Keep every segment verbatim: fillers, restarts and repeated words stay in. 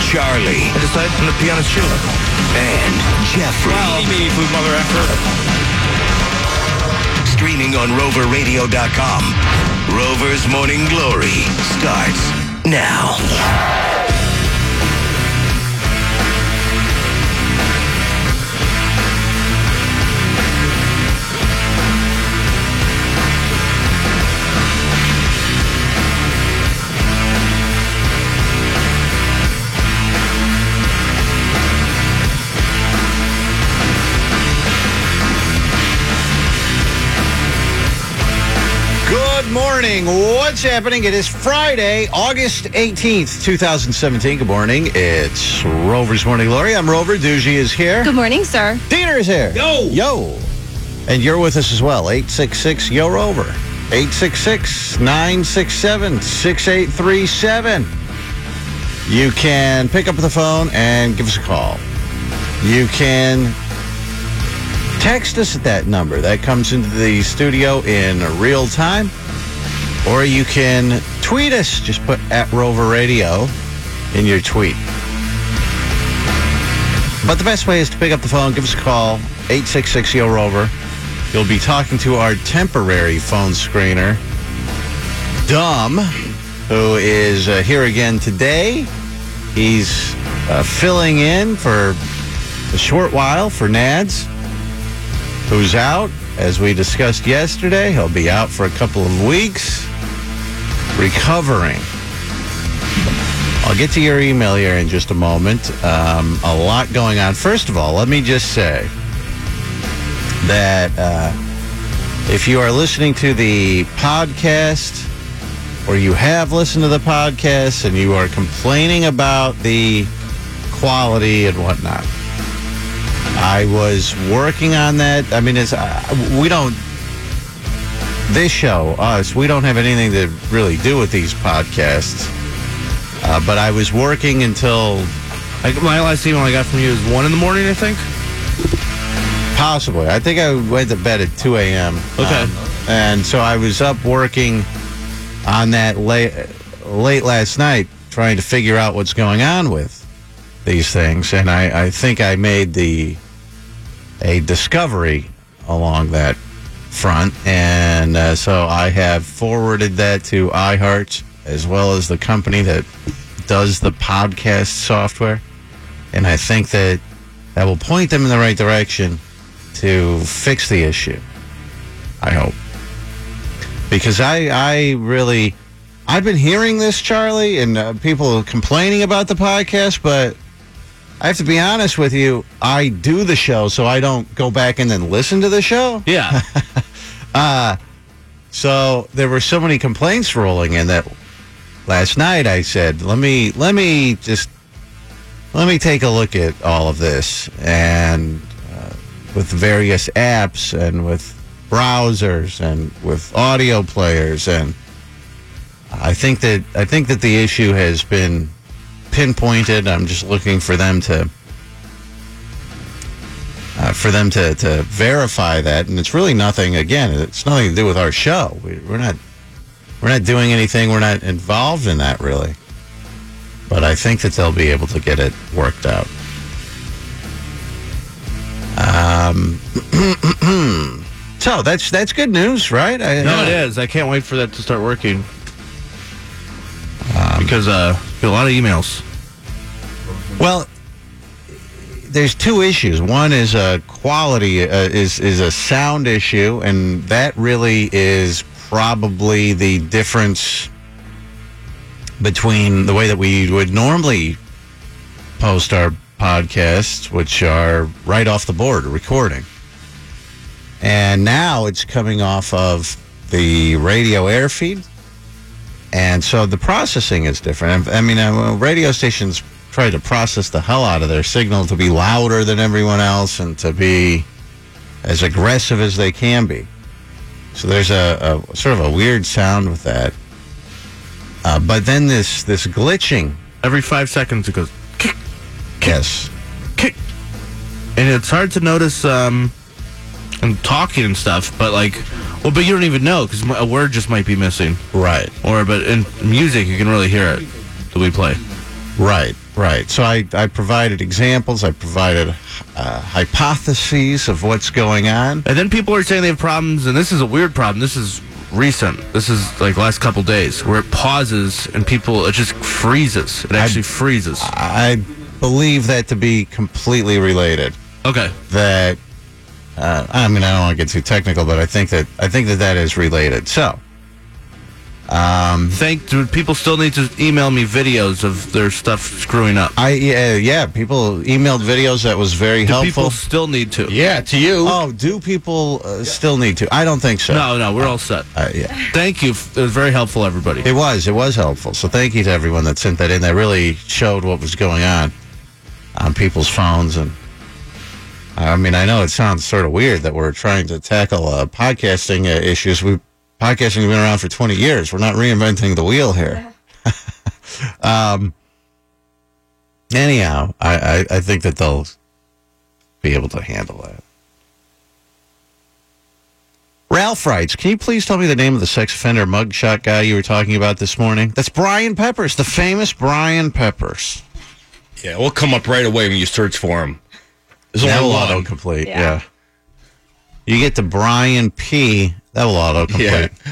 Charlie. I decided I'm the piano shoe. And Jeffrey. Well, me, food mother effort. Streaming on rover radio dot com. Rover's Morning Glory starts now. Good morning. What's happening? It is Friday, August eighteenth, twenty seventeen. Good morning. It's Rover's Morning Glory. I'm Rover. Doogie is here. Good morning, sir. Diener is here. Yo. Yo. And you're with us as well. eight six six, Y O Rover. eight six six, nine six seven, six eight three seven. You can pick up the phone and give us a call. You can text us at that number. That comes into the studio in real time. Or you can tweet us. Just put at Rover Radio in your tweet. But the best way is to pick up the phone, give us a call, eight six six, Y O Rover. You'll be talking to our temporary phone screener, Dom, who is uh, here again today. He's uh, filling in for a short while for Nads, who's out. As we discussed yesterday, he'll be out for a couple of weeks, recovering. I'll get to your email here in just a moment. Um, a lot going on. First of all, let me just say that uh, if you are listening to the podcast, or you have listened to the podcast, and you are complaining about the quality and whatnot, I was working on that. I mean, it's uh, we don't, this show, us, we don't have anything to really do with these podcasts. Uh, but I was working until... Like my last email I got from you was one in the morning, I think? Possibly. I think I went to bed at two a.m. Okay. Um, and so I was up working on that late, late last night, trying to figure out what's going on with these things. And I, I think I made the a discovery along that front. And uh, so I have forwarded that to iHeart, as well as the company that does the podcast software. And I think that that will point them in the right direction to fix the issue. I hope. Because I, I really, I've been hearing this, Charlie, and uh, people complaining about the podcast, but I have to be honest with you, I do the show, so I don't go back and then listen to the show. Yeah. uh, so there were so many complaints rolling in that last night I said, let me, let me just, let me take a look at all of this. And uh, with various apps and with browsers and with audio players, and I think that I think that the issue has been pinpointed. I'm just looking for them to uh, for them to, to verify that, and it's really nothing. Again, it's nothing to do with our show. We, we're not we're not doing anything. We're not involved in that really. But I think that they'll be able to get it worked out. Um. So that's that's good news, right? I, No, uh, it is. I can't wait for that to start working. Um, because uh, I get a lot of emails. Well, there's two issues. One is a quality, uh, is is a sound issue, and that really is probably the difference between the way that we would normally post our podcasts, which are right off the board, recording. And now it's coming off of the radio air feed. And so the processing is different. I mean, uh, radio stations try to process the hell out of their signal to be louder than everyone else and to be as aggressive as they can be. So there's a, a sort of a weird sound with that. Uh, but then this, this glitching. Every five seconds it goes, kick, kick, Yes. kick. And it's hard to notice... Um, and talking and stuff, but like, well, but you don't even know because a word just might be missing, Right. or but in music you can really hear it that we play. Right, right. So I, I provided examples. I provided uh, hypotheses of what's going on. And then people are saying they have problems, and this is a weird problem. This is recent. This is like last couple days where it pauses and people, it just freezes. It actually I, freezes. I believe that to be completely related. Okay. That, uh, I mean, I don't want to get too technical, but I think that I think that that is related. So. Um, Think do people still need to email me videos of their stuff screwing up? I yeah, yeah people emailed videos that was very do helpful. People still need to. Yeah, to you. Oh, do people uh, still need to? I don't think so. No, no, we're all set. Uh, yeah. Thank you. It was very helpful, everybody. It was. It was helpful. So thank you to everyone that sent that in. That really showed what was going on on people's phones. And I mean, I know it sounds sort of weird that we're trying to tackle uh, podcasting uh, issues. We Podcasting has been around for twenty years. We're not reinventing the wheel here. um, anyhow, I, I, I think that they'll be able to handle that. Ralph writes, can you please tell me the name of the sex offender mugshot guy you were talking about this morning? That's Brian Peppers, the famous Brian Peppers. Yeah, we'll come up right away when you search for him. There's that only will one. autocomplete, yeah. Yeah. You get to Brian P., that will autocomplete. Yeah.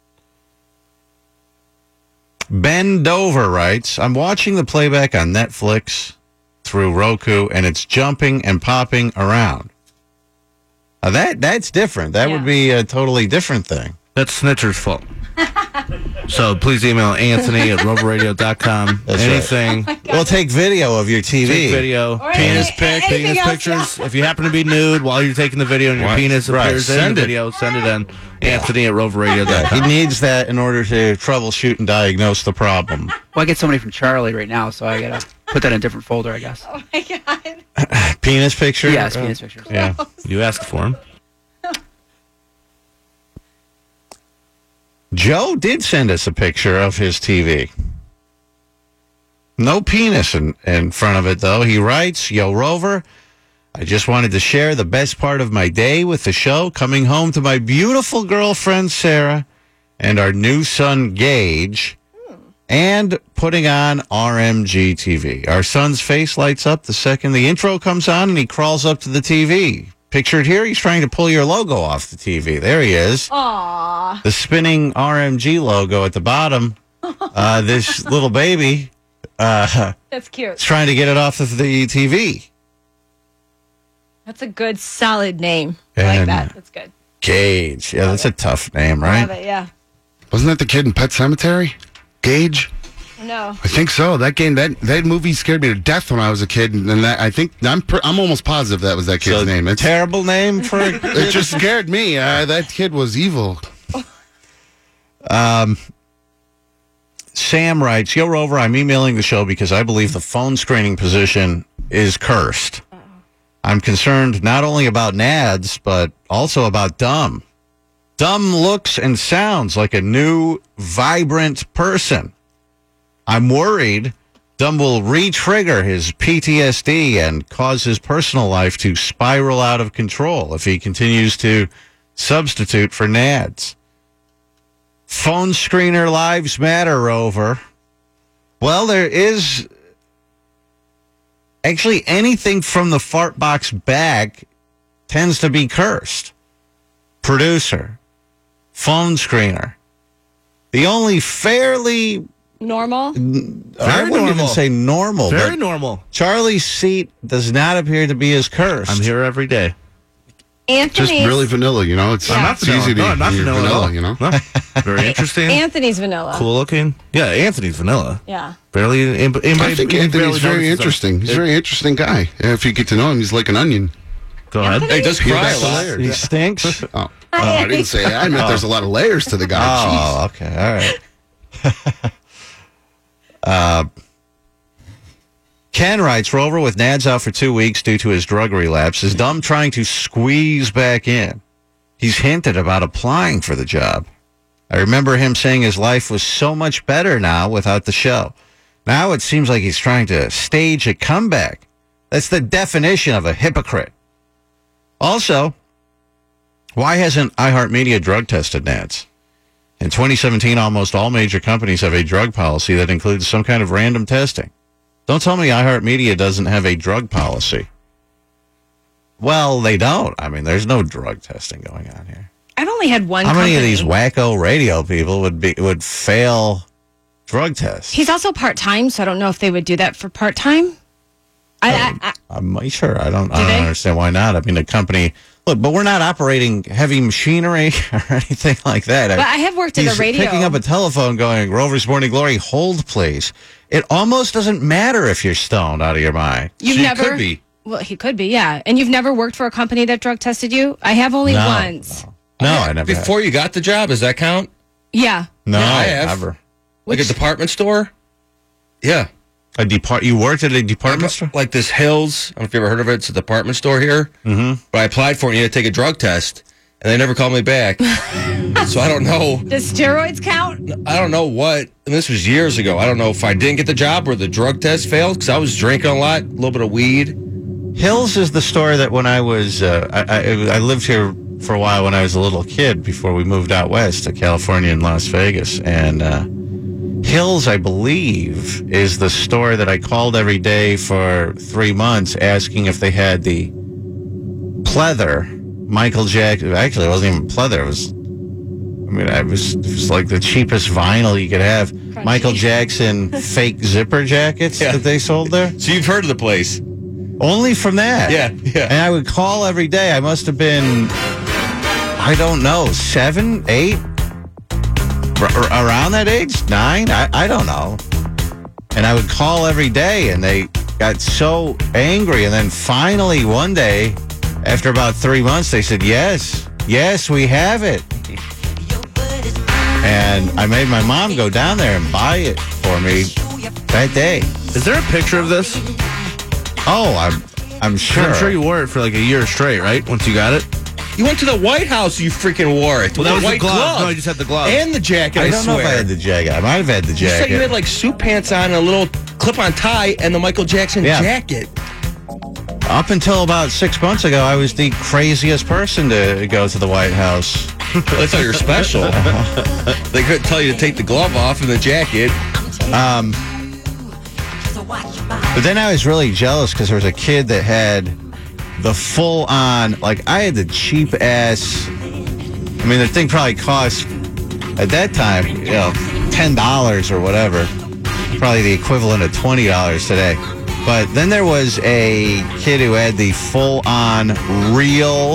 Ben Dover writes, I'm watching the playback on Netflix through Roku, and it's jumping and popping around. Now that that's different. That Yeah. would be a totally different thing. That's Snitcher's fault. So please email Anthony at rover radio dot com. That's Anything. right. We'll take video of your T V. Take video, Or penis any- pic, anything penis else, pictures. If you happen to be nude while you're taking the video and your Right. penis Right. appears in Send the it. video, send it in. Anthony at rover radio dot Yeah, com. he needs that in order to troubleshoot and diagnose the problem. Well, I get somebody from Charlie right now, so I gotta put that in a different folder, I guess. Oh my god. Penis picture? Yes, Uh, penis pictures. Yeah. You asked for him. Joe did send us a picture of his T V. No penis in, in front of it, though. He writes, Yo, Rover, I just wanted to share the best part of my day with the show, coming home to my beautiful girlfriend, Sarah, and our new son, Gage, and putting on R M G T V. Our son's face lights up the second the intro comes on, and he crawls up to the T V. Pictured here, he's trying to pull your logo off the T V. There he is. Aww. The spinning R M G logo at the bottom. Uh, this little baby uh, That's cute. is trying to get it off of the T V. That's a good, solid name. I like And- that. That's good. Gage. Yeah, that's a tough name, Love right? it, yeah. Wasn't that the kid in Pet Cemetery? Gage? No. I think so. That game, that that movie scared me to death when I was a kid, and that, I think I'm pr- I'm almost positive that was that kid's So, name. It's, terrible name for a it kid. just scared me. Uh, that kid was evil. Sam writes, Yo, Rover, I'm emailing the show because I believe the phone screening position is cursed. I'm concerned not only about Nads, but also about Dumb. Dumb looks and sounds like a new, vibrant person. I'm worried Dumb will re-trigger his P T S D and cause his personal life to spiral out of control if he continues to substitute for Nads. Phone screener lives matter, Rover. Well, there is actually anything from the fart box back tends to be cursed. Producer, phone screener. The only fairly, Normal? I wouldn't normal. even say normal, Very but normal. Charlie's seat does not appear to be as cursed. I'm here every day. Anthony's, Just really vanilla, you know. It's, I'm not it's easy to No, I'm not when you're vanilla, at all. you know. No. Very interesting. Anthony's vanilla. Cool looking. Yeah, Anthony's vanilla. Yeah. Barely. Anybody, I think barely Anthony's very notices him. interesting. He's a very interesting guy. Yeah, if you get to know him, he's like an onion. Go ahead. Anthony? He does Peel cry back a the lot. layers. He stinks. Oh, oh, I didn't say that. I meant there's a lot of layers to the guy. Oh, okay. All right. uh, Ken writes, Rover, with Nads out for two weeks due to his drug relapse, is Dumb trying to squeeze back in. He's hinted about applying for the job. I remember him saying his life was so much better now without the show. Now it seems like he's trying to stage a comeback. That's the definition of a hypocrite. Also, why hasn't iHeartMedia drug tested Nads? In twenty seventeen, almost all major companies have a drug policy that includes some kind of random testing. Don't tell me iHeartMedia doesn't have a drug policy. Well, they don't. I mean, there's no drug testing going on here. I've only had one. How many company. of these wacko radio people would be would fail drug tests? He's also part time, so I don't know if they would do that for part time. I, I, I, I'm sure. I don't. I Do don't they? understand why not. I mean, the company. Look, but we're not operating heavy machinery or anything like that. but I have worked in the He's radio. picking up a telephone, going, "Rover's Morning Glory, hold please." It almost doesn't matter if you're stoned out of your mind. You've She never. could be. Well, he could be, yeah. And you've never worked for a company that drug tested you? I have only No, once. No, no I never. Before you got the job, does that count? Yeah. No, Yeah, I have. never. Like a department store? Yeah. A depart. You worked at a department store? Like this Hills. I don't know if you ever heard of it. It's a department store here. Mm-hmm. But I applied for it and you had to take a drug test. And they never called me back. So I don't know. Does steroids count? I don't know what. And this was years ago. I don't know if I didn't get the job or the drug test failed because I was drinking a lot, a little bit of weed. Hills is the store that when I was, uh, I, I, I lived here for a while when I was a little kid before we moved out west to California and Las Vegas. And uh, Hills, I believe, is the store that I called every day for three months asking if they had the pleather Michael Jackson. Actually, it wasn't even pleather. It was, I mean, it was, it was like the cheapest vinyl you could have. Crunchy. Michael Jackson fake zipper jackets Yeah. that they sold there. So you've heard of the place. Only from that. Yeah, yeah. And I would call every day. I must have been, I don't know, seven, eight, r- around that age, nine. I, I don't know. And I would call every day, and they got so angry. And then finally, one day, after about three months, they said, yes, yes, we have it. And I made my mom go down there and buy it for me that day. Is there a picture of this? Oh, I'm I'm sure. I'm sure you wore it for like a year straight, right? Once you got it. You went to the White House, you freaking wore it. Well, that With was the the white gloves. glove. No, you just had the gloves. And the jacket, I, I don't know swear. if I had the jacket. I might have had the You jacket. said you had like suit pants on and a little clip-on tie and the Michael Jackson Yeah. jacket. Up until about six months ago, I was the craziest person to go to the White House. That's how you're special. They couldn't tell you to take the glove off and the jacket. Um, but then I was really jealous because there was a kid that had the full-on, like I had the cheap-ass, I mean, the thing probably cost, at that time, you know, ten dollars or whatever. Probably the equivalent of twenty dollars today. But then there was a kid who had the full-on, real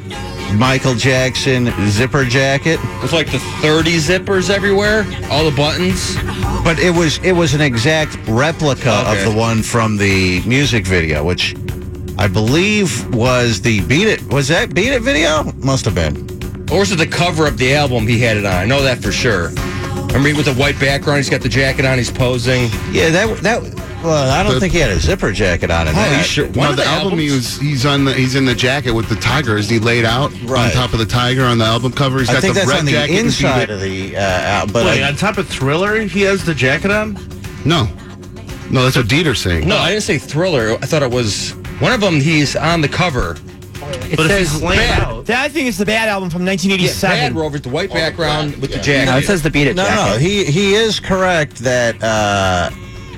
Michael Jackson zipper jacket. With like the thirty zippers everywhere, all the buttons. But it was it was an exact replica Okay. of the one from the music video, which I believe was the Beat It. Was that Beat It video? Must have been. Or was it the cover of the album he had it on? I know that for sure. Remember with the white background, he's got the jacket on, he's posing. Yeah, that that. Well, I don't The- think he had a zipper jacket on in Oh, that. you sure? One No, of the, the album he albums? was he's on the he's in the jacket with the tiger. Is he laid out Right. on top of the tiger on the album cover? He's got I think the that's red on the jacket and inside Beat It. of the uh, album. But Wait, I, on top of Thriller, he has the jacket on? No, no, that's what Dieter's saying. No, I didn't say Thriller. I thought it was one of them. He's on the cover. It But if says he's laying bad. out. That, I think it's the Bad album from nineteen Yeah, eighty-seven. Bad Rovers, the white background with the jacket. no, it says the Beat It no, jacket. no, he he is correct that uh,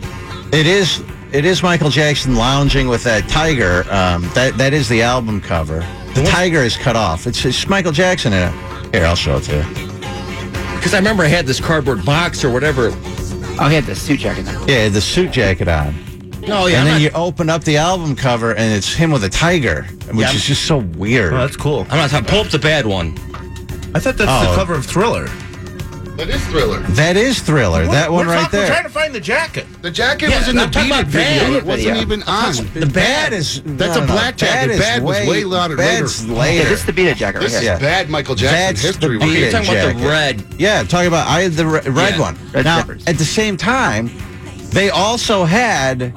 it is it is Michael Jackson lounging with that tiger. Um, that that is the album cover. The tiger is cut off. It's, it's Michael Jackson in it. Here, I'll show it to you. Because I remember I had this cardboard box or whatever. Oh, he had the suit jacket on. Yeah, the suit jacket on. No, yeah, and I'm then not, you open up the album cover, and it's him with a tiger, which Yeah. is just so weird. Oh, that's cool. I'm not talking. Pull up the bad one. I thought that's Oh. the cover of Thriller. That is Thriller. That is Thriller. that one We're right talking- We're there. trying to find the jacket. The jacket Yeah, was in the I'm talking Beat It about video. Bad It wasn't video. even on. The bad is That's no, a no, black Bad jacket. is Bad was way louder Bad's later. later. Yeah, this is the Beat It jacket right This here. is bad Michael Jackson That's history. the We're Beat You're It talking about the jacket. red. Yeah, I'm talking about I had the re- red Yeah, one. red now, zippers. at the same time, they also had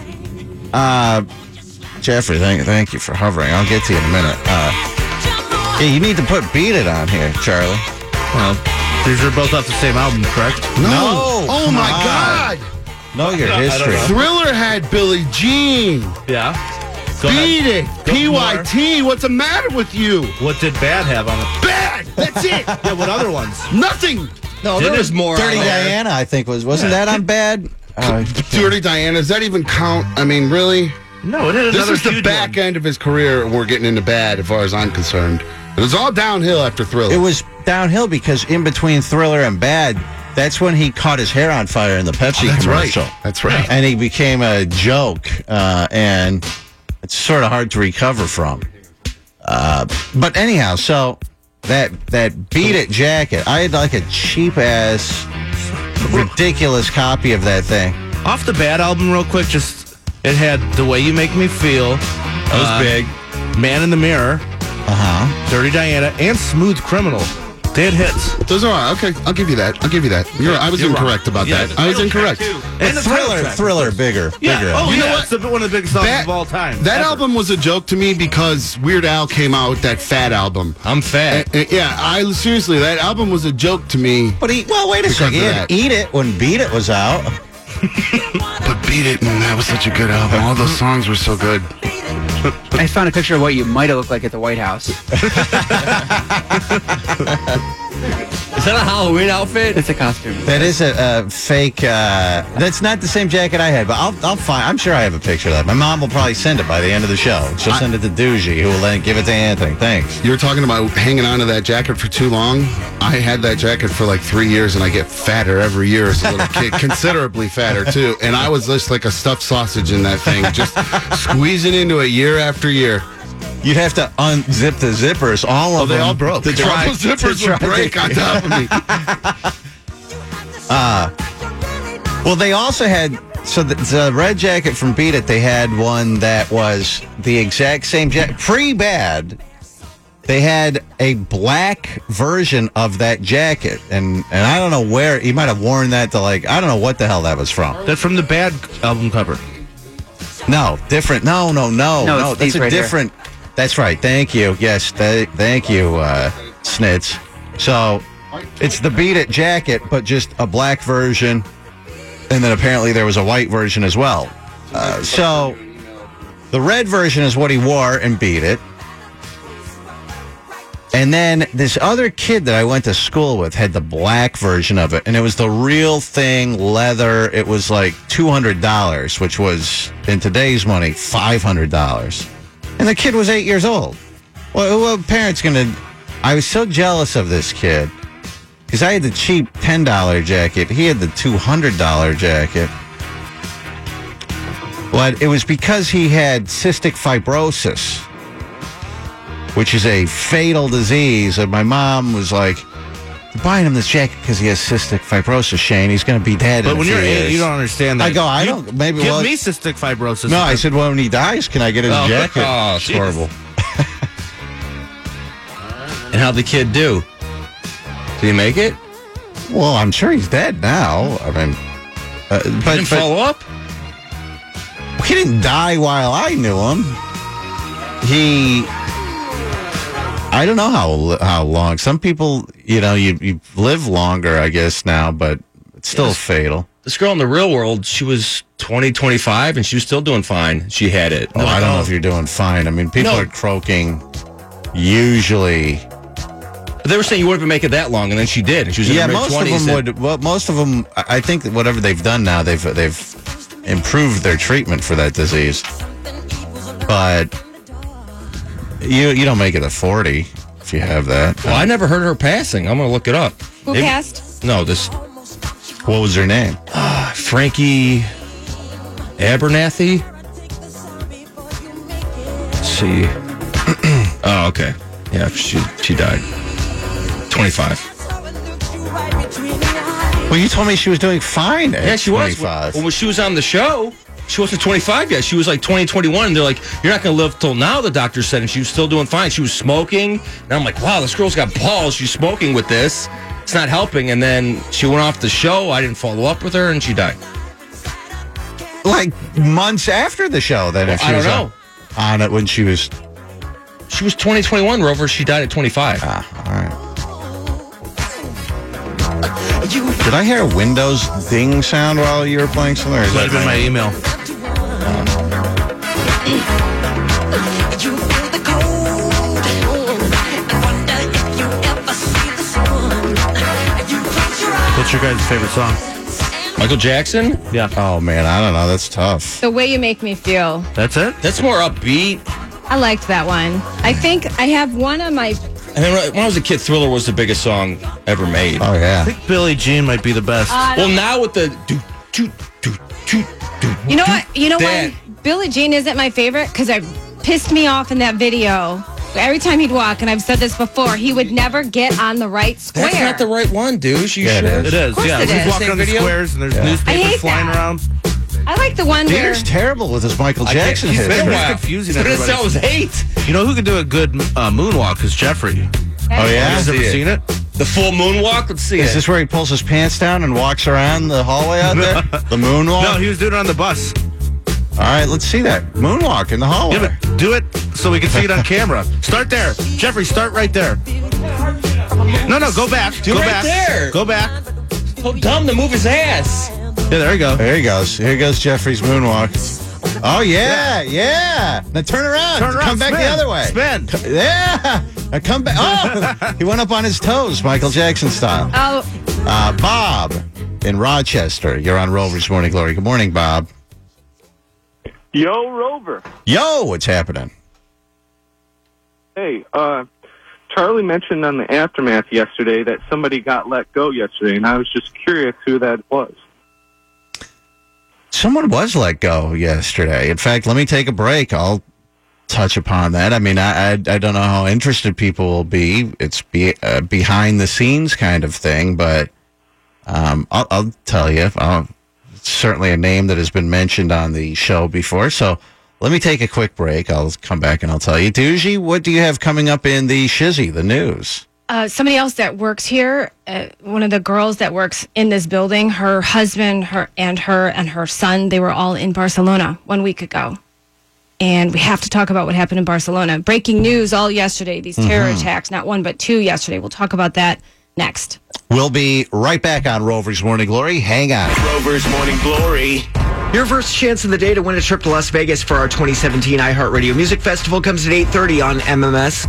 uh, Jeffrey. Thank, thank you for hovering. I'll get to you in a minute. Uh, yeah, you need to put "Beat It" on here, Charlie. Well, these are both off the same album, correct? No. No, Oh come my on. God. Know your No, I don't history. know. Thriller had Billie Jean. Yeah. Go ahead. Beat It. Go P Y T. What's the matter with you? What did Bad have on it? Bad. That's it. Yeah, what other ones? Nothing. No, Did there it? was more. Dirty on there. Diana, I think was wasn't that on Bad? Uh, Dirty Diana, does that even count? I mean, really? No, it had This another is the huge back one. end of his career. We're getting into bad, as far as I'm concerned. It was all downhill after Thriller. it was downhill because in between Thriller and Bad, that's when he caught his hair on fire in the Pepsi Oh, that's right. commercial. That's right. And he became a joke, uh, and it's sort of hard to recover from. Uh, but anyhow, so that that Beat It jacket, I had like a cheap ass, ridiculous copy of that thing. Off the Bad album, real quick, just it had The Way You Make Me Feel. That was uh, big. Man in the Mirror, Uh huh. Dirty Diana, and Smooth Criminal. They had hits. Those are okay. I'll give you that. I'll give you that. You're, I was You're incorrect wrong. about Yeah, that. the I was title incorrect. track, too. And And the title Thriller, track. Thriller, bigger, Yeah. bigger. Oh, You know yeah. what? It's the- one of the biggest songs That, of all time. that ever. album was a joke to me because Weird Al came out with that Fat album. I'm fat. Uh, uh, yeah, I seriously, that album was a joke to me. But he, well, wait a Because second. of He had that. Eat It when Beat It was out. But Beat It, and that was such a good album. All those songs were so good. I found a picture of what you might have looked like at the White House. Is that a Halloween outfit? It's a costume. That is a, a fake. Uh, that's not the same jacket I had, but I'll I'll find. I'm sure I have a picture of that. My mom will probably send it by the end of the show. She'll I- send it to Doogie, who will then give it to Anthony. Thanks. You're talking about hanging on to that jacket for too long. I had that jacket for like three years, and I get fatter every year as a little kid, considerably fatter too. And I was just like a stuffed sausage in that thing, just squeezing into it year after year. You'd have to unzip the zippers. All of Oh, they them. all broke. to The try- trouble to zippers try would break to- on top of me. Well, they also had. So the, the red jacket from Beat It, they had one that was the exact same jacket. Pre-Bad, they had a black version of that jacket. And, and I don't know where. He might have worn that to like, I don't know what the hell that was from. That's from the Bad album cover. No, different. No, no, no, No, no. it's That's these a right here. different. That's right. Thank you. Yes, th- thank you, uh, Snitz. So it's the Beat It jacket, but just a black version, and then apparently there was a white version as well. Uh, so the red version is what he wore and Beat It. And then this other kid that I went to school with had the black version of it, and it was the real thing, leather. It was like two hundred dollars, which was, in today's money, five hundred dollars. And the kid was eight years old. Well, what parent's going to... I was so jealous of this kid, because I had the cheap ten dollar jacket. He had the two hundred dollar jacket. But it was because he had cystic fibrosis, which is a fatal disease. And my mom was like, "You're buying him this jacket because he has cystic fibrosis, Shane. He's going to be dead But in a when few you're eight, years." you don't understand that. I go, I You- don't- maybe Give well- me cystic fibrosis. No, I said, well, when he dies, can I get his Oh. jacket? Oh, it's Jeez. horrible. And how'd the kid do? Did he make it? Well, I'm sure he's dead now. I mean, uh, He but, didn't but follow up? he didn't die while I knew him. He, I don't know how how long. Some people, you know, you, you live longer, I guess, now, but it's still Yes. fatal. This girl in the real world, she was twenty, twenty-five, and she was still doing fine. She had it. Oh, I don't know if you're doing fine. I mean, people No. are croaking usually. But they were saying you wouldn't even make it that long, and then she did. And she was in Yeah, her most of mid-twenties. them and- would. Well, most of them. I I think that whatever they've done now, they've they've improved their treatment for that disease. But you you don't make it to forty if you have that. Well, I never heard of her passing. I'm going to look it up. Who Maybe- passed? No, this What was her name? Frankie Abernathy. Let's see. Oh, okay. Yeah, she she died. twenty-five. Well, you told me she was doing fine. At Yeah, she was. twenty-five. Well, when she was on the show, she wasn't twenty-five yet. She was like twenty, twenty-one. And they're like, you're not going to live till now, the doctor said. And she was still doing fine. She was smoking. And I'm like, wow, this girl's got balls. She's smoking with this. It's not helping. And then she went off the show. I didn't follow up with her, and she died. Like months after the show, then if she I don't was know. On, on it when she was. She was twenty, twenty-one, Rover. She died at twenty-five. Ah, all right. Did I hear a Windows ding sound while you were playing something? Or is Might that have been my email. What's your guys' favorite song? Michael Jackson? Yeah. Oh, man, I don't know. That's tough. The Way You Make Me Feel. That's it? That's more upbeat. I liked that one. I think I have one of my. And then when I was a kid, Thriller was the biggest song ever made. Oh, yeah. I think Billie Jean might be the best. Uh, Well, now with the do do do do do. You know what? You know That- why Billie Jean isn't my favorite? Because it pissed me off in that video. Every time he'd walk, and I've said this before, he would never get on the right square. That's not the right one, douche. You Yeah, it sure? is. It is, course yeah. it He's is. walking Same on the video? squares and there's I newspapers hate flying that. around. I like the one where. Dieter's terrible with his Michael I can't- Jackson he's hits. been a It's while. confusing But everybody. that was hate. You know who could do a good uh, moonwalk is Jeffrey. Oh, You yeah? guys ever see it. seen it? The full moonwalk. Let's see Is it. this where he pulls his pants down and walks around the hallway out there? The moonwalk? No, he was doing it on the bus. All right, let's see that. Moonwalk in the hallway. Yeah, but do it so we can see it on camera. Start there. Jeffrey, start right there. No, no, go back. Do go right back. there. Go back. So dumb to move his ass. Yeah, there you go. There he goes. Here goes Jeffrey's moonwalk. Oh, yeah, yeah. Now turn around. Turn around. Come back spin, the other way. Spin. Yeah. Now come back. Oh, he went up on his toes, Michael Jackson style. Oh, Uh, Bob in Rochester. You're on Rover's Morning Glory. Good morning, Bob. Yo, Rover. Yo, what's happening? Hey, uh, Charlie mentioned on the Aftermath yesterday that somebody got let go yesterday, and I was just curious who that was. Someone was let go yesterday. In fact, let me take a break. I'll touch upon that. I mean, I I, I don't know how interested people will be. It's be, uh, behind the scenes kind of thing, but um, I'll, I'll tell you. Uh, it's certainly a name that has been mentioned on the show before. So let me take a quick break. I'll come back and I'll tell you. Doogie, what do you have coming up in the shizzy, the news? uh, somebody else that works here, uh, one of the girls that works in this building, her husband, her and her and her son, they were all in Barcelona one week ago. And we have to talk about what happened in Barcelona. Breaking news all yesterday, these terror Mm-hmm. attacks, not one but two yesterday. We'll talk about that next. We'll be right back on Rover's Morning Glory. Hang on. Rover's Morning Glory. Your first chance of the day to win a trip to Las Vegas for our twenty seventeen iHeartRadio Music Festival comes at eight thirty on M M S.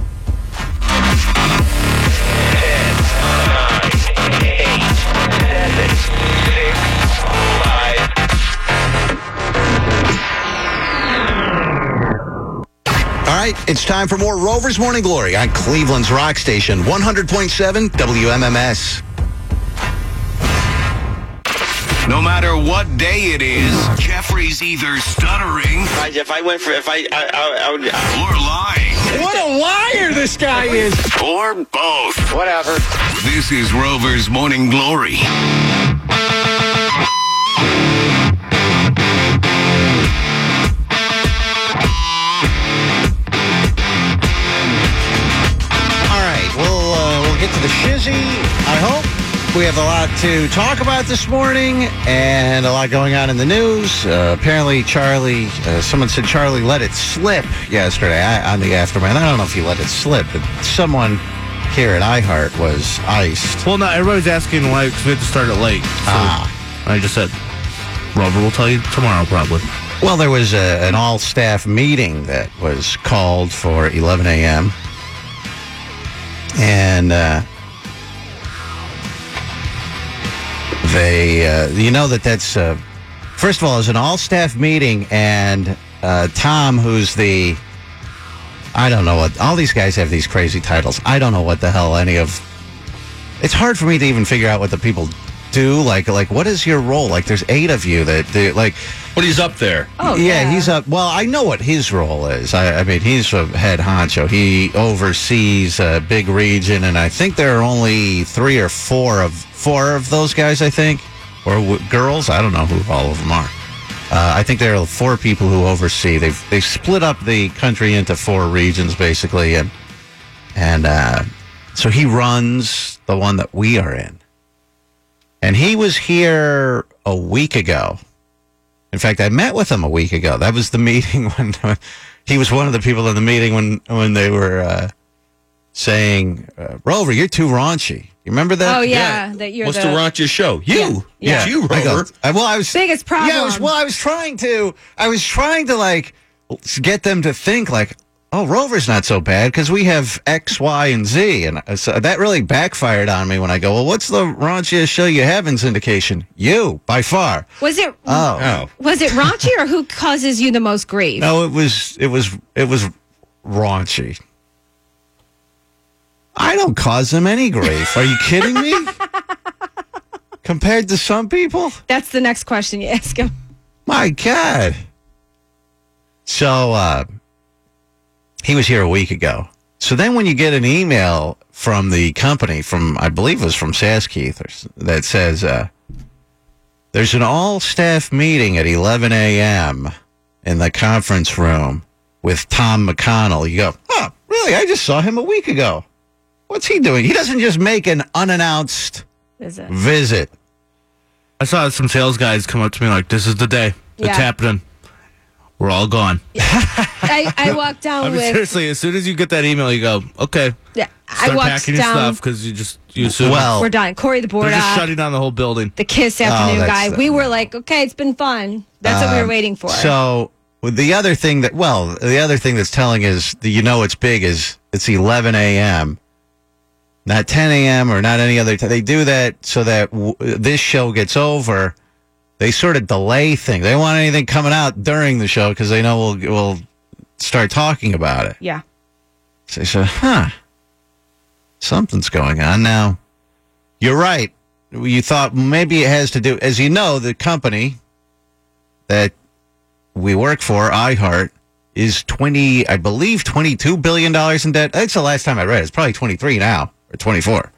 All right, it's time for more Rover's Morning Glory on Cleveland's Rock Station, one hundred point seven W M M S. No matter what day it is, Jeffrey's either stuttering If I went for, if I, I, I, I would. or lying. What a liar this guy is. Or both. Whatever. This is Rover's Morning Glory. All right, we'll, uh, we'll get to the shizzy, I hope. We have a lot to talk about this morning and a lot going on in the news. Uh, apparently, Charlie, uh, someone said Charlie let it slip yesterday I, on the Aftermath. I don't know if he let it slip, but someone here at iHeart was iced. Well, no, everybody's asking why, because we had to start it late. So Ah. I just said, Rover will tell you tomorrow, probably. Well, there was a, an all-staff meeting that was called for eleven a.m. And uh, they, uh, you know that that's, uh, first of all, it's an all-staff meeting, and uh, Tom, who's the, I don't know what, all these guys have these crazy titles. I don't know what the hell any of, it's hard for me to even figure out what the people do. Like, like what is your role? Like, there's eight of you that do, like, But he's up there. Oh, yeah, yeah. he's up. Well, I know what his role is. I, I mean, he's a head honcho. He oversees a big region, and I think there are only three or four of four of those guys. I think, or w- girls. I don't know who all of them are. Uh, I think there are four people who oversee. They've they split up the country into four regions basically, and and uh, so he runs the one that we are in. And he was here a week ago. In fact, I met with him a week ago. That was the meeting when he was one of the people in the meeting when when they were uh, saying, uh, "Rover, you're too raunchy." You remember that? Oh, yeah. That you're What's the the raunchiest show? You. Yeah. It's you, I go, Rover. I- well, I was biggest problem. Yeah, I was, well, I was trying to. I was trying to like get them to think like, oh, Rover's not so bad because we have X, Y, and Z. And uh, so that really backfired on me when I go, well, what's the raunchiest show you have in syndication? You, by far. Was it Oh. Oh. was it raunchy or who causes you the most grief? No, it was, it was, it was raunchy. I don't cause them any grief. Are you kidding me? Compared to some people? That's the next question you ask him. My God. So, uh, he was here a week ago. So then when you get an email from the company, from, I believe it was from Saskeith, or, s- that says, uh, there's an all-staff meeting at eleven a.m. in the conference room with Tom McConnell. You go, oh, really? I just saw him a week ago. What's he doing? He doesn't just make an unannounced Visit. visit. I saw some sales guys come up to me like, "This is the day. It's Yeah. happening. We're all gone." I, I walked down I mean, with. seriously, as soon as you get that email, you go, "Okay, Yeah, start I walked packing your down. stuff," because you just you assume Well, We're done. Corey the they're board just op, shutting down the whole building. the Kiss afternoon Oh, that's guy. the- We were like, okay, it's been fun. That's what we were waiting for. So with the other thing that, well, the other thing that's telling is that you know it's big is it's eleven a.m. Not ten a.m. or not any other time. They do that so that w- this show gets over. They sort of delay things. They don't want anything coming out during the show because they know we'll we'll start talking about it. yeah. So they said, huh, something's going on. Now, you're right. You thought maybe it has to do, as you know, the company that we work for, iHeart, is twenty, I believe, twenty-two billion dollars in debt. That's the last time I read it. It's probably twenty-three now, or twenty-four.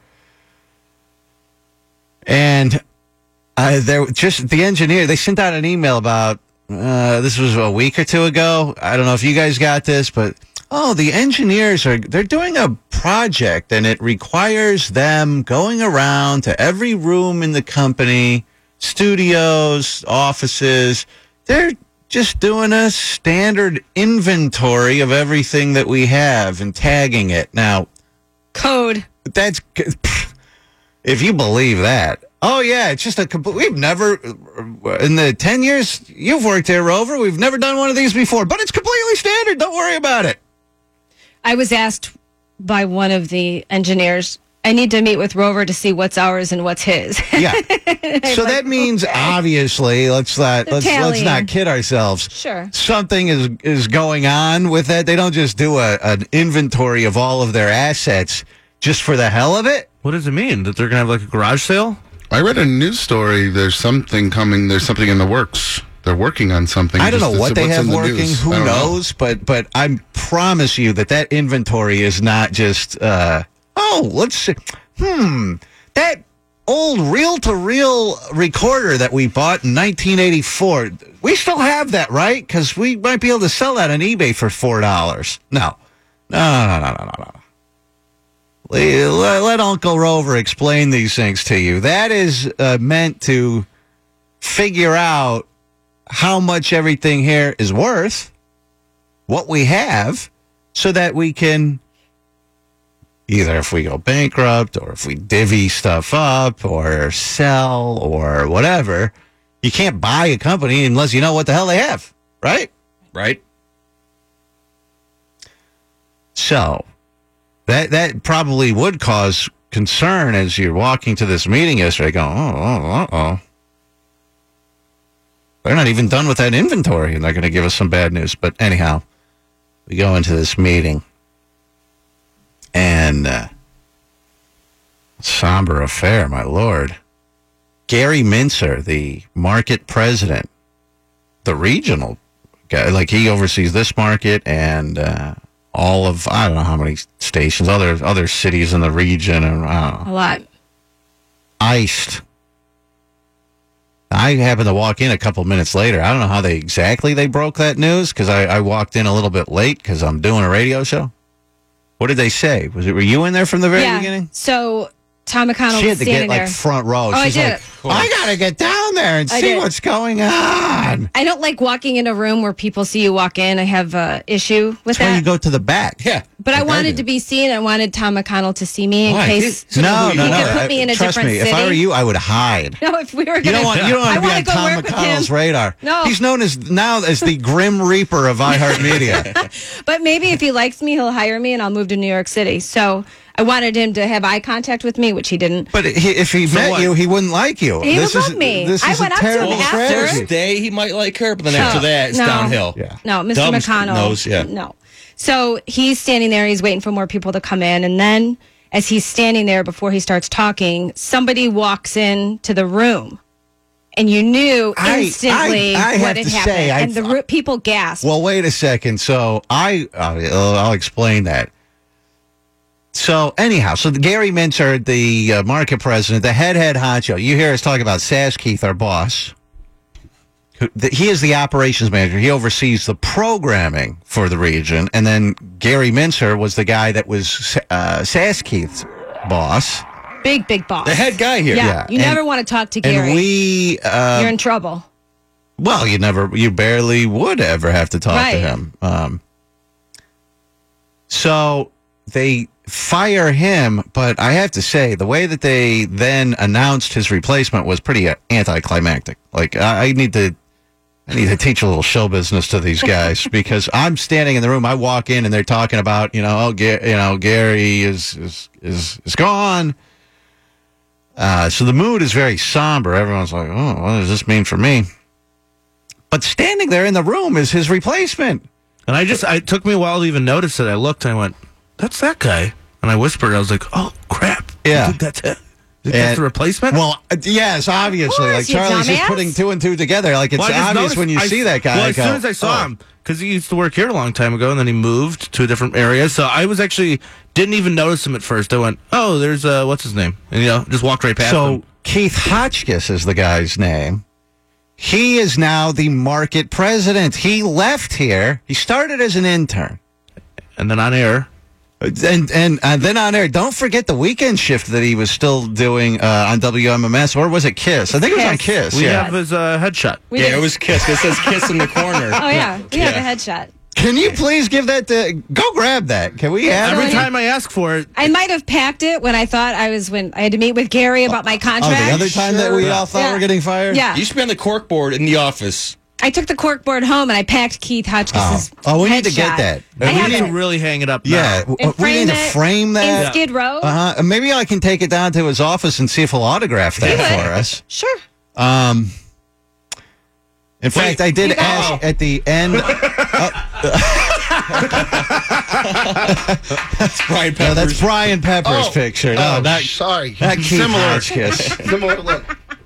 And uh, there, just the engineer, they sent out an email about, uh, this was a week or two ago. I don't know if you guys got this, but oh, the engineers are, they're doing a project and it requires them going around to every room in the company, studios, offices. They're just doing a standard inventory of everything that we have and tagging it. Now, Code. that's, if you believe that. Oh, yeah, it's just a complete, we've never, in the ten years you've worked here, Rover, we've never done one of these before, but it's completely standard. Don't worry about it. I was asked by one of the engineers, I need to meet with Rover to see what's ours and what's his. Yeah. So that means obviously, let's not let's let's Italian. not kid ourselves. Sure. Something is is going on with that. They don't just do a, an inventory of all of their assets just for the hell of it. What does it mean? That they're gonna have like a garage sale? I read a news story. There's something coming. There's something in the works. They're working on something. I don't Just- know what what's they in have the working. news. Who I don't know. knows? But but I promise you that that inventory is not just. Uh, oh, let's see. Hmm, that old reel-to-reel recorder that we bought in nineteen eighty-four. We still have that, right? Because we might be able to sell that on eBay for four dollars. No, no, no, no, no, no, no. Let, let Uncle Rover explain these things to you. That is uh, meant to figure out how much everything here is worth, what we have, so that we can, either if we go bankrupt or if we divvy stuff up or sell or whatever, you can't buy a company unless you know what the hell they have, right? Right? So that that probably would cause concern as you're walking to this meeting yesterday going, oh, oh, uh-oh. They're not even done with that inventory, and they're going to give us some bad news. But anyhow, we go into this meeting, and uh, somber affair, my lord. Gary Mincer, the market president, the regional guy, like he oversees this market and uh, all of, I don't know how many stations, other other cities in the region, and I don't know. A lot. Iced. I happened to walk in a couple minutes later. I don't know how they exactly they broke that news because I, I walked in a little bit late because I'm doing a radio show. What did they say? Was it were you in there from the very yeah. beginning? So Tom McConnell She was had to get standing like there. front row. Oh, I She's did. like, I gotta get down there and I see did. what's going on. I don't like walking in a room where people see you walk in. I have an issue with That's why you that. go to the back. Yeah. But I Like I wanted do. to be seen. I wanted Tom McConnell to see me in Why? case He- No, no, he no. could put I- me in a trust different me, city. if I were you, I would hide. No, if we were You gonna, don't want you don't want I to be wanna on go Tom work with McConnell's him. radar. No. He's known as now as the Grim Reaper of iHeartMedia. But maybe if he likes me, he'll hire me, and I'll move to New York City. So I wanted him to have eye contact with me, which he didn't. But he, if he met what? you, he wouldn't like you. He this would is, love me. This I is went a up to him terrible after. strategy. First day he might like her, but then No. after that it's No. downhill. Yeah. No, Mister Dumb McConnell knows, yeah. No. So he's standing there. He's waiting for more people to come in, and then as he's standing there before he starts talking, somebody walks into the room, and you knew I- instantly I- I what have had to happened, say, and I've- the ru- people gasped. Well, wait a second. So I, I'll, I'll explain that. So anyhow, so the Gary Minter, the uh, market president, the head head honcho. You hear us talk about Sass Keith, our boss. Who- the- He is the operations manager. He oversees the programming for the region. And then Gary Minter was the guy that was uh, Sass Keith's boss. Big, big boss. The head guy here. Yeah, Yeah, you and- never want to talk to Gary. And we, uh, You're in trouble. well, you never, you barely would ever have to talk Right. to him. Um, so they fire him, but I have to say, the way that they then announced his replacement was pretty uh, anticlimactic. Like, I, I need to, I need to teach a little show business to these guys because I'm standing in the room. I walk in and they're talking about, you know, oh, Ga- you know, Gary is is is is gone. Uh, so the mood is very somber. Everyone's like, oh, what does this mean for me? But standing there in the room is his replacement. And I just, I, it took me a while to even notice it. I looked and I went, that's that guy. And I whispered, I was like, oh, crap. Yeah. You think that's it? You think And- that's the replacement? Well, uh, yes, obviously. Of Like course, you Charlie's just dumbass. putting two and two together. Like it's Well, I just obvious noticed- when you I- see that guy. Well, I as go, soon as I saw oh. him, because he used to work here a long time ago, and then he moved to a different area. So I was actually didn't even notice him at first. I went, "Oh, there's uh, what's his name?" And you know, just walked right past So him. Keith Hotchkiss is the guy's name. He is now the market president. He left here. He started as an intern. And then on air, And and uh, then on air, don't forget the weekend shift that he was still doing uh, on W M M S, or was it KISS? I think it was on KISS. we yeah. have his uh, headshot. We Yeah, did- it was Kiss. It says Kiss in the corner. Oh, yeah. We have a headshot. Can you please give that to? Go grab that. Can we have Every it? time I ask for it, I might have packed it when I thought I was when I had to meet with Gary about my Oh, contract. the other time that we all thought Yeah. we were getting fired. Yeah. You should be on the cork board in the office. I took the corkboard home and I packed Keith Hotchkiss's Oh. Oh, we need to get headshot. that. I we have need to it. really hang it up. Yeah, now. w- And we need to it frame in that. Skid Row. Uh-huh. Maybe I can take it down to his office and see if he'll autograph that He would. for us. Sure. Um, in fact, I did You got ask it. at the end. That's Brian Peppers. No, that's Brian Pepper's Oh. picture. No, Oh, not, sorry. not Keith Similar. Hotchkiss. Similar look.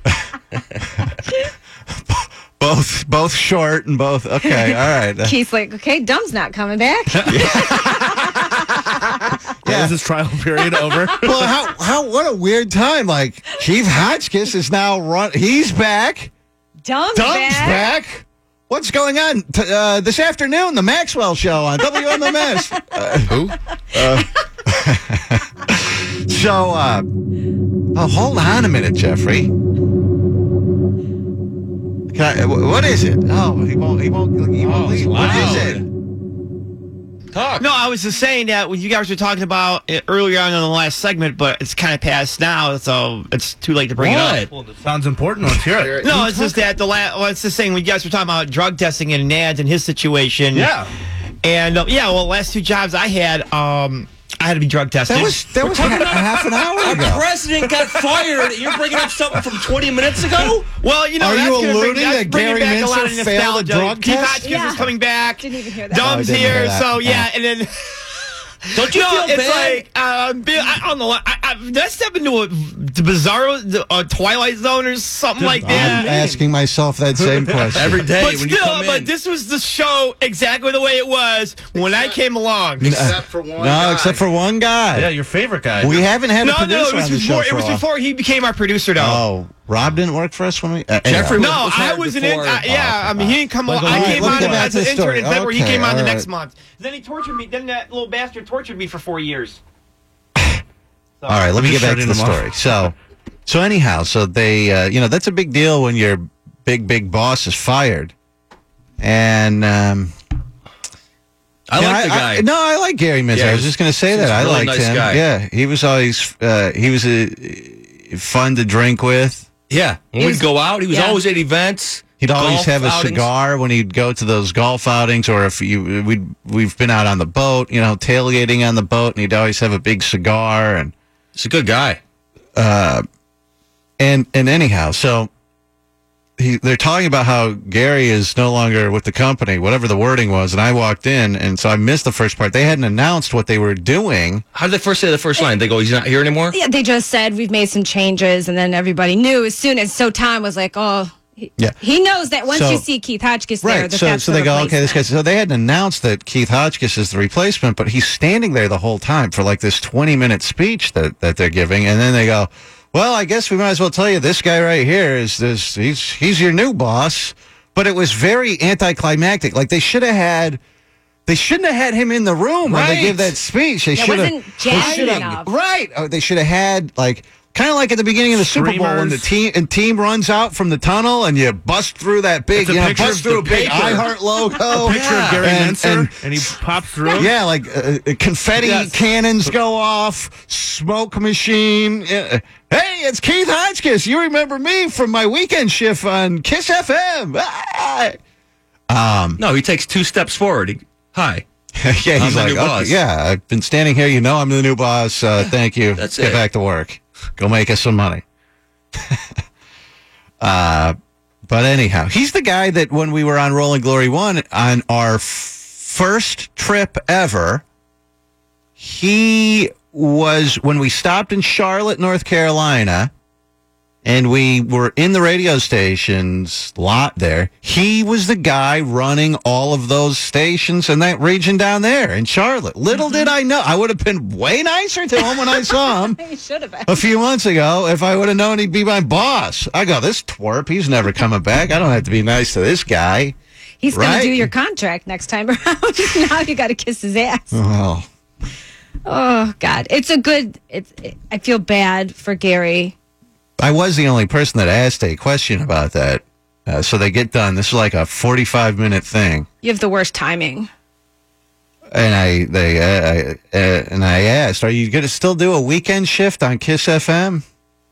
both, both short and both. Okay, all right. Uh, Keith's like, okay, Dumb's not coming back. Yeah. Is his trial period over? well, how, how, what a weird time. Like, Keith Hotchkiss is now run. He's back. Dumb's, Dumb's back. back. What's going on T- uh, this afternoon? The Maxwell Show on W M M S. Uh, Who? so, uh, oh, hold on a minute, Jeffrey. Can I, wh- what is it? Oh, he won't. He won't. He won't Oh, it's leave. What is loud. it? Talk. No, I was just saying that when you guys were talking about it earlier on in the last segment, but it's kind of past now, so it's too late to bring it up. Well, this sounds important. Let's hear it. No, it's just that the last. Well, it's just saying when you guys were talking about drug testing and Nads and his situation. Yeah. And uh, yeah, well, last two jobs I had, um, I had to be drug tested. That was that was ha- half an hour Our ago. president got fired. and You're bringing up something from twenty minutes ago? Well, you know, Are that's you gonna bring, alluding that's that bringing Gary back a lot of Mincer failed a nostalgia. drug Keith test? Hotchkiss Yeah. is coming back. Didn't even hear that. Dumb's Oh, I didn't hear here, that. so yeah, Oh. and then. Don't you No, feel it's bad? like uh, bi- I don't know. I, I, did I step into a bizarro a Twilight Zone or something like I'm that? asking myself that same question. Every day But when you still, come but in. this was the show exactly the way it was when I came along. Except for one No, guy. except for one guy. Yeah, your favorite guy. We haven't had a No, no, producer it was on the show before. for It was a while. before he became our producer, though. Oh, Rob didn't work for us when we. Uh, Jeffrey anyway. No, was I hired was an before. in, uh, yeah. I mean, he didn't come on. Like, I all came right, on let's get back as to an the intern story. in February. He Okay, came on the all next right. month. Then he tortured me. Then that little bastard tortured me for four years. All right, let me get Just back to the shutting them story. off. So, so anyhow, so they, uh, you know, that's a big deal when your big, big boss is fired. And, um, I you know, like the guy. I, no, I like Gary Minzer. Yeah, I was he's- just going to say he's that. a I really liked nice him. guy. Yeah, he was always, uh, he was a, fun to drink with. Yeah, when He we'd was- go out, he was yeah. always at events. He'd always golf have a outings. cigar when he'd go to those golf outings, or if you we we've been out on the boat, you know, tailgating on the boat, and he'd always have a big cigar. And He's a good guy. and and anyhow, so he, they're talking about how Gary is no longer with the company, whatever the wording was. And I walked in, and so I missed the first part. They hadn't announced what they were doing. How did they first say the first line? They go, he's not here anymore? Yeah, they just said we've made some changes, and then everybody knew as soon as. So Tom was like, "Oh, he, Yeah. he knows that once So- you see Keith Hotchkiss there, Right. that So, that's so the they go, okay, this guy. replacement." So they hadn't announced that Keith Hotchkiss is the replacement, but he's standing there the whole time for like this twenty minute speech that, that they're giving. And then they go, well, I guess we might as well tell you this guy right here is this, he's, he's your new boss. But it was very anticlimactic. Like they should have had, they shouldn't have had him in the room when they Right. gave that speech. They Yeah, it should wasn't have, jazzed should have, enough. right. Oh, they should have had like, kind of like at the beginning of the Super Bowl when the team and team runs out from the tunnel and you bust through that big, It's a you know, picture bust of through the a big paper. iHeart logo. A picture of Gary And- Minzer, and- and, he pops through. Yeah, like uh, uh, confetti Yes. cannons go off, smoke machine. Uh, hey, it's Keith Hotchkiss. You remember me from my weekend shift on Kiss F M. Ah! No, he takes two steps forward. He, Hi. yeah, he's I'm the like, new okay, boss. yeah, I've been standing here. You know, I'm the new boss. Uh, thank you. That's Get it. back to work. Go make us some money. uh, but anyhow, he's the guy that when we were on Rolling Glory One on our f- first trip ever, he was when we stopped in Charlotte, North Carolina. And we were in the radio stations lot there. He was the guy running all of those stations in that region down there in Charlotte. Little did I know. I would have been way nicer to him when I saw him He should have been. a few months ago if I would have known he'd be my boss. I go, this twerp, he's never coming back. I don't have to be nice to this guy. He's going right? to do your contract next time around. Now you got to kiss his ass. Oh, Oh God, it's a good. It's. It, I feel bad for Gary. I was the only person that asked a question about that. Uh, so they get done. This is like a forty-five minute thing. You have the worst timing. And I they uh, I, uh, and I asked, "Are you going to still do a weekend shift on Kiss F M?"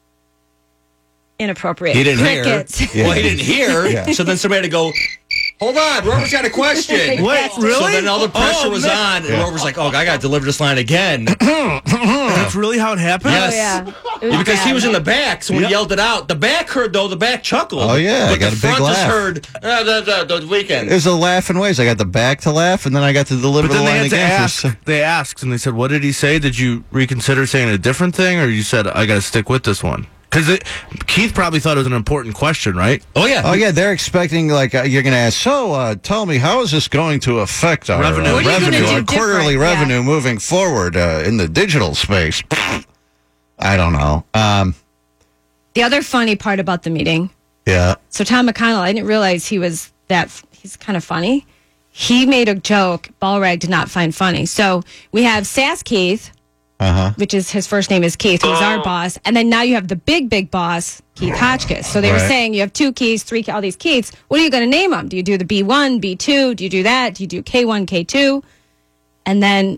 Inappropriate. He didn't hear. Crickets. Yeah. Well, he didn't hear. Yeah. So then somebody had to go, hold on, Rover's got a question. Wait, really? So then all the pressure Oh, was man. on, and Rover's like, oh, I got to deliver this line again. That's really how it happened? Yes. Oh yeah. It was Because he bad. was in the back, so when Yep. he yelled it out, the back heard, though, the back chuckled. Oh, yeah, I But got the a big front just laugh. heard, uh, the, the, the weekend. There's a laughing ways. I got the back to laugh, and then I got to deliver But the then they line had to again. ask. for- They asked, and they said, "What did he say? Did you reconsider saying a different thing, or you said I got to stick with this one?" Because Keith probably thought it was an important question, right? Oh, yeah. Oh yeah, they're expecting like uh, you're going to ask. So, uh, tell me, how is this going to affect our Revenue. uh, What are you gonna revenue, do our quarterly different? Yeah. revenue moving forward uh, in the digital space? I don't know. Um, The other funny part about the meeting. yeah. So Tom McConnell, I didn't realize he was that. He's kind of funny. He made a joke Ballrag did not find funny. So we have Sass Keith, Uh huh. which is his first name is Keith, who's our boss, and then now you have the big big boss, Keith Hotchkiss. So they were Right. saying you have two Keiths, three all these Keiths. What are you going to name them? Do you do the B one, B two? Do you do that? Do you do K one, K two? And then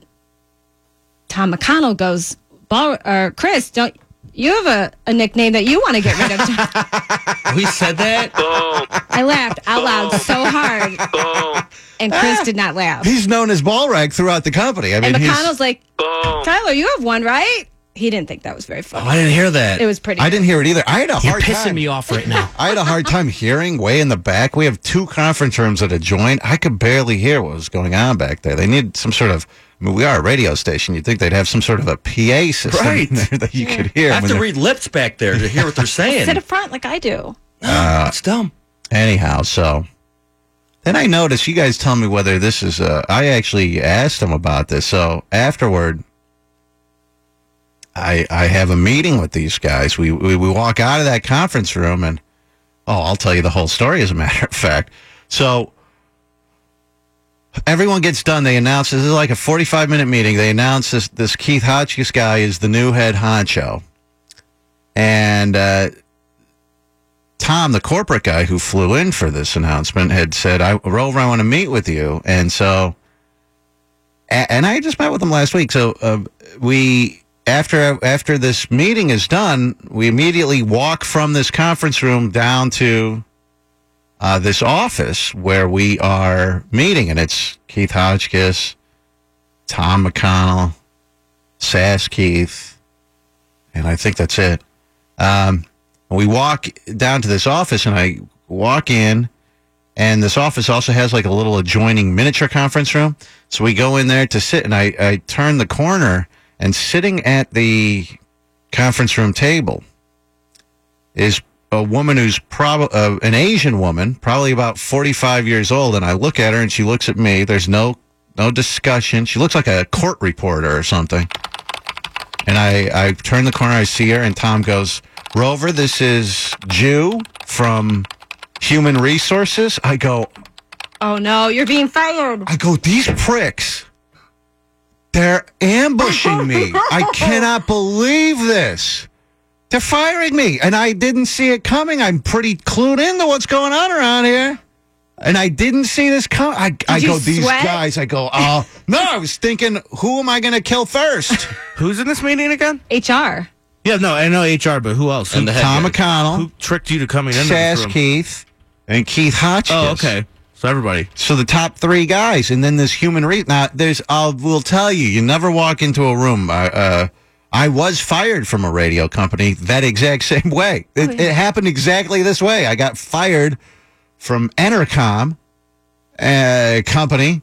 Tom McConnell goes, Ball or Chris, don't you have a, a nickname that you want to get rid of? Oh, he said that? I laughed out loud so hard, and Chris did not laugh. He's known as ball rag throughout the company. I mean, And he's, McConnell's like, Tyler, you have one, right? He didn't think that was very funny. Oh, I didn't hear that. It was pretty. I didn't hear it either. I had a You're hard pissing time. me off right now. I had a hard time hearing way in the back. We have two conference rooms at a joint. I could barely hear what was going on back there. They need some sort of. I mean, we are a radio station. You'd think they'd have some sort of a P A system Right. in there that you could hear. I have when to they're- read lips back there to hear what they're saying. Sit up front like I do. That's dumb. Anyhow, so then I noticed you guys tell me whether this is. Uh, I actually asked them about this. So afterward, I I have a meeting with these guys. We we, we walk out of that conference room, and oh, I'll tell you the whole story. As a matter of fact, so everyone gets done. They announce this is like a forty-five minute meeting. They announce this this Keith Hotchkiss guy is the new head honcho, and uh, Tom, the corporate guy who flew in for this announcement, had said, "I Rover, I want to meet with you." And so, and I just met with him last week. So uh, we. After after this meeting is done, we immediately walk from this conference room down to uh, this office where we are meeting, and it's Keith Hotchkiss, Tom McConnell, Sass Keith, and I think that's it. Um, we walk down to this office, and I walk in, and this office also has like a little adjoining miniature conference room. So we go in there to sit, and I, I turn the corner. And sitting at the conference room table is a woman who's probably uh, an Asian woman, probably about forty-five years old. And I look at her and she looks at me. There's no no discussion. She looks like a court reporter or something. And I, I turn the corner, I see her, and Tom goes, "Rover, this is Jew from Human Resources." I go, "Oh no, you're being fired." I go, "These pricks. They're ambushing me. I cannot believe this. They're firing me. And I didn't see it coming. I'm pretty clued into what's going on around here. And I didn't see this coming. I, I go, these sweat? guys, I go, oh, no, I was thinking, who am I going to kill first? Who's in this meeting again? H R. Yeah, no, I know H R, but who else? And Who- Tom Who McConnell, tricked you to coming into Sass this room? Keith, and Keith Hotchkiss. Oh, okay. So everybody. So the top three guys, and then this human re- now there's I will tell you, you never walk into a room. Uh, uh, I was fired from a radio company that exact same way. It, Oh, yeah. it happened exactly this way. I got fired from Entercom uh, company,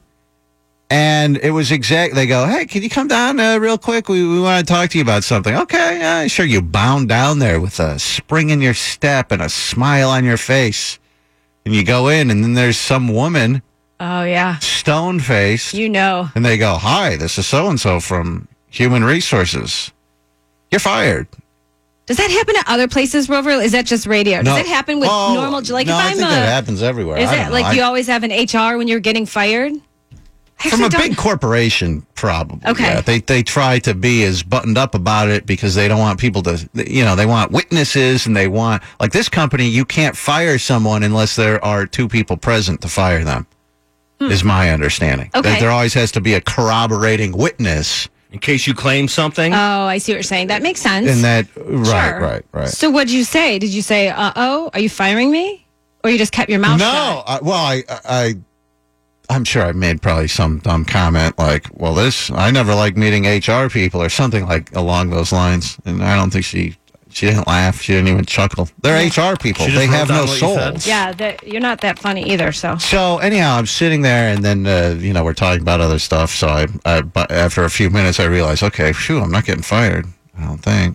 and it was exact. They go, "Hey, can you come down uh, real quick? We we want to talk to you about something." Okay, uh, sure. You bound down there with a spring in your step and a smile on your face. And you go in, and then there's some woman, Oh yeah. stone faced, You know. and they go, "Hi, this is so and so from Human Resources. You're fired." Does that happen at other places, Rover? Is that just radio? Does No. that happen with Oh, normal? Like no, if I I'm think a, that happens everywhere. is I it don't know. like I- you always have an H R when you're getting fired? I from actually a don't- big corporation, probably. Okay. Yeah. They they try to be as buttoned up about it because they don't want people to, you know, they want witnesses, and they want, like this company, you can't fire someone unless there are two people present to fire them, is my understanding. Okay. There, there always has to be a corroborating witness. In case you claim something. Oh, I see what you're saying. That makes sense. And that, right, Sure. right, right. So what'd you say? Did you say, "Uh oh, are you firing me," or you just kept your mouth no, shut? I, well, I, I, I'm sure I made probably some dumb comment like, "Well, this, I never like meeting H R people," or something like along those lines. And I don't think she, she didn't laugh. She didn't even chuckle. They're H R people. She just They wrote have down no what you soul. said? Yeah, that, you're not that funny either. So So anyhow, I'm sitting there, and then uh, you know we're talking about other stuff. So I, I, but after a few minutes, I realized, okay, phew, I'm not getting fired. I don't think.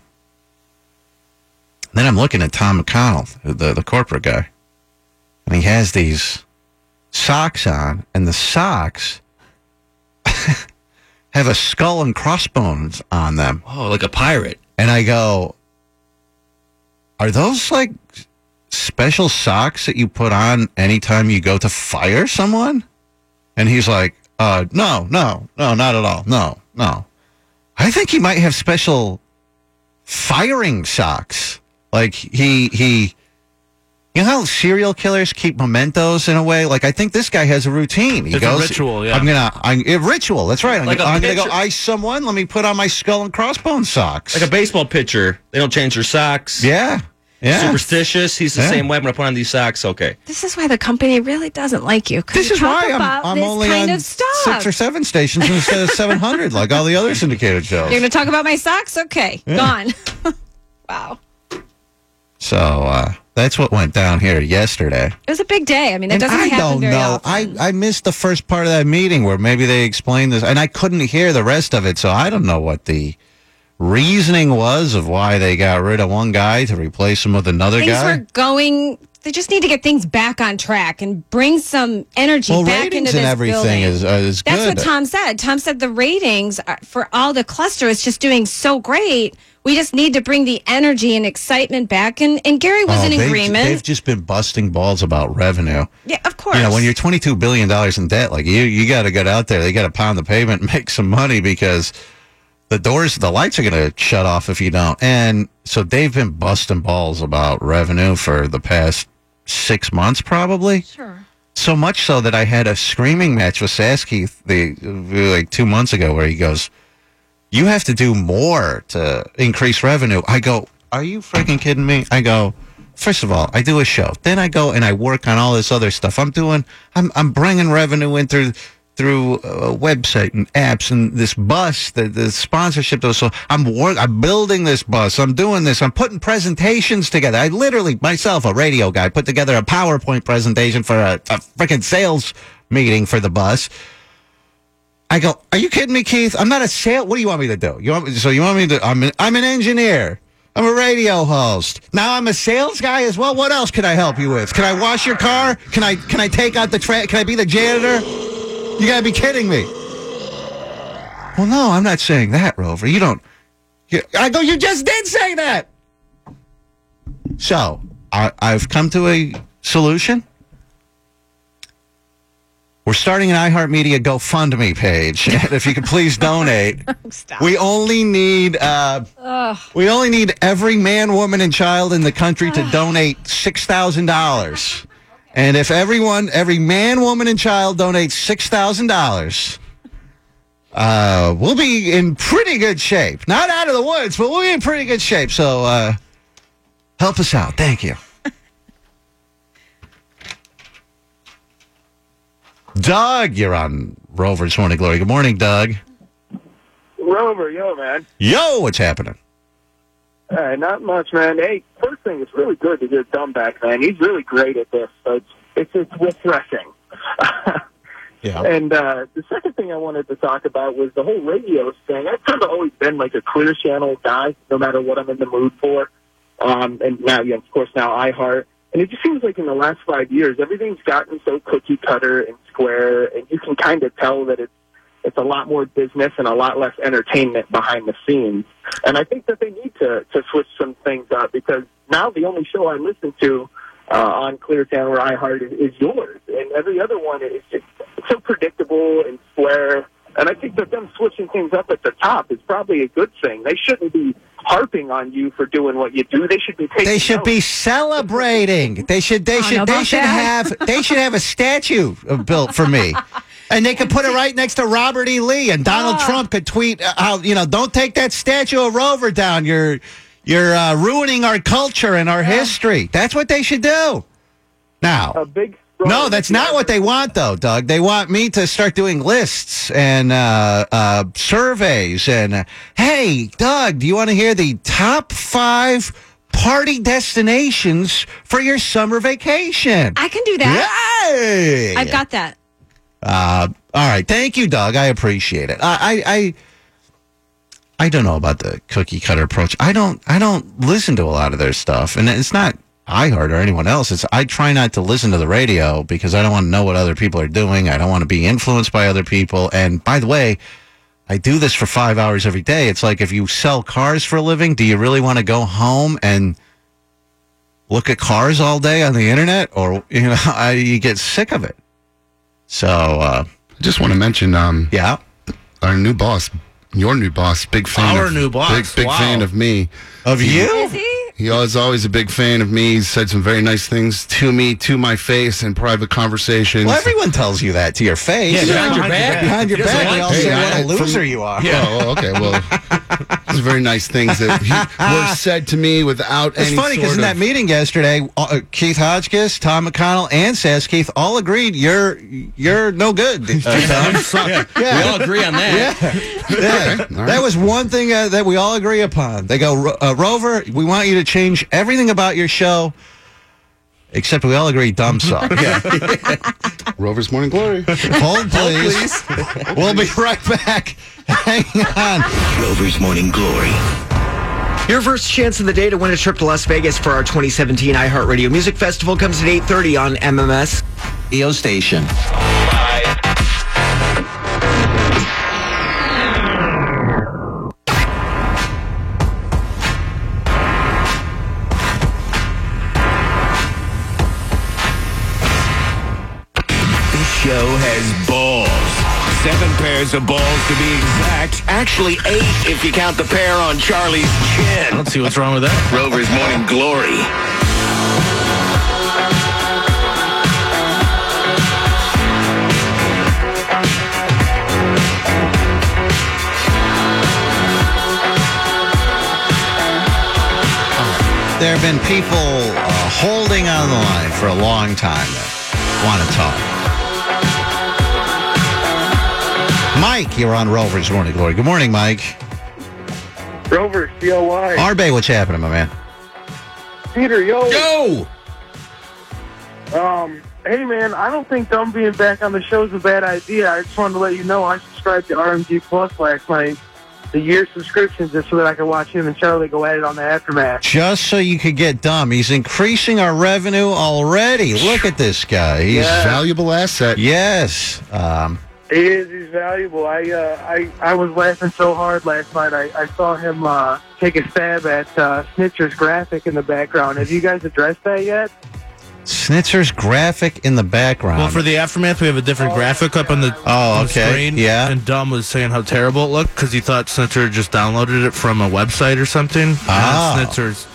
Then I'm looking at Tom McConnell, the the corporate guy, and he has these socks on, and the socks have a skull and crossbones on them. Oh, like a pirate. And I go, "Are those like special socks that you put on anytime you go to fire someone?" And he's like, uh, no, no, no, not at all. No, no. I think he might have special firing socks. Like he, he, you know how serial killers keep mementos in a way? Like I think this guy has a routine. He It's a goes, ritual, yeah. I'm gonna, I'm, a ritual. That's right. I'm, Like gonna, a I'm gonna go picture- ice someone. Let me put on my skull and crossbones socks. Like a baseball pitcher. They don't change their socks. yeah, yeah. Superstitious. He's the Yeah. same way. I'm going to put on these socks. Okay. this is why the company really doesn't like you. 'cause This you is talk why I'm, about I'm this only kind on of stuff. six or seven stations instead of seven hundred, like all the other syndicated shows. You're going to talk about my socks? Okay, gone. Wow, So uh, that's what went down here yesterday. it was a big day. I mean, that And doesn't I happen don't very know. often. I, I missed the first part of that meeting where maybe they explained this, and I couldn't hear the rest of it, so I don't know what the reasoning was of why they got rid of one guy to replace him with another Things guy. were going. they just need to get things back on track and bring some energy Well, back ratings into this and everything building. is uh, is That's good. what Tom said. Tom said the ratings are, for all the cluster is just doing so great. We just need to bring the energy and excitement back. And, and Gary was Oh, in they've- agreement. They've just been busting balls about revenue. Yeah, of course. You know, when you're twenty-two billion dollars in debt, like you, you got to get out there. They got to pound the pavement and make some money because the doors, the lights are going to shut off if you don't. And so they've been busting balls about revenue for the past six months, probably. Sure. So much so that I had a screaming match with Saskeith the like two months ago where he goes, "You have to do more to increase revenue." I go, "Are you freaking kidding me?" I go, first of all, I do a show. Then I go and I work on all this other stuff. I'm doing, I'm, I'm bringing revenue in through, through a website and apps and this bus, the, the sponsorship. So I'm work, I'm building this bus. I'm doing this. I'm putting presentations together. I literally, myself, a radio guy, put together a PowerPoint presentation for a, a freaking sales meeting for the bus. I go, "Are you kidding me, Keith? I'm not a sale. What do you want me to do? You want me, so you want me to? I'm an, I'm an engineer. I'm a radio host. Now I'm a sales guy as well. What else can I help you with? Can I wash your car? Can I can I take out the tra- Can I be the janitor? You gotta be kidding me." Well, no, I'm not saying that, Rover. You don't. You, I go, "You just did say that." So I, I've come to a solution. We're starting an iHeartMedia GoFundMe page, and if you could please donate. Stop. We only need uh, we only need every man, woman, and child in the country to donate six thousand dollars. And if everyone, every man, woman, and child donates six thousand dollars, uh, we'll be in pretty good shape. Not out of the woods, but we'll be in pretty good shape. So uh, help us out. Thank you. Doug, you're on Rover's Morning Glory. Good morning, Doug. Rover, yo, man. Yo, what's happening? Uh, not much, man. Hey, first thing, it's really good to get Dumb back, man. He's really great at this, so it's it's, it's refreshing. Yeah. And uh, the second thing I wanted to talk about was the whole radio thing. I've kind of always been like a Clear Channel guy, no matter what I'm in the mood for. Um, and now, yeah, of course, now iHeart. And it just seems like in the last five years, everything's gotten so cookie cutter and square, and you can kind of tell that it's it's a lot more business and a lot less entertainment behind the scenes. And I think that they need to, to switch some things up, because now the only show I listen to uh, on Clear Channel or iHeart is, is yours, and every other one is just so predictable and square. And I think that them switching things up at the top is probably a good thing. They shouldn't be harping on you for doing what you do. They should be taking They should notes. be celebrating. They should. They I don't know should. They about should that. have. They should have a statue uh, built for me, and they could put it right next to Robert E. Lee, and Donald Oh. Trump could tweet uh, how you know, "Don't take that statue of Rover down. You're you're uh, ruining our culture and our history." That's what they should do. Now, a big. no, that's not what they want, though, Doug. They want me to start doing lists and uh, uh, surveys. And, uh, hey, Doug, do you want to hear the top five party destinations for your summer vacation? I can do that. Yay! I've got that. Uh, all right. Thank you, Doug. I appreciate it. I, I, I, I don't know about the cookie cutter approach. I don't, I don't listen to a lot of their stuff, and it's not iHeart or anyone else. It's I try not to listen to the radio because I don't want to know what other people are doing. I don't want to be influenced by other people. And by the way, I do this for five hours every day. It's like if you sell cars for a living, do you really want to go home and look at cars all day on the internet? Or, you know, I, you get sick of it. So, uh, I just want to mention um, yeah. our new boss, your new boss, big fan Our of, new boss, big, big wow. fan of me. Of you? Is he? He was always a big fan of me. He's said some very nice things to me, to my face, in private conversations. Well, everyone tells you that to your face. Yeah, behind your back. Behind your He doesn't back, they like all Hey, say I- what a I- loser from- you are. Oh, well, okay. Well, those are very nice things that he, were said to me without It's any funny because sort in of... that meeting yesterday, uh, Keith Hodgkiss, Tom McConnell, and Sass Keith all agreed you're you're no good. Uh, Tom. Yeah. Yeah. We all agree on that. Yeah. all right. That was one thing uh, that we all agree upon. They go, "Ro- uh, Rover, we want you to change everything about your show, except we all agree dumb suck." Rover's Morning Glory. Hold, please. We'll be right back. Hang on. Rover's Morning Glory. Your first chance of the day to win a trip to Las Vegas for our twenty seventeen iHeartRadio Music Festival comes at eight thirty on M M S radio station. This show has balls. Seven pairs of balls to be exact. Actually, eight if you count the pair on Charlie's chin. I don't see what's wrong with that. Rover's Morning Glory. There have been people uh, holding on the line for a long time that want to talk. Mike, you're on Rover's Morning Glory. Good morning, Mike. Rover, C L Y. Arbe, what's happening, my man? Peter, yo. Yo! Um, hey, man, I don't think Dumb being back on the show is a bad idea. I just wanted to let you know I subscribed to R M G Plus last night. The year subscription just so that I could watch him and Charlie go at it on the Aftermath. Just so you could get Dumb. He's increasing our revenue already. Look at this guy. He's Yeah. Valuable asset. Yes. Um, He is. He's valuable. I uh, I I was laughing so hard last night. I, I saw him uh, take a stab at uh, Snitcher's graphic in the background. Have you guys addressed that yet? Snitzer's graphic in the background. Well, for the Aftermath, we have a different graphic up on the, Oh, on the okay. screen. Yeah. And Dom was saying how terrible it looked because he thought Snitzer just downloaded it from a website or something. Oh. And Snitzer's...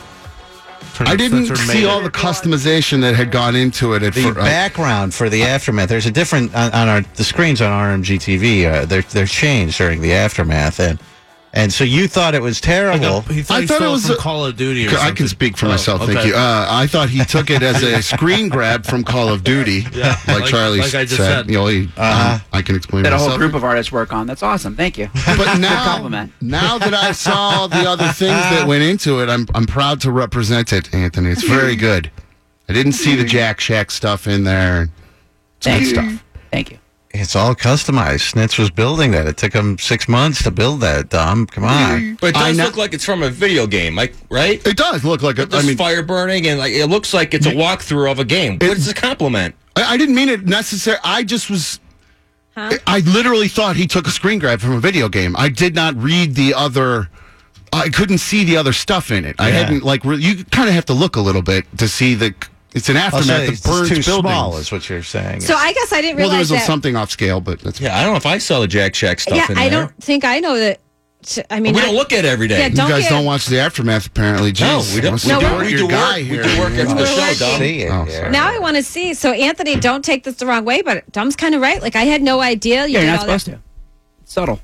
I didn't Snitzer see made all it. the customization that had gone into it. At the fir- uh, background for the Aftermath. There's a different on, on our the screens on R M G T V. Uh, they're they're changed during the Aftermath, and and so you thought it was terrible. Like a- he thought I he thought stole it was from a- Call of Duty or I something. can speak for Oh, myself, thank okay. you. Uh, I thought he took it as a screen grab from Call of Duty, Yeah, like, like- Charlie like I just said. said. You know, he, Uh-huh. um, I can explain That a whole myself. group of artists work on. That's awesome. Thank you. But now, compliment. now that I saw the other things that went into it, I'm I'm proud to represent it, Anthony. It's very good. I didn't see the Jack Shack stuff in there. It's good Thank you. stuff. Thank you. It's all customized. Snitz was building that. It took him six months to build that. Dom, come on. But it I does know- look like it's from a video game, like, right? It does look like a. I There's mean, fire burning, and like it looks like it's a walkthrough of a game. It- What's the compliment? I, I didn't mean it necessary. I just was. I literally thought he took a screen grab from a video game. I did not read the other. I couldn't see the other stuff in it. I Yeah. hadn't like. Re- you kind of have to look a little bit to see the. It's an Oh, so aftermath it's of burns too buildings. small, is what you're saying. So I guess I didn't Well, there realize was that. something off scale, but that's Yeah, I don't know if I saw the Jack Shack stuff yeah, in I there. don't think I know that. I mean, we I- don't look at it every day. Yeah, you don't guys get- don't watch the aftermath. Apparently, No, Jeez, we don't. Let's We No, do, support we your do guy work. here. We do work after the We're show, working. Dom. See it, Oh, yeah. sorry. Now I want to see. So Anthony, don't take this the wrong way, but Dom's kind of right. Like I had no idea. You Yeah, did you're not all that- supposed to. It's subtle.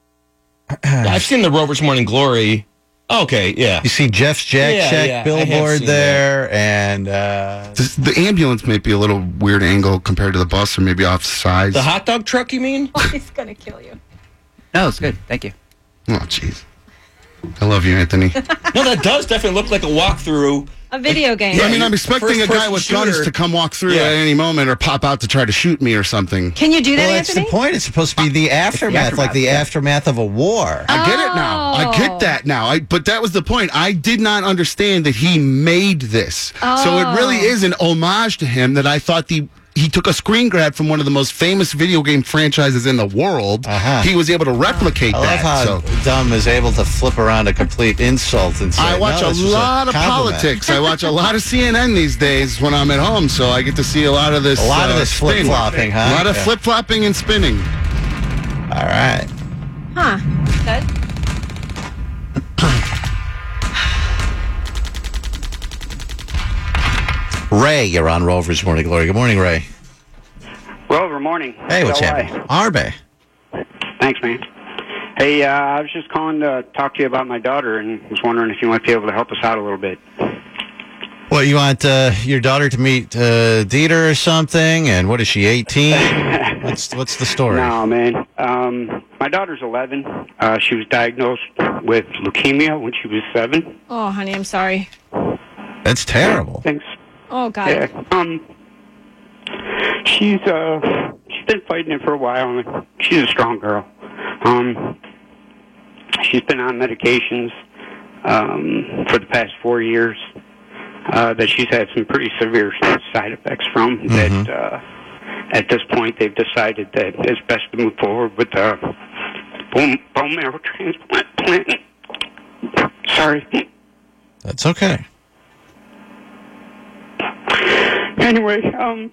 I've seen the Rover's Morning Glory. Okay, yeah. You see Jeff's Jack Yeah, Shack yeah, I have billboard seen there, and uh, Does the ambulance may be a little weird angle compared to the bus, or maybe off size. The hot dog truck, you mean? Oh, he's gonna kill you. No, it's good. Thank you. Oh, jeez. I love you, Anthony. No, that does definitely look like a walkthrough. A video game. I mean, I'm expecting a guy first-person with guns shooter. to come walk through Yeah. at any moment or pop out to try to shoot me or something. Can you do that, well, that's Anthony? the point. It's supposed to be the aftermath, like the aftermath of a war. I get it now. I Oh. get that now. I, but that was the point. I did not understand that he made this. So it really Oh. is an homage to him that I thought the he took a screen grab from one of the most famous video game franchises in the world. Uh-huh. He was able to replicate I love that. how so Dumb is able to flip around a complete insult and say, I watch no, a this was lot of compliment. politics. I watch a lot of C N N these days when I'm at home, so I get to see a lot of this. A lot of uh, this spin. flip-flopping, huh? A lot of Yeah. flip flopping and spinning. All right. Huh. Good. Ray, you're on Rover's Morning Glory. Good morning, Ray. Rover, morning. Hey, what's L I. happening? Arbe. Thanks, man. Hey, uh, I was just calling to talk to you about my daughter and was wondering if you might be able to help us out a little bit. What, you want uh, your daughter to meet uh, Dieter or something? And what is she, eighteen? what's what's the story? No, man. Um, my daughter's eleven. Uh, she was diagnosed with leukemia when she was seven. Oh, honey, I'm sorry. That's terrible. Thanks. Oh God. Yeah. Um, she's uh, she's been fighting it for a while. And she's a strong girl. Um, she's been on medications. um, for the past four years uh, that she's had some pretty severe side effects from. Mm-hmm. That uh, at this point they've decided that it's best to move forward with the bone, bone marrow transplant. Sorry. That's okay. Anyway, um,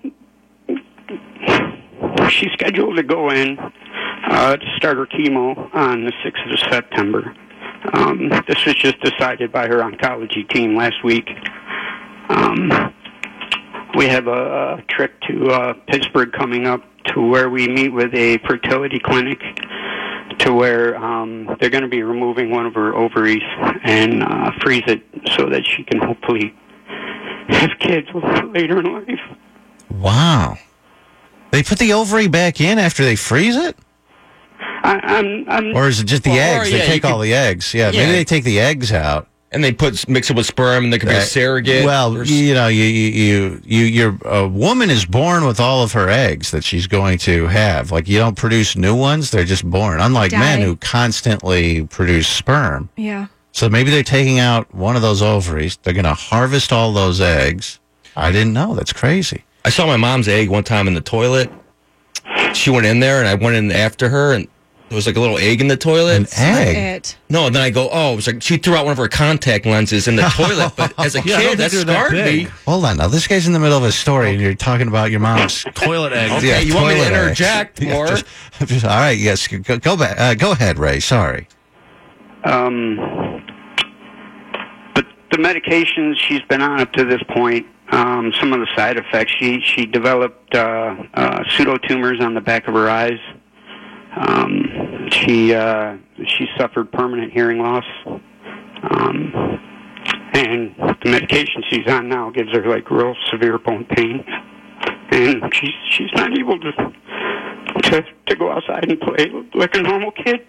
she's scheduled to go in uh, to start her chemo on the sixth of September. Um, this was just decided by her oncology team last week. Um, we have a, a trip to uh, Pittsburgh coming up to where we meet with a fertility clinic to where um, they're going to be removing one of her ovaries and uh, freeze it so that she can hopefully have kids later in life. Wow. They put the ovary back in after they freeze it? I, I'm, I'm, or is it just the well, eggs? or, They yeah, take could, all the eggs. Yeah, yeah, maybe they take the eggs out. And they put mix it with sperm, and they could be uh, a surrogate. Well, or... you know, you, you, you, you, you're, a woman is born with all of her eggs that she's going to have. Like, you don't produce new ones; they're just born. Unlike Die. men who constantly produce sperm. Yeah. So maybe they're taking out one of those ovaries. They're going to harvest all those eggs. I didn't know. That's crazy. I saw my mom's egg one time in the toilet. She went in there, and I went in after her, and there was like a little egg in the toilet. An egg? It. No, and then I go, oh, it was like she threw out one of her contact lenses in the toilet. But as a Yeah, I don't kid, that think they're that scarred big. me. Hold on. Now, this guy's in the middle of a story, and you're talking about your mom's Toilet eggs. Okay, Yeah, you want me to toilet eggs. interject Yeah, more? just- just- all right, yes. Go, go back. Uh, go ahead, Ray. Sorry. Um, but the medications she's been on up to this point, um, some of the side effects, she she developed uh, uh, pseudotumors on the back of her eyes. Um, she uh, she suffered permanent hearing loss, um, and the medication she's on now gives her like real severe bone pain, and she's she's not able to to to go outside and play like a normal kid.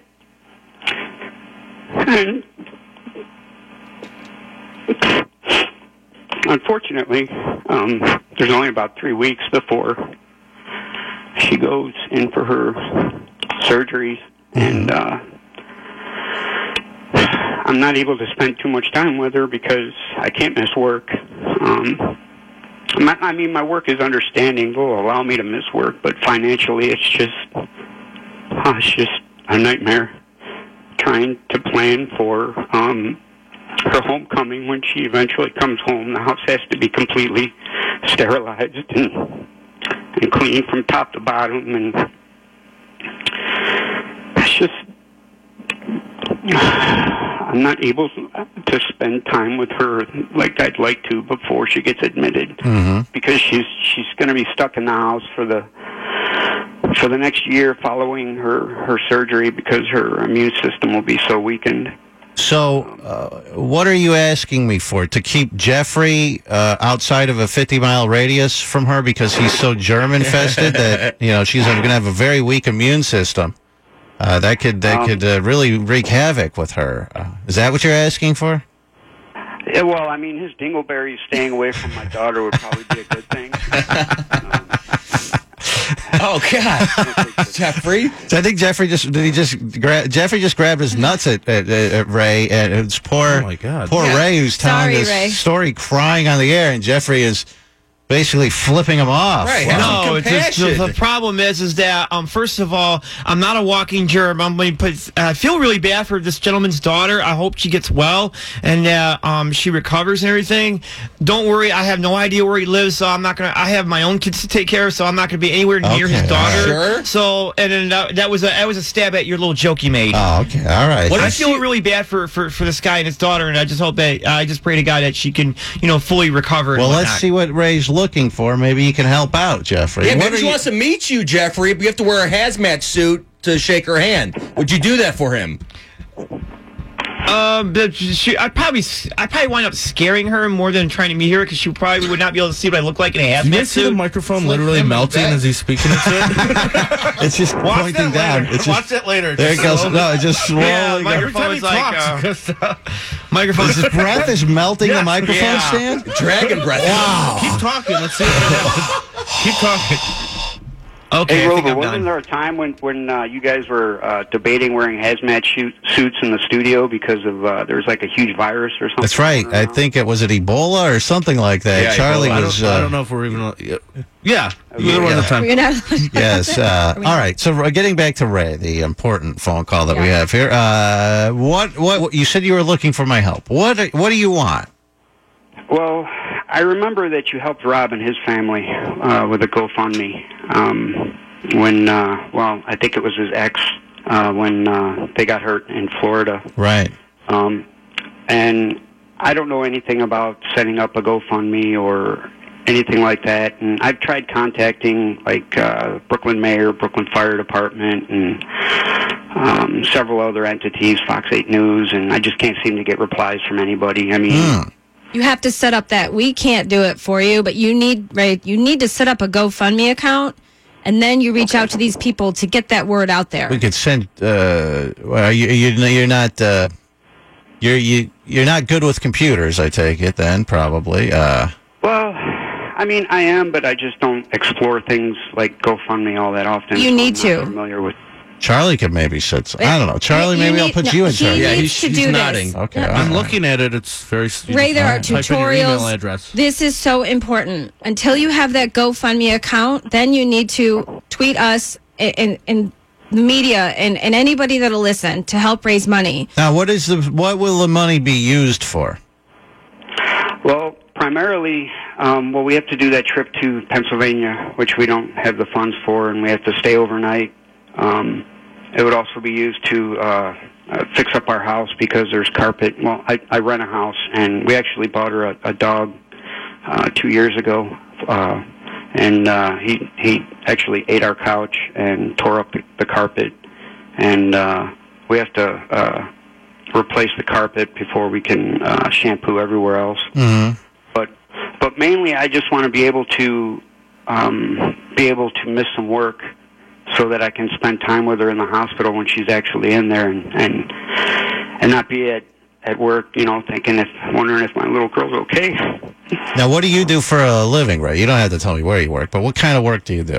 And unfortunately, um, there's only about three weeks before she goes in for her surgeries, and uh, I'm not able to spend too much time with her because I can't miss work. Um, my, I mean, my work is understanding, will allow me to miss work, but financially, it's just, uh, it's just a nightmare. Trying to plan for um, her homecoming when she eventually comes home. The house has to be completely sterilized and, and cleaned from top to bottom, and it's just I'm not able to spend time with her like I'd like to before she gets admitted, mm-hmm. because she's she's going to be stuck in the house for the. for the next year following her, her surgery because her immune system will be so weakened. So, uh, what are you asking me for? To keep Jeffrey uh, outside of a fifty-mile radius from her because he's so germ-infested that, you know, she's going to have a very weak immune system. Uh, that could that Um, could uh, really wreak havoc with her. Uh, is that what you're asking for? Yeah, well, I mean, his dingleberries staying away from my daughter would probably be a good thing. um, Oh God, Jeffrey! So I think Jeffrey just did he just gra- Jeffrey just grabbed his nuts at, at, at Ray, and it's poor, Oh, my God. poor Yeah. Ray who's telling Sorry, this Ray. story, crying on the air, and Jeffrey is basically flipping him off. Right. Wow. No, it's just, the, compassion. the problem is, is that um, first of all, I'm not a walking germ. I'm going to put. I feel really bad for this gentleman's daughter. I hope she gets well and uh, um, she recovers and everything. Don't worry, I have no idea where he lives, so I'm not gonna. I have my own kids to take care of, so I'm not going to be anywhere near Okay, his daughter. sure. So, and then that, that was a that was a stab at your little joke you made. Oh, okay, all right. What I feel really bad for, for, for this guy and his daughter, and I just hope that I just pray to God that she can, you know, fully recover. and Well, let's whatnot. see what Ray's looking for. Maybe he can help out, Jeffrey. Yeah, What maybe are she you- wants to meet you, Jeffrey, but you have to wear a hazmat suit to shake her hand. Would you do that for him? Um, but she, I probably, I probably wind up scaring her more than trying to meet her because she probably would not be able to see what I look like in a You hazmat guys see the suit. microphone literally him in the melting back. as he's speaking into it? It's just Watch pointing that down. later. It's Watch just, that later. there it Just goes. slowly. No, it just slowly Yeah, goes. microphone Every time he is like, talks, uh, it goes down. Microphone. His breath is melting the microphone Yeah. stand? Dragon breath. Wow. Keep talking. Let's see what happens. Keep talking. Okay, Hey, I think Rover, I'm wasn't done. there a time when when uh, you guys were uh, debating wearing hazmat shoot, suits in the studio because of uh, there was like a huge virus or something? That's right. I think it was it Ebola or something like that. Yeah, Charlie Ebola. was. I don't, Uh, I don't know if we're even. Yeah, either one at a time. We're gonna have- yes. Uh, all right. So uh, getting back to Ray, the important phone call that we have here. Uh, what? What? You said you were looking for my help. What? What do you want? Well, I remember that you helped Rob and his family uh, with a GoFundMe um, when, uh, well, I think it was his ex uh, when uh, they got hurt in Florida. Right. Um, and I don't know anything about setting up a GoFundMe or anything like that. And I've tried contacting like uh, Brooklyn Mayor, Brooklyn Fire Department, and um, several other entities, Fox eight News, and I just can't seem to get replies from anybody. I mean. Mm. You have to set up that. We can't do it for you, but you need right. You need to set up a GoFundMe account, and then you reach out to these people to get that word out there. We could send. Uh, well, you, you, you're not. Uh, you're you. You're not good with computers. I take it then, probably. Uh, Well, I mean, I am, but I just don't explore things like GoFundMe all that often. You so need I'm not to. Familiar with. Charlie could maybe set. Some, I don't know. Charlie, You maybe I'll need- put no, you in he charge. Yeah, needs he's- to he's do this. nodding. Okay. Yeah. all I'm right. looking at it. It's very. you Ray, just there are type in your tutorials. email address. This is so important. Until you have that GoFundMe account, then you need to tweet us and, and the media and, and anybody that'll listen to help raise money. Now, what is the? What will the money be used for? Well, primarily, um, well, we have to do that trip to Pennsylvania, which we don't have the funds for, and we have to stay overnight. Um, it would also be used to uh, uh, fix up our house because there's carpet. Well, I, I rent a house, and we actually bought her a, a dog uh, two years ago, uh, and uh, he he actually ate our couch and tore up the, the carpet, and uh, we have to uh, replace the carpet before we can uh, shampoo everywhere else. Mm-hmm. But but mainly, I just want to be able to um, be able to miss some work so that I can spend time with her in the hospital when she's actually in there, and and, and not be at, at work, you know, thinking if wondering if my little girl's okay. Now, what do you do for a living, Ray? You don't have to tell me where you work, but what kind of work do you do?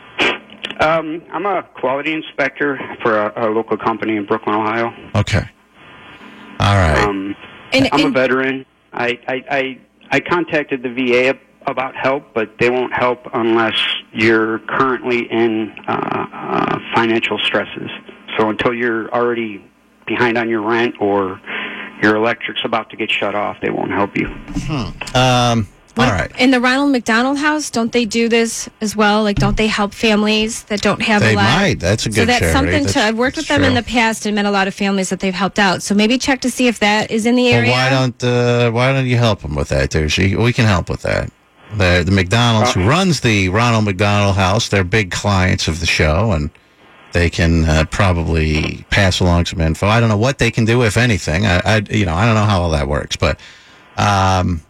Um, I'm a quality inspector for a, a local company in Brooklyn, Ohio. Okay. All right. Um, And- I'm a and- veteran. I, I, I, I contacted the V A about help, but they won't help unless you're currently in uh, uh, financial stresses. So until you're already behind on your rent or your electric's about to get shut off, they won't help you. Um. All right. In the Ronald McDonald House, don't they do this as well? Like, don't they help families that don't have They a lot? might. That's a So good that's charity. something That's- to. I've worked with that's them in true. the past and met a lot of families that they've helped out. So maybe check to see if that is in the Well, area. why don't uh, Why don't you help them with that, Douchey? We can help with that. The the McDonald's who runs the Ronald McDonald House, they're big clients of the show, and they can uh, probably pass along some info. I don't know what they can do, if anything. I, I you know I don't know how all that works, but um,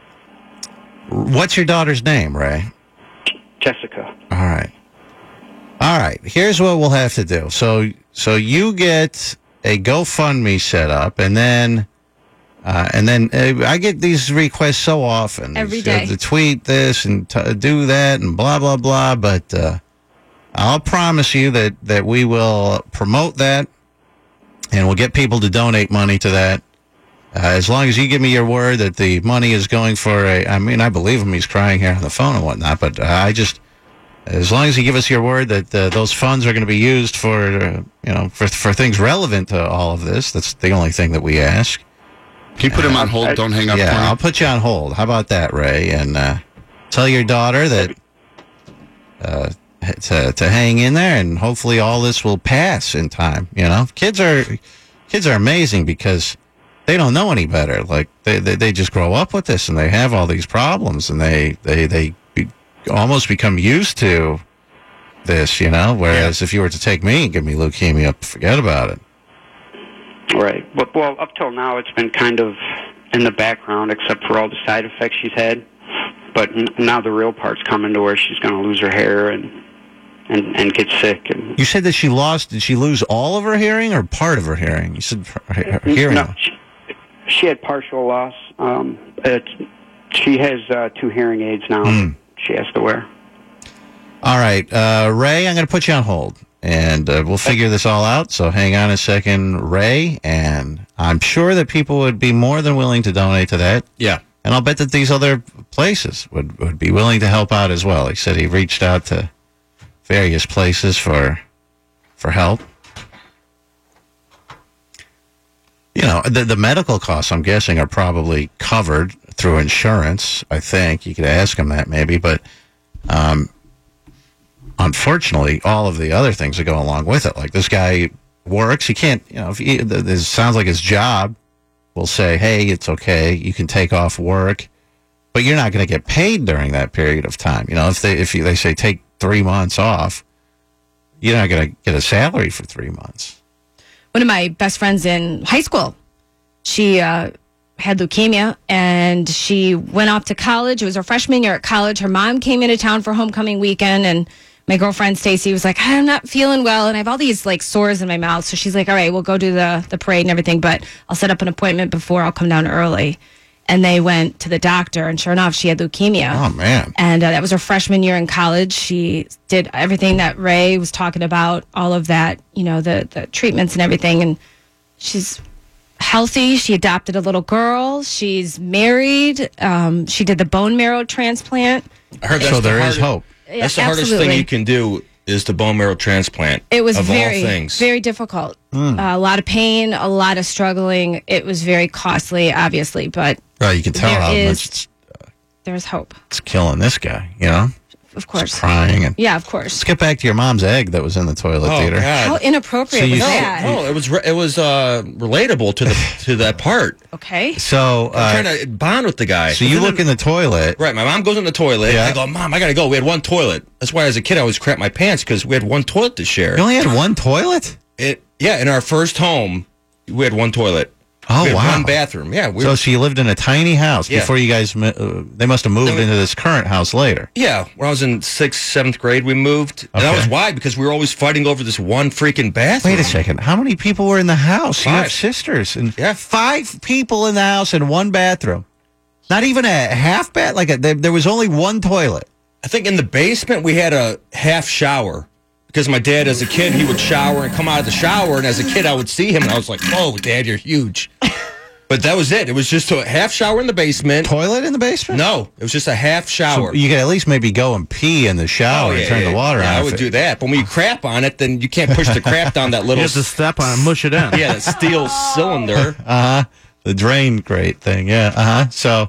what's your daughter's name, Ray? Jessica. All right. All right. Here's what we'll have to do. So so you get a GoFundMe set up, and then uh, and then uh, I get these requests so often. Every You know, day. to tweet this and t- do that and blah blah blah. But uh, I'll promise you that that we will promote that, and we'll get people to donate money to that. Uh, as long as you give me your word that the money is going for a, I mean, I believe him. He's crying here on the phone and whatnot, but uh, I just, as long as you give us your word that uh, those funds are going to be used for, uh, you know, for for things relevant to all of this, that's the only thing that we ask. Can you put him on hold? Don't hang up. Yeah, for him? I'll put you on hold. How about that, Ray? And uh, tell your daughter that uh, to to hang in there, and hopefully all this will pass in time. You know, kids are kids are amazing because they don't know any better. Like they, they, they just grow up with this, and they have all these problems, and they they they be, almost become used to this. You know, whereas if you were to take me and give me leukemia, forget about it. Right. But, well, up till now, it's been kind of in the background, except for all the side effects she's had. But n- now the real part's coming to where she's going to lose her hair and, and and get sick. And You said that she lost. Did she lose all of her hearing or part of her hearing? You said her, her hearing. No, she, she had partial loss. Um, it's, she has uh, two hearing aids now. Mm. She has to wear. All right, uh, Ray, I'm going to put you on hold, and uh, we'll figure this all out. So hang on a second, Ray, and I'm sure that people would be more than willing to donate to that. Yeah. And I'll bet that these other places would, would be willing to help out as well. He said he reached out to various places for for help. You know, the, the medical costs, I'm guessing, are probably covered through insurance, I think. You could ask him that maybe, but um, unfortunately, all of the other things that go along with it, like this guy works, he can't, you know, if he, it sounds like his job will say, hey, it's okay, you can take off work, but you're not going to get paid during that period of time. You know, if they if you, they say take three months off, you're not going to get a salary for three months. One of my best friends in high school, she uh, had leukemia, and she went off to college. It was her freshman year at college. Her mom came into town for homecoming weekend, and my girlfriend Stacy was like, I'm not feeling well, and I have all these like sores in my mouth. So she's like, all right, we'll go do the, the parade and everything, but I'll set up an appointment before. I'll come down early. And they went to the doctor, and sure enough, she had leukemia. Oh, man. And uh, that was her freshman year in college. She did everything that Ray was talking about, all of that, you know, the, the treatments and everything. And she's healthy. She adopted a little girl. She's married. Um, she did the bone marrow transplant. I heard that's so the there hardest, is hope. That's the Yeah, hardest absolutely. thing you can do is the bone marrow transplant. It was of very, all things. very difficult. Mm. Uh, a lot of pain, a lot of struggling. It was very costly, obviously, but Right, you can tell there how is, much it's, there's hope, it's killing this guy, you know? of course. Just crying. And Yeah, of course. let's get back to your mom's egg that was in the toilet Oh, theater. God. How inappropriate So you- was No, that? no, it was re- it was uh, relatable to the to that part. Okay. So, uh, I'm trying to bond with the guy. so you look in the toilet. Right, my mom goes in the toilet. Yeah. I go, Mom, I gotta go. We had one toilet. That's why, as a kid, I always crap my pants because we had one toilet to share. You only had one toilet? It, yeah, in our first home, we had one toilet. Oh, we had wow. one bathroom. Yeah, we So were, she lived in a tiny house Yeah. before you guys, mo- uh, they must have moved No, we- into this current house later. yeah. When I was in sixth, seventh grade, we moved, and that Okay. was why because we were always fighting over this one freaking bathroom. Wait a second. How many people were in the house? You have Five. sisters. And Yeah. Five people in the house in one bathroom. Not even a half bath? Like a, there, there was only one toilet. I think in the basement we had a half shower because my dad, as a kid, he would shower and come out of the shower, and as a kid, I would see him, and I was like, "Whoa, Dad, you're huge." But that was it. It was just a half shower in the basement. Toilet in the basement? No, it was just a half shower. So you could at least maybe go and pee in the shower Oh, and turn the water yeah, on. I if would it- do that. But when you crap on it, then you can't push the crap down that You little have to step on it and mush it in. yeah, that steel cylinder. Uh-huh. The drain grate thing, yeah. Uh-huh. So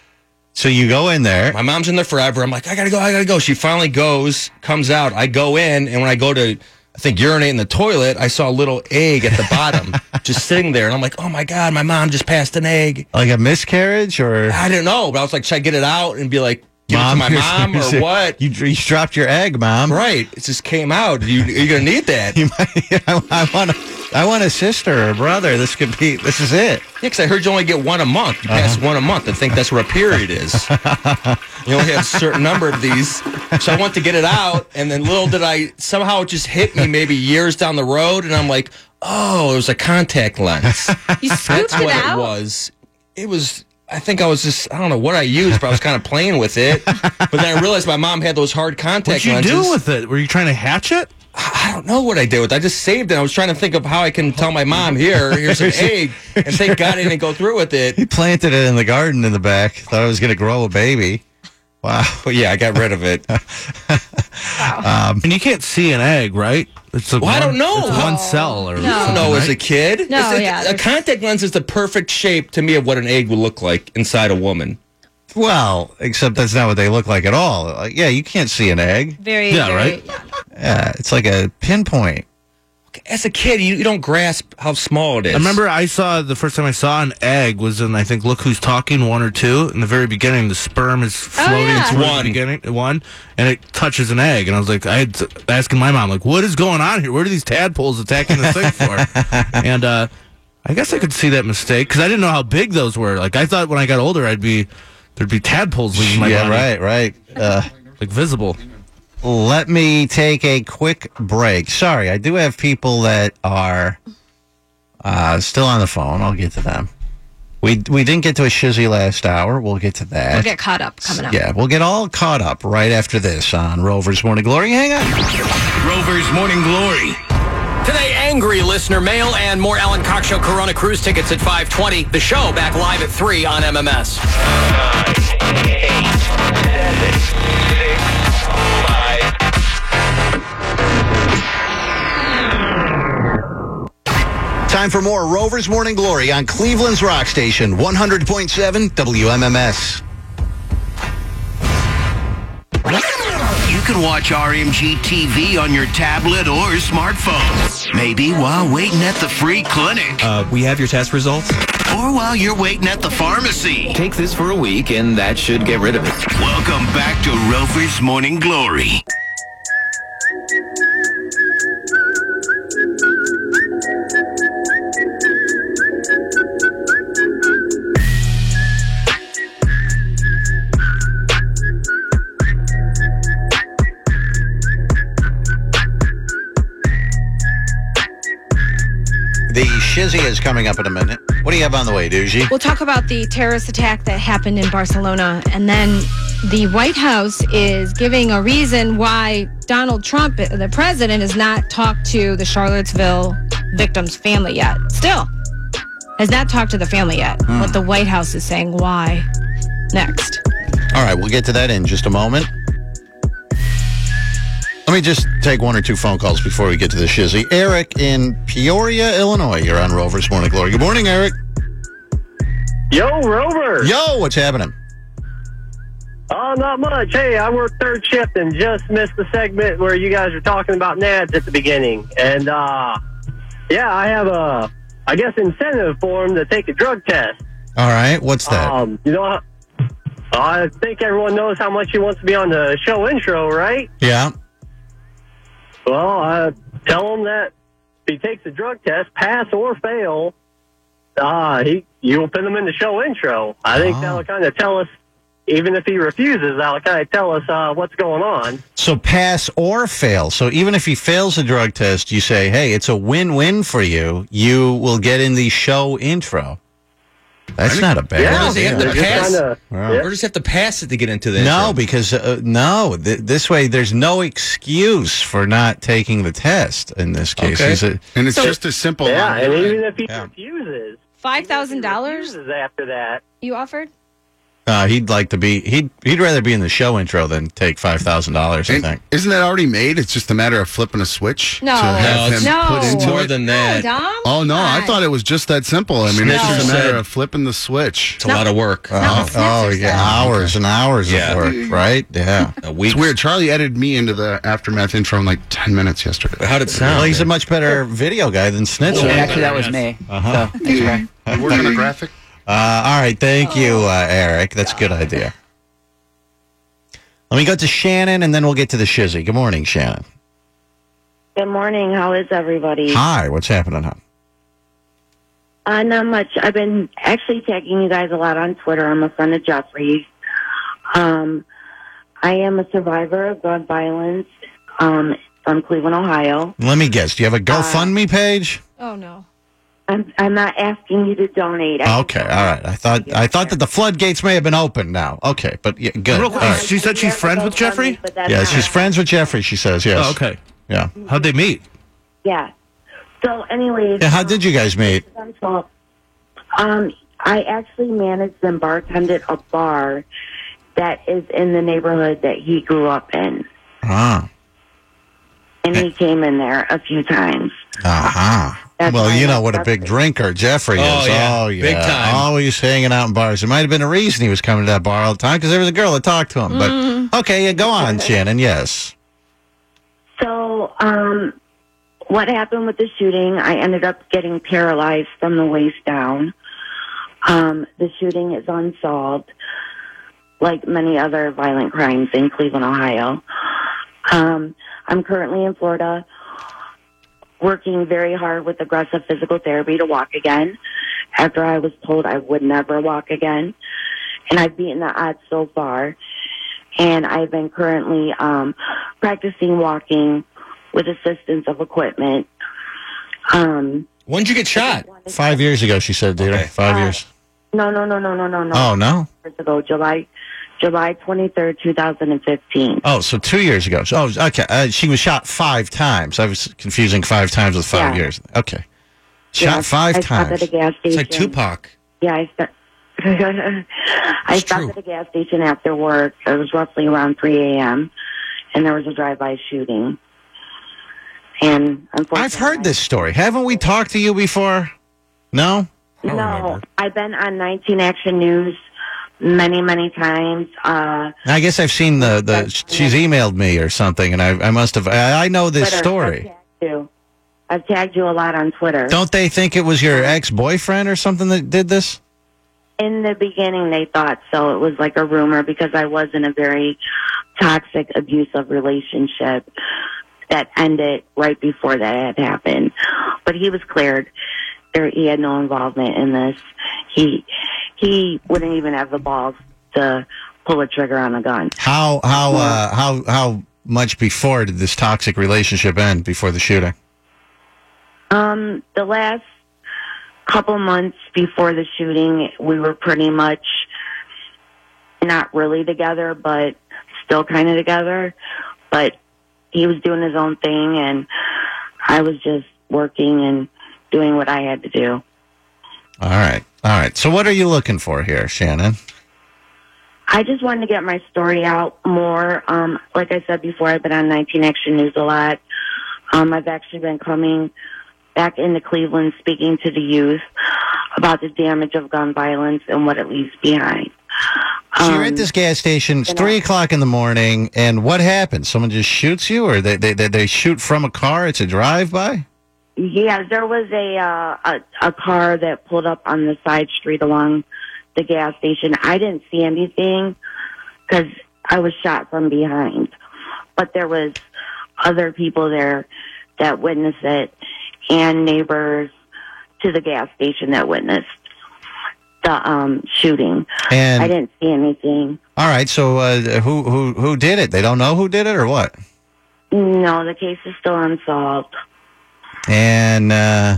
so you go in there. My mom's in there forever. I'm like, I gotta go, I gotta go. She finally goes, comes out. I go in, and when I go to, I think, urinate in the toilet, I saw a little egg at the bottom just sitting there. And I'm like, oh my God, my mom just passed an egg. Like a miscarriage or I didn't know, but I was like, should I get it out and be like, give it to my here's- mom here's or a- what? You, you dropped your egg, Mom. Right. It just came out. You, you're going to need that. You might, I, I want a, I want a sister or brother. This could be. This is it. Yeah, because I heard you only get one a month. You pass one a month. I think that's what a period is. You only have a certain number of these. So I went to get it out, and then little did I, somehow it just hit me maybe years down the road, and I'm like, oh, it was a contact lens. You That's scooped it what out? it was. It was, I think I was just, I don't know what I used, but I was kind of playing with it. But then I realized my mom had those hard contact What'd you lenses. do with it? Were you trying to hatch it? I don't know what I did with it. I just saved it. I was trying to think of how I can tell my mom, here, here's an egg, and thank God I didn't go through with it. He planted it in the garden in the back. Thought it was going to grow a baby. Wow. But yeah, I got rid of it. Um, And you can't see an egg, right? It's like Well, I one- don't know. It's one cell or No. I don't something, know as a right? kid. No, It's a, yeah, a there's- contact lens is the perfect shape to me of what an egg would look like inside a woman. well, except that's not what they look like at all. Like, yeah, you can't see an egg. Very, Yeah, very, right? Yeah, it's like a pinpoint. As a kid, you, you don't grasp how small it is. I remember I saw the first time I saw an egg was in, I think, Look Who's Talking one or two. In the very beginning, the sperm is floating yeah. towards One. the beginning, one, and it touches an egg. And I was like, I had to, asking my mom, like, what is going on here? What are these tadpoles attacking this thing for? And uh, I guess I could see that mistake because I didn't know how big those were. Like, I thought when I got older, I'd be there'd be tadpoles leaving my yeah, body, right, right. Uh, like visible. let me take a quick break. Sorry, I do have people that are uh, still on the phone. I'll get to them. We we didn't get to a shizzy last hour. We'll get to that. We'll get caught up coming up. Yeah, we'll get all caught up right after this on Rover's Morning Glory. Hang on. Rover's Morning Glory. Today, angry listener mail and more Alan Cox Show Corona Cruise tickets at five twenty. The show back live at three on M M S. Time for more Rover's Morning Glory on Cleveland's Rock Station, one hundred point seven W M M S. You can watch R M G T V on your tablet or smartphone. Maybe while waiting at the free clinic. Uh, we have your test results? Or while you're waiting at the pharmacy. Take this for a week, and that should get rid of it. Welcome back to Rover's Morning Glory. The shizzy is coming up in a minute. What do you have on the way, Doogie? We'll talk about the terrorist attack that happened in Barcelona. And then the White House is giving a reason why Donald Trump, the president, has not talked to the Charlottesville victim's family yet. Still, has not talked to the family yet. Hmm. What the White House is saying why. Next. All right, we'll get to that in just a moment. Let me just take one or two phone calls before we get to the shizzy. Eric in Peoria, Illinois. You're on Rover's Morning Glory. Good morning, Eric. Yo, Rover. Yo, what's happening? Oh, not much. Hey, I work third shift and just missed the segment where you guys were talking about N A D S at the beginning. And, uh, yeah, I have a, I guess, incentive for them to take a drug test. All right, what's that? Um, you know, I think everyone knows how much he wants to be on the show intro, right? Yeah. Well, I tell him that if he takes a drug test, pass or fail, uh, he you will put him in the show intro. I think Oh. that'll kind of tell us, even if he refuses, that'll kind of tell us uh, what's going on. So pass or fail. So even if he fails the drug test, you say, hey, it's a win-win for you. You will get in the show intro. That's not a bad Or does he have to idea. pass? kinda- Wow. Or does he have to pass it to get into this? No, because uh, no, th- this way there's no excuse for not taking the test in this case. Okay. Is it- And it's just as simple. Yeah, and even if he Yeah. refuses, five thousand dollars refuses after that. you offered? Uh, he'd like to be. He'd he'd rather be in the show intro than take five thousand dollars. I And think. isn't that already made? It's just a matter of flipping a switch No. to have No, him no. put into more it. than that. No, Dom? Oh no, I Why? thought it was just that simple. I mean, it's Snitcher just a matter said- of flipping the switch. It's a lot of work. not Oh, what Snitzer oh said. yeah, hours and hours Yeah. of work, right? Yeah. A week. It's weird. Charlie edited me into the Aftermath intro in like ten minutes yesterday. How'd it sound? Well, he's a much better video guy than Snitzer. Actually, that was me. Uh-huh. So, thanks, Ray. You work on a graphic? Uh, all right, thank you, uh, Eric. That's a good idea. Let me go to Shannon, and then we'll get to the shizzy. Good morning, Shannon. Good morning. How is everybody? Hi, what's happening, huh? Uh, not much. I've been actually tagging you guys a lot on Twitter. I'm a friend of Jeffrey's. Um, I am a survivor of gun violence um, from Cleveland, Ohio. Let me guess. Do you have a GoFundMe page? Oh, no. I'm, I'm not asking you to donate. I Okay, all right. I thought I thought that the floodgates may have been open now. Okay, but yeah, good. Real All quick, right. she said she's friends with Jeffrey? But that's Yeah, not- she's friends with Jeffrey. She says yes. Oh, okay. Yeah. How'd they meet? Yeah. So, anyways. Yeah. How did you guys meet? Um, I actually managed and bartended a bar that is in the neighborhood that he grew up in. Ah. And he came in there a few times. Uh-huh. That's Well, why you I know what a left big drinker Jeffrey Oh, is. yeah. Oh, yeah. Big time. Always hanging out in bars. There might have been a reason he was coming to that bar all the time because there was a girl that talked to him. Mm. But, okay, yeah, go on, Shannon. Yes. So, um, what happened with the shooting, I ended up getting paralyzed from the waist down. Um, the shooting is unsolved, like many other violent crimes in Cleveland, Ohio. Um, I'm currently in Florida working very hard with aggressive physical therapy to walk again after I was told I would never walk again. And I've beaten the odds so far. And I've been currently um, practicing walking with assistance of equipment. Um, When did you get shot? Five years ago, she said, dear. Five years. No, no, no, no, no, no, no. Oh, no? Years ago, July, July twenty-third, two thousand fifteen. Oh, so two years ago. So, oh, okay. Uh, she was shot five times. I was confusing five times with five Yeah. years. Okay. Shot Yeah, five I times. stopped at a gas It's station. like Tupac. Yeah, I, st- I stopped at a gas station after work. It was roughly around three a.m., and there was a drive-by shooting. And unfortunately, I've heard this story. Haven't we talked to you before? No? No, I've been on nineteen Action News many, many times. Uh, I guess I've seen the, the she's emailed me or something, and I, I must have. I, I know this Twitter. story. I've tagged you. I've tagged you a lot on Twitter. Don't they think it was your ex-boyfriend or something that did this? In the beginning, they thought so. It was like a rumor because I was in a very toxic, abusive relationship that ended right before that had happened. But he was cleared. There, he had no involvement in this. He he wouldn't even have the balls to pull a trigger on a gun. How how uh, how how much before did this toxic relationship end? Before the shooting? Um, the last couple months before the shooting, we were pretty much not really together, but still kind of together. But he was doing his own thing, and I was just working and doing what I had to do. All right, all right. So what are you looking for here, Shannon? I just wanted to get my story out more. Um, like I said before, I've been on nineteen Action News a lot. Um, I've actually been coming back into Cleveland speaking to the youth about the damage of gun violence and what it leaves behind. So you're Um, at this gas station. It's three o'clock in the morning, and what happens? Someone just shoots you, or they they they, they shoot from a car? It's a drive-by. Yeah, there was a, uh, a a car that pulled up on the side street along the gas station. I didn't see anything because I was shot from behind, but there was other people there that witnessed it and neighbors to the gas station that witnessed the um, shooting. And- I didn't see anything. All right. So uh, who who who did it? They don't know who did it, or what? No, the case is still unsolved. And uh,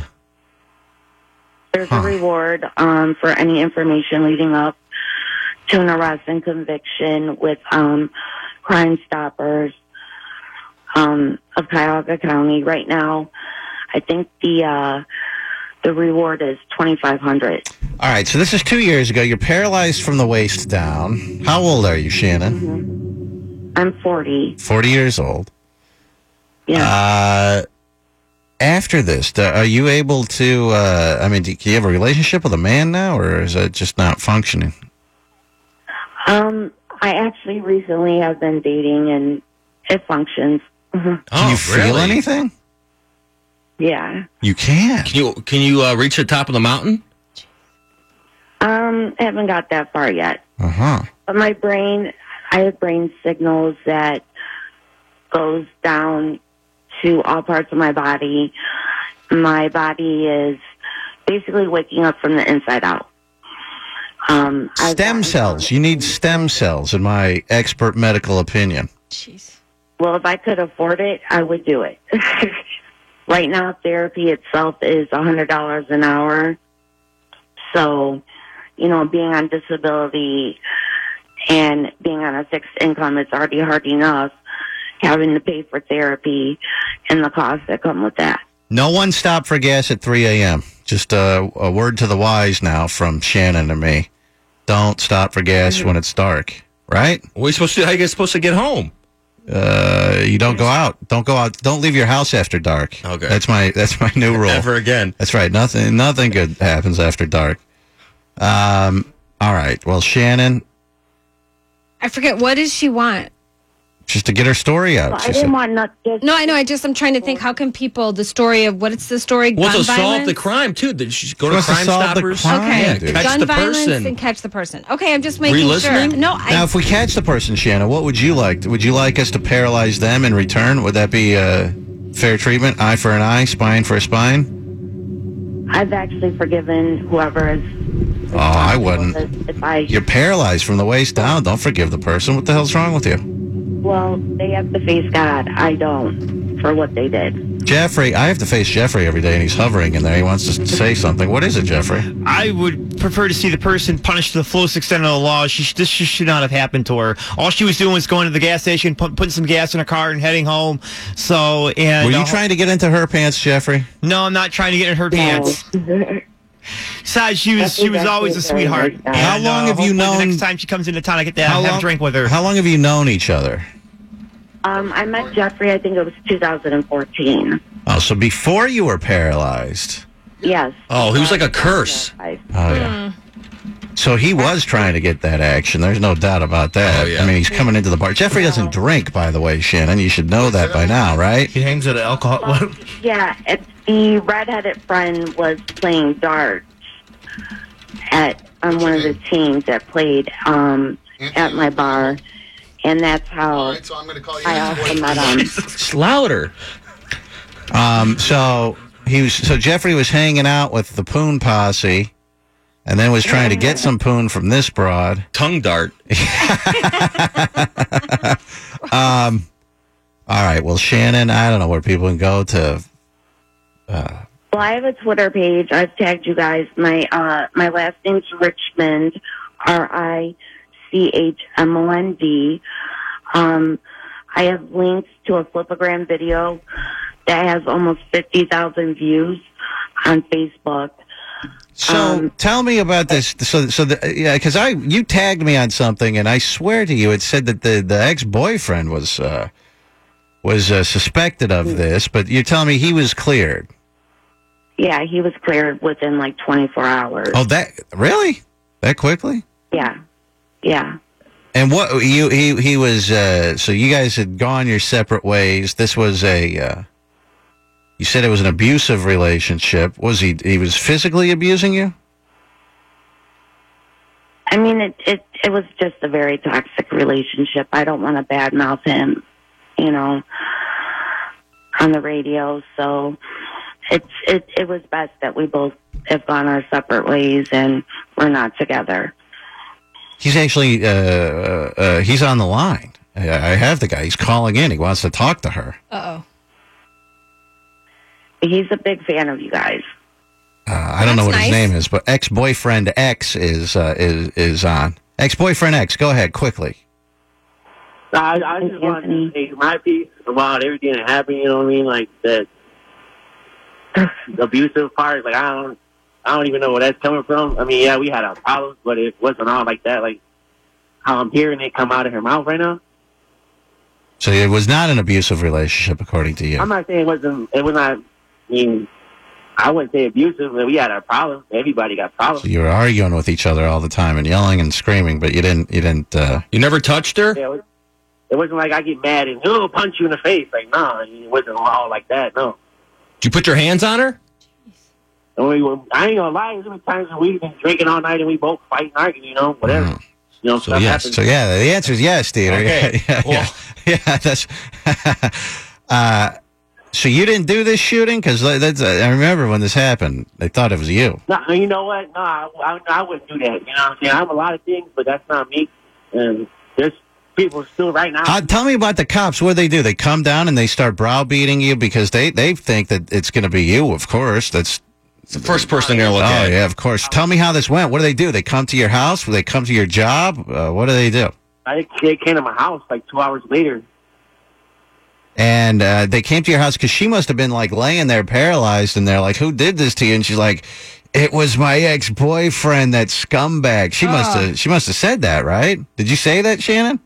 There's a reward um, for any information leading up to an arrest and conviction with um, Crime Stoppers um, of Cuyahoga County. Right now, I think the uh, the reward is twenty-five hundred dollars. all right. So this is two years ago. You're paralyzed from the waist down. How old are you, Shannon? I'm forty. Forty years old. Yeah. Uh, after this, do- are you able to? Uh, I mean, do you have a relationship with a man now, or is it just not functioning? Um, I actually recently have been dating, and it functions. Mhm. Can you feel really? anything? Yeah. You can. Can you can you uh, reach the top of the mountain? Um, I haven't got that far yet. Uh huh. But my brain, I have brain signals that goes down to all parts of my body. My body is basically waking up from the inside out. Um, I've Stem cells. You need stem cells, in my expert medical opinion. Well, if I could afford it, I would do it. Right now, therapy itself is one hundred dollars an hour. So, you know, being on disability and being on a fixed income, it's already hard enough having to pay for therapy and the costs that come with that. No one stop for gas at three a.m. Just uh, a word to the wise now from Shannon and me. Don't stop for gas when it's dark, right? What are you supposed to do? How are you supposed to get home? Uh, you don't go out. Don't go out. Don't leave your house after dark. Okay. That's my that's my new rule. Never again. That's right. Nothing nothing good happens after dark. Um. All right. Well, Shannon, I forget, what does she want? just to get her story out. Well, she I said. didn't want not just. No, I know. I just, I'm trying to think, how can people, the story of, what is the story? Well, Gun to solve violence? the crime too. Did she go She to wants to Crime solve the Stoppers? crime, Yeah, dude. catch Gun the violence person. and catch the person. Okay, I'm just making Were you sure. listening? No, I. Now, if we catch the person, Shannon, what would you like? Would you like us to paralyze them in return? Would that be uh, fair treatment? Eye for an eye, spine for a spine? I've actually forgiven whoever is. Oh, I wouldn't. If I, You're paralyzed from the waist down. Don't forgive the person. What the hell's wrong with you? well, they have to face God. I don't. for what they did. Jeffrey, I have to face Jeffrey every day, and he's hovering in there. He wants to say something. What is it, Jeffrey? I would prefer to see the person punished to the fullest extent of the law. She, this should not have happened to her. All she was doing was going to the gas station, put, putting some gas in her car, and heading home. So, and Were you uh, trying to get into her pants, Jeffrey? No, I'm not trying to get in her No. pants. Besides, she was That's she was exactly always a very sweetheart. nice guy. How And, long uh, have you hopefully known- The next time she comes into town, I get to have a drink with her. How long have you known each other? Um, I met Jeffrey, I think it was two thousand fourteen. Oh, so before you were paralyzed. Yes. Oh, he was like a curse. Oh, yeah. So he was trying to get that action. There's no doubt about that. Oh, yeah. I mean, he's coming into the bar. Jeffrey doesn't drink, by the way, Shannon. You should know that by now, right? He hangs at an alcohol. Yeah, it, the redheaded friend was playing darts at on one of the teams that played um, at my bar, and that's how I also met him. It's louder. Um, so he was. So Jeffrey was hanging out with the Poon posse, and then was trying to get some Poon from this broad. Tongue dart. um. All right. Well, Shannon, I don't know where people can go to. Uh, Well, I have a Twitter page. I've tagged you guys. My uh, my last name's Richmond, R I C H M O N D. Um, I have links to a flipogram video that has almost fifty thousand views on Facebook. So Um, tell me about this. So, so the, yeah, because I you tagged me on something, and I swear to you, it said that the, the ex boyfriend was uh, was uh, suspected of this, but you're telling me he was cleared. Yeah, he was cleared within like twenty-four hours. Oh, that really that quickly? Yeah, yeah. And what you he he was? Uh, so you guys had gone your separate ways. This was a. Uh, you said it was an abusive relationship. Was he? He was physically abusing you? I mean, it, it it was just a very toxic relationship. I don't want to badmouth him, you know, on the radio. So it's it it was best that we both have gone our separate ways and we're not together. He's actually uh, uh, uh, he's on the line. I, I have the guy. He's calling in. He wants to talk to her. Uh oh. He's a big fan of you guys. Uh, I don't know what That's his nice. name is, but ex-boyfriend X is uh, is is on. Ex-boyfriend X, go ahead quickly. I, I just wanted to say my piece about everything that happened. You know what I mean? Like that abusive part. Like I don't, I don't even know where that's coming from. I mean, yeah, we had our problems, but it wasn't all like that. Like how I'm hearing it come out of her mouth right now. So it was not an abusive relationship, according to you. I'm not saying it wasn't. It was not. I mean, I wouldn't say abusive. But we had our problems. Everybody got problems. So you were arguing with each other all the time and yelling and screaming, but you didn't. You didn't. Uh, you never touched her. Yeah, it, was, it wasn't like I get mad and oh punch you in the face. Like no, nah, it wasn't all like that. No. Did you put your hands on her? And we were, I ain't gonna lie. There's been times when we've been drinking all night and we both fighting, arguing. You know, whatever. Mm. You know, So stuff yes. happens. So yeah, the answer is yes, Dieter. Okay. Yeah, yeah, yeah, yeah. That's. uh, so you didn't do this shooting because that's. Uh, I remember when this happened. They thought it was you. No, you know what? No, I, I, I wouldn't do that. You know what I'm saying? I'm a lot of things, but that's not me. And there's people still right now. Uh, tell me about the cops. What do they do? They come down and they start browbeating you because they, they think that it's going to be you. Of course, that's It's the first person they're going to look oh, at. yeah, of course. Tell me how this went. What do they do? They come to your house? Do they come to your job? Uh, what do they do? I, they came to my house like two hours later. And uh, they came to your house because she must have been like laying there paralyzed, and they're like, "Who did this to you?" And she's like, "It was my ex-boyfriend, that scumbag." She must Oh. have. She must have said that, right? Did you say that, Shannon?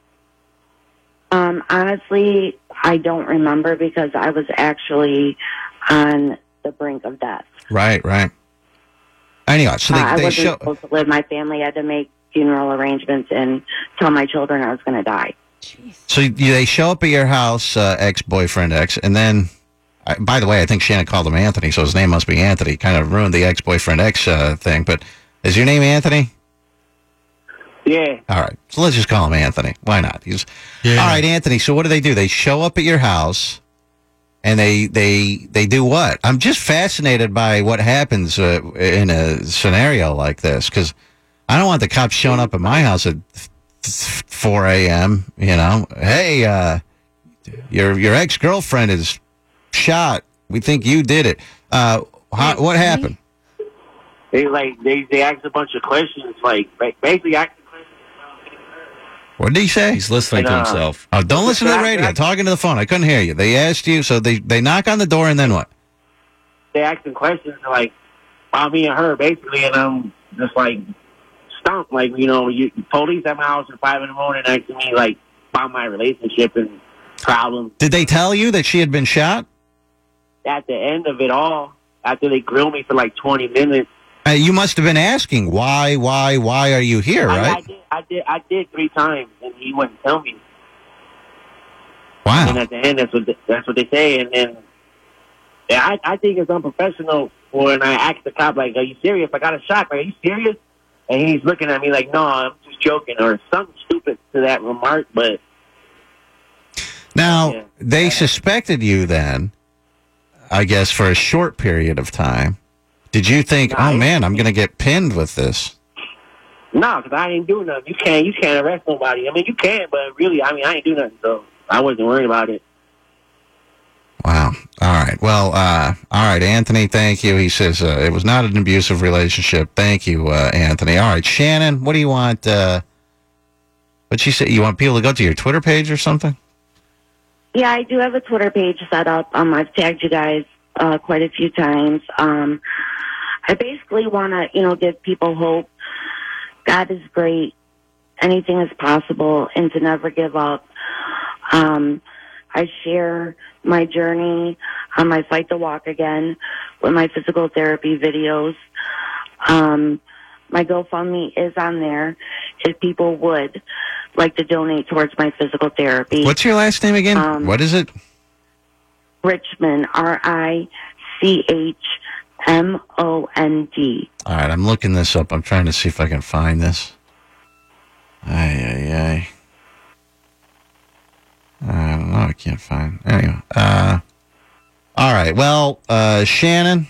Um, honestly, I don't remember because I was actually on the brink of death. Right, right. Anyway, so they, uh, I they wasn't show. supposed to live. My family had to make funeral arrangements and tell my children I was going to die. So you, they show up at your house, uh, ex-boyfriend X, and then, I, by the way, I think Shannon called him Anthony, so his name must be Anthony. Kind of ruined the ex-boyfriend X uh, thing, but is your name Anthony? Yeah. All right, so let's just call him Anthony. Why not? He's Yeah. all right, Anthony. So what do they do? They show up at your house, and they they they do what? I'm just fascinated by what happens uh, in a scenario like this because I don't want the cops showing up at my house at four a.m. You know, hey, uh, your your ex girlfriend is shot. We think you did it. Uh, how, what happened? They like they they asked a bunch of questions, like basically asked. What did he say? He's listening to And, uh, himself. Oh, don't listen to the radio. I'm talking to the phone. I couldn't hear you. They asked you, so they, they knock on the door, and then what? They asking questions like about me and her, basically, and I'm just like stumped. Like, you know, you police at my house at five in the morning asking me like about my relationship and problems. Did they tell you that she had been shot? At the end of it all, after they grilled me for like twenty minutes. Uh, you must have been asking, why, why, why are you here, I, I right? did, I did, I did three times, and he wouldn't tell me. Wow. And at the end, that's what they, that's what they say. And then, yeah, I, I think it's unprofessional when I ask the cop, like, "Are you serious? I got a shot. Like, are you serious?" And he's looking at me like, "No, I'm just joking," or something stupid to that remark. But Now, yeah. they suspected you then, I guess, for a short period of time. Did you think, oh, man, I'm going to get pinned with this? no, because I ain't do nothing. You can't, you can't arrest nobody. I mean, you can, but really, I mean, I ain't do nothing, so I wasn't worried about it. Wow. All right. Well, uh, all right, Anthony, thank you. He says uh, it was not an abusive relationship. Thank you, uh, Anthony. All right, Shannon, what do you want? Uh, what'd she say? You want people to go to your Twitter page or something? Yeah, I do have a Twitter page set up. Um, I've tagged you guys uh, quite a few times. Um, I basically want to, you know, give people hope. God is great. Anything is possible, and to never give up. Um, I share my journey on my Fight the Walk Again with my physical therapy videos. Um, my GoFundMe is on there if people would like to donate towards my physical therapy. What's your last name again? Um, what is it? Richmond, R I C H M O N D. All right, I'm looking this up. I'm trying to see if I can find this. Ay, ay, ay. I don't know. I can't find. Anyway. Uh, all right. Well, uh, Shannon,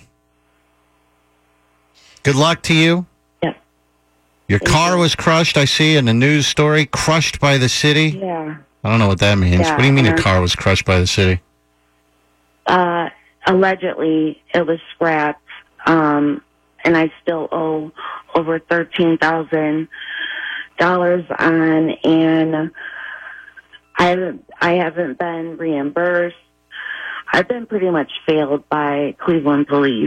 good luck to you. Yes. Your car was crushed, I see, in the news story. Crushed by the city. Yeah. I don't know what that means. Yeah, what do you mean your uh-huh. car was crushed by the city? Uh, allegedly, it was scrapped, um, and I still owe over thirteen thousand dollars on, and I haven't, I haven't been reimbursed. I've been pretty much failed by Cleveland police.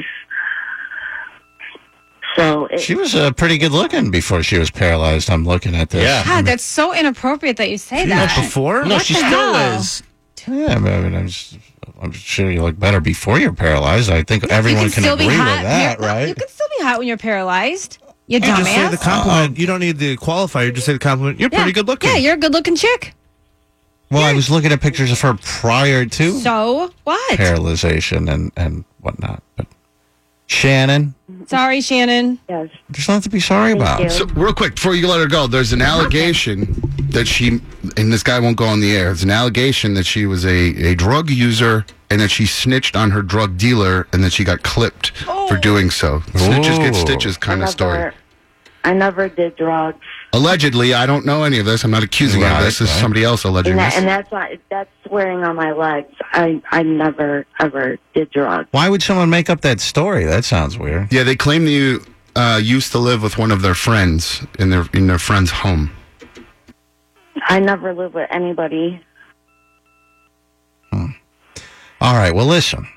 So it, She was uh, pretty good looking before she was paralyzed. I'm looking at this. God, that's so inappropriate that you say She that. was before? What No, the she still hell? is. Yeah, I mean, I'm, just, I'm sure you look better before you're paralyzed. I think everyone you can, can, still agree be with hot. that, You're- right? You can still be hot when you're paralyzed. You You just say dumbass. the compliment. You don't need the qualifier. Just say the compliment. You're Yeah. pretty good looking. Yeah, you're a good looking chick. Well, I was looking at pictures of her prior to So what? paralyzation and, and whatnot. But Shannon, Sorry, Shannon. Yes. there's nothing to be sorry about. So, real quick, before you let her go, there's an allegation that she, and this guy won't go on the air, there's an allegation that she was a, a drug user and that she snitched on her drug dealer and that she got clipped for doing so. Snitches get Oh. stitches kind of story. never, I never did drugs. Allegedly, I don't know any of this. I'm not accusing you of Right, this. This is right. somebody else alleging And, that, this. and that's not, that's swearing on my legs. I, I never, ever did drugs. Why would someone make up that story? That sounds weird. Yeah, they claim that you uh, used to live with one of their friends in their in their friend's home. I never lived with anybody. All right, well, listen.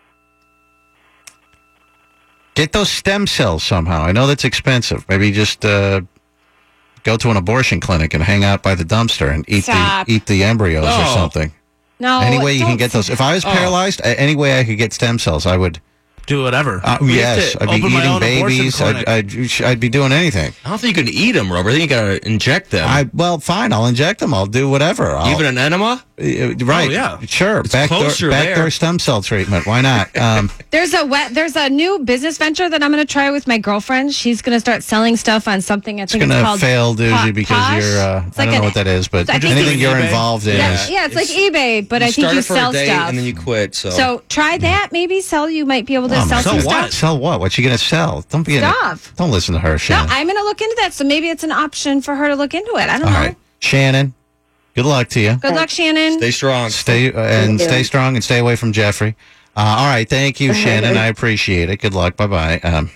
Get those stem cells somehow. I know that's expensive. Maybe just uh, go to an abortion clinic and hang out by the dumpster and eat Stop. the eat the embryos or Oh. something. No. any way you can don't get those. If I was Oh. paralyzed, a- any way I could get stem cells, I would. Do whatever. Uh, We yes, have to I'd be open my eating own abortion babies. I'd, clinic. I'd, I'd be doing anything. I don't think you can eat them, Robert. I think you got to inject them. I well, fine. I'll inject them. I'll do whatever. I'll, Even an enema? Uh, right? Oh, yeah. Sure. It's Backdoor, closer backdoor there. stem cell treatment. Why not? Um, There's a wet, there's a new business venture that I'm going to try with my girlfriend. She's going to start selling stuff on something. I it's think it's, gonna called fail, Po- Doozy, because Posh. you're. Uh, It's I like don't know an- what that is, but I think anything it's you're eBay. involved in Yeah, is. yeah, it's, like eBay, but you I think start you it for sell a day stuff. and then you quit. So, So try that. Maybe sell. You might be able to Oh, sell my some God. stuff. Sell what? What's she gonna sell? Don't be. Stuff. In, don't listen to her, No, Shannon. I'm going to look into that. So maybe it's an option for her to look into it. I don't All know. right, Shannon. Good luck to you. Good luck, Shannon. Stay strong. Stay uh, and stay strong and stay away from Jeffrey. Uh, all right, thank you, Shannon. I appreciate it. Good luck. Bye bye. Um,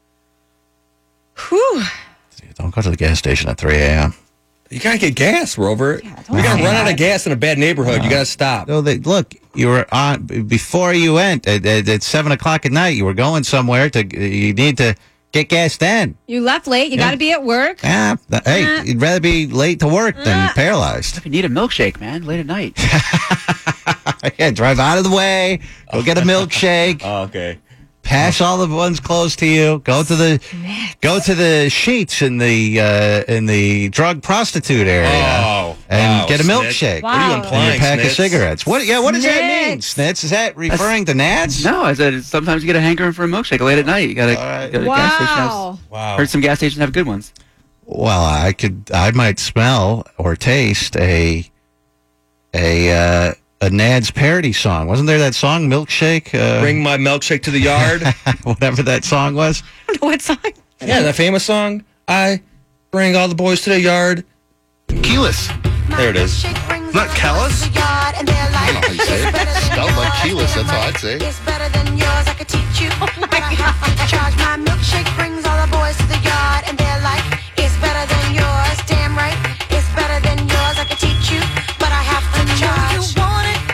Whew. Don't go to the gas station at three a.m. You gotta get gas, Rover. Yeah, You're gonna say run that. out of gas in a bad neighborhood. You gotta stop. So they, look, you were on before you went at, at, at seven o'clock at night. You were going somewhere to. You need to get gas then. You left late. You Yeah. got to be at work. Yeah. Hey, Uh. you'd rather be late to work than Uh. paralyzed. If you need a milkshake, man, late at night. Yeah, drive out of the way. Go get a milkshake. Oh, okay. Pass all the ones close to you. Go to the go to the sheets in the uh, in the drug prostitute area Oh, and wow, get a Snitch. milkshake. What are you Wow. And implying, a pack of Snitch? cigarettes. What? Yeah. What does that mean, Snitch. Snitz? Is that referring to Nads? No, I said sometimes you get a hankering for a milkshake late at night. You got to right. go to a gas station. Wow. Have, Wow. Heard some gas stations have good ones. Well, I could. I might smell or taste a a uh, a Nads parody song. Wasn't there that song, Milkshake? Uh, Bring my milkshake to the yard. whatever that song was. I don't know what song. Yeah, that famous song. I bring all the boys to the yard. Keyless. There it is. Not Kellis? I don't know how you say it. Spelled like keyless, that's how I'd say it. It's better than yours, I could teach you. Oh my God. Charge my milkshake brings all the boys to the yard, and they're like, it's better than yours. Damn right, it's better than yours, I could teach you, but I have to charge. You want it?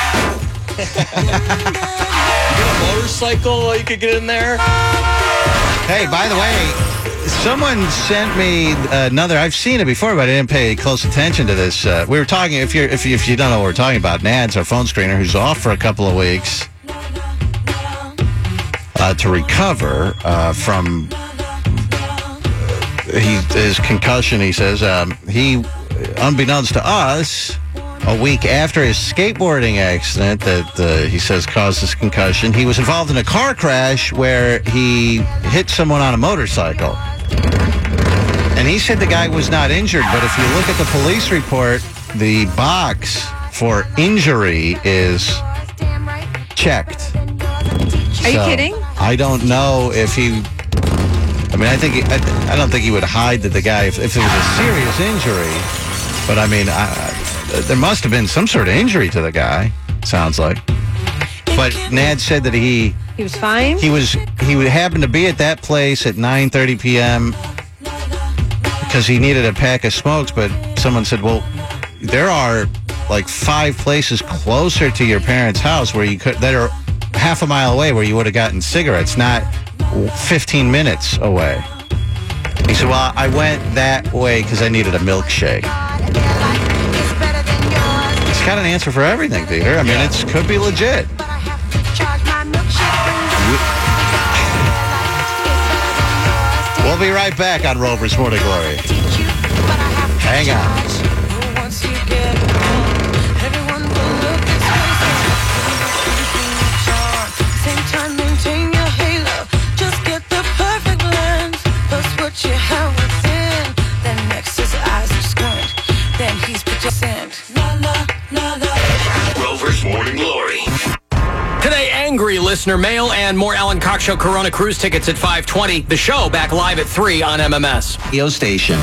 You got a motorcycle you could get in there? Hey, by the way, someone sent me another. I've seen it before, but I didn't pay close attention to this. Uh, we were talking. If you're, if you, if you don't know what we're talking about, Nads, our phone screener, who's off for a couple of weeks uh, to recover uh, from he, his concussion. He says um, he, unbeknownst to us, a week after his skateboarding accident that uh, he says caused his concussion, he was involved in a car crash where he hit someone on a motorcycle. And he said the guy was not injured, but if you look at the police report, the box for injury is checked. Are you So, kidding? I don't know if he. I mean, I think he, I, I don't think he would hide that the guy if, if it was a serious injury. But I mean, I, there must have been some sort of injury to the guy. Sounds like. But Nad said that he He was fine. he was he would happen to be at that place at nine thirty p.m. because he needed a pack of smokes. But someone said, "Well, there are like five places closer to your parents' house where you could that are half a mile away where you would have gotten cigarettes, not fifteen minutes away." He said, "Well, I went that way because I needed a milkshake." It's got an answer for everything, Peter. I mean, it's could be legit. We'll be right back on Rover's Morning Glory. Hang on. Rover's Morning Glory. Today, angry listener mail and more Alan Cox Show Corona Cruise tickets at five twenty. The show back live at three on M M S. Radio station.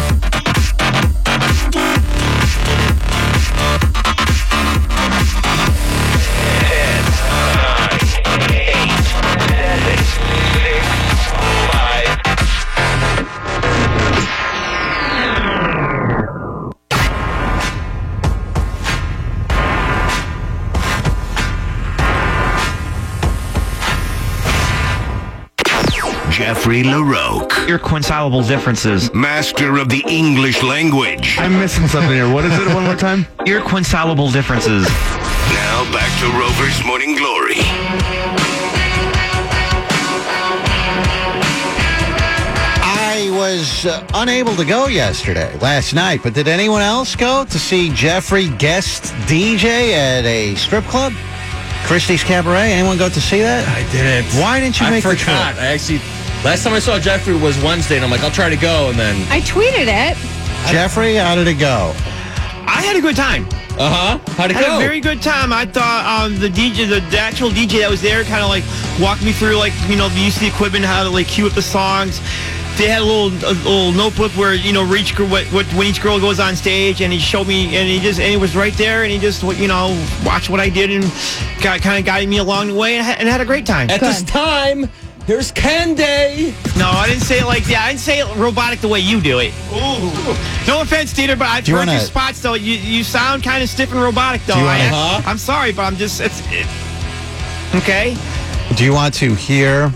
Jeffrey LaRoque. Irreconcilable differences. Master of the English language. I'm missing something here. What is it one more time? Irreconcilable differences. Now back to Rover's Morning Glory. I was uh, unable to go yesterday, last night, but did anyone else go to see Jeffrey guest D J at a strip club? Christie's Cabaret? Anyone go to see that? I didn't. Why didn't you I make the forgot. trip? I actually, last time I saw Jeffrey was Wednesday, and I'm like, I'll try to go, and then. I tweeted it. Jeffrey, how did it go? I had a good time. Uh huh. How'd it I had go? a very good time. I thought um, the D J, the, the actual D J that was there, kind of like walked me through, like, you know, the use of the equipment, how to like cue up the songs. they had a little a little notebook where you know each girl, what, what when each girl goes on stage, and he showed me, and he just and he was right there, and he just you know watched what I did and got kind of guided me along the way, and, and had a great time. At this time, here's Ken Day. No, I didn't say it like that. I didn't say it robotic the way you do it. Ooh. No offense, Dieter, but I've you heard wanna- your spots though. You you sound kind of stiff and robotic though. Do you wanna- I, Huh? I'm sorry, but I'm just it's it, okay. Do you want to hear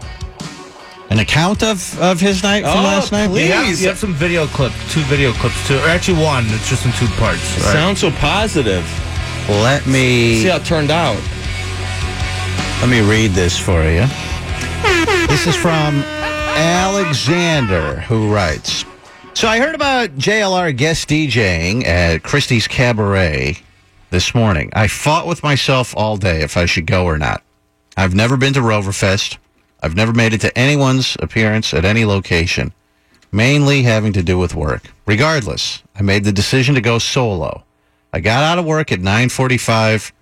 an account of, of his night from Oh, last night? You have, you have some video clip, two video clips, too. Or actually one. It's just in two parts. Right? Sounds so positive. Let me see how it turned out. Let me read this for you. This is from Alexander, who writes, so I heard about J L R guest DJing at Christie's Cabaret this morning. I fought with myself all day if I should go or not. I've never been to Roverfest. I've never made it to anyone's appearance at any location, mainly having to do with work. Regardless, I made the decision to go solo. I got out of work at nine forty-five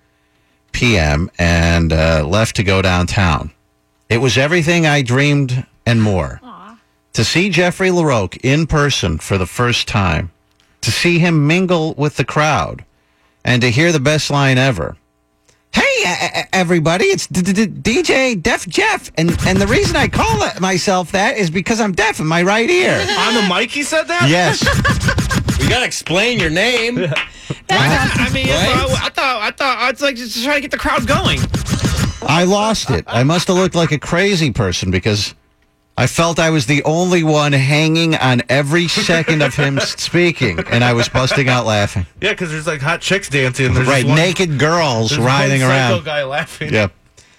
p.m. and uh, left to go downtown. It was everything I dreamed and more. To see Jeffrey LaRocque in person for the first time, to see him mingle with the crowd, and to hear the best line ever. Hey, uh, everybody, it's D J Deaf Jeff, and, and the reason I call it myself that is because I'm deaf in my right ear. On the mic, he said that? Yes. You gotta explain your name. I, I mean, Right? I, I thought I thought I was like just trying to get the crowd going. I lost it. I must have looked like a crazy person because I felt I was the only one hanging on every second of him speaking, and I was busting out laughing. Yeah, because there's like hot chicks dancing. And there's Right, just one, naked girls there's riding one psycho around. guy laughing. Yep.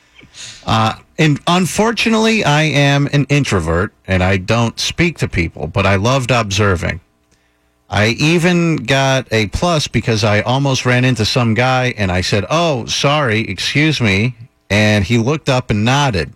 Uh, and unfortunately, I am an introvert, and I don't speak to people, but I loved observing. I even got a plus because I almost ran into some guy, and I said, "Oh, sorry, excuse me," and he looked up and nodded.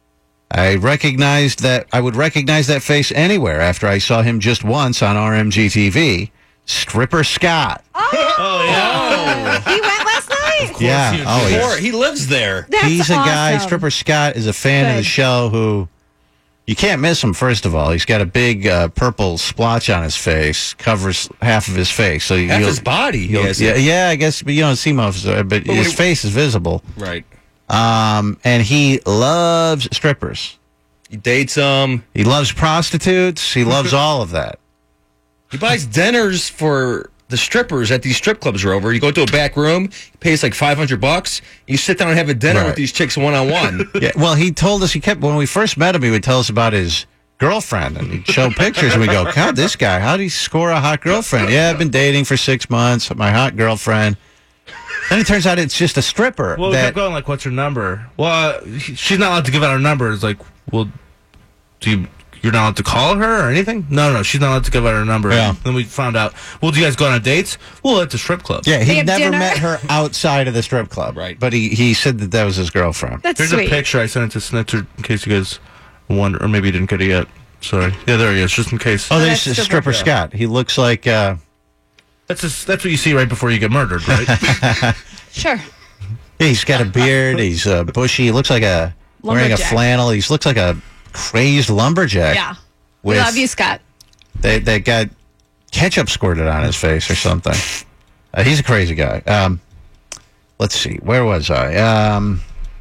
I recognized that I would recognize that face anywhere after I saw him just once on R M G T V. Stripper Scott. Oh, yeah. He went last night. Yeah. He, oh, he's, before, he lives there. That's he's a guy. awesome. Stripper Scott is a fan of the Good. show who you can't miss him. First of all, he's got a big uh, purple splotch on his face, covers half of his face. So Half you'll- his body. He you'll- has yeah, it. yeah, I guess, but you don't see most of it, but But his when he- face is visible. Right. Um, and he loves strippers. He dates them. He loves prostitutes. He loves all of that. He buys dinners for the strippers at these strip clubs, Rover. You go to a back room, he pays like five hundred bucks. You sit down and have a dinner Right. with these chicks one on one. Yeah, well, he told us, he kept, when we first met him, he would tell us about his girlfriend, and he'd show pictures, and we go, God, this guy, how did he score a hot girlfriend? Yeah, I've been dating for six months, my hot girlfriend. Then it turns out it's just a stripper. Well, we that, kept going, like, what's her number? Well, uh, he- she's not allowed to give out her number. It's like, well, do you, you're not allowed to call her or anything? No, no, she's not allowed to give out her number. Yeah. Then we found out, well, do you guys go on dates? Well, at the strip club. yeah, They he have never dinner? met her outside of the strip club. Right. But he, he said that that was his girlfriend. That's Here's sweet. a picture. I sent it to Snitzer in case you guys wonder, or maybe you didn't get it yet. Sorry. Yeah, there he is, just in case. Oh, that's there's a stripper. stripper Scott. He looks like, uh, That's just, that's what you see right before you get murdered, right? Sure. he's got a beard, he's uh, bushy, he looks like a, wearing a Lumberjack. flannel, he looks like a crazed lumberjack. Yeah. We With- love you, Scott. They they got ketchup squirted on his face or something. Uh, he's a crazy guy. Um, let's see, where was I? Um,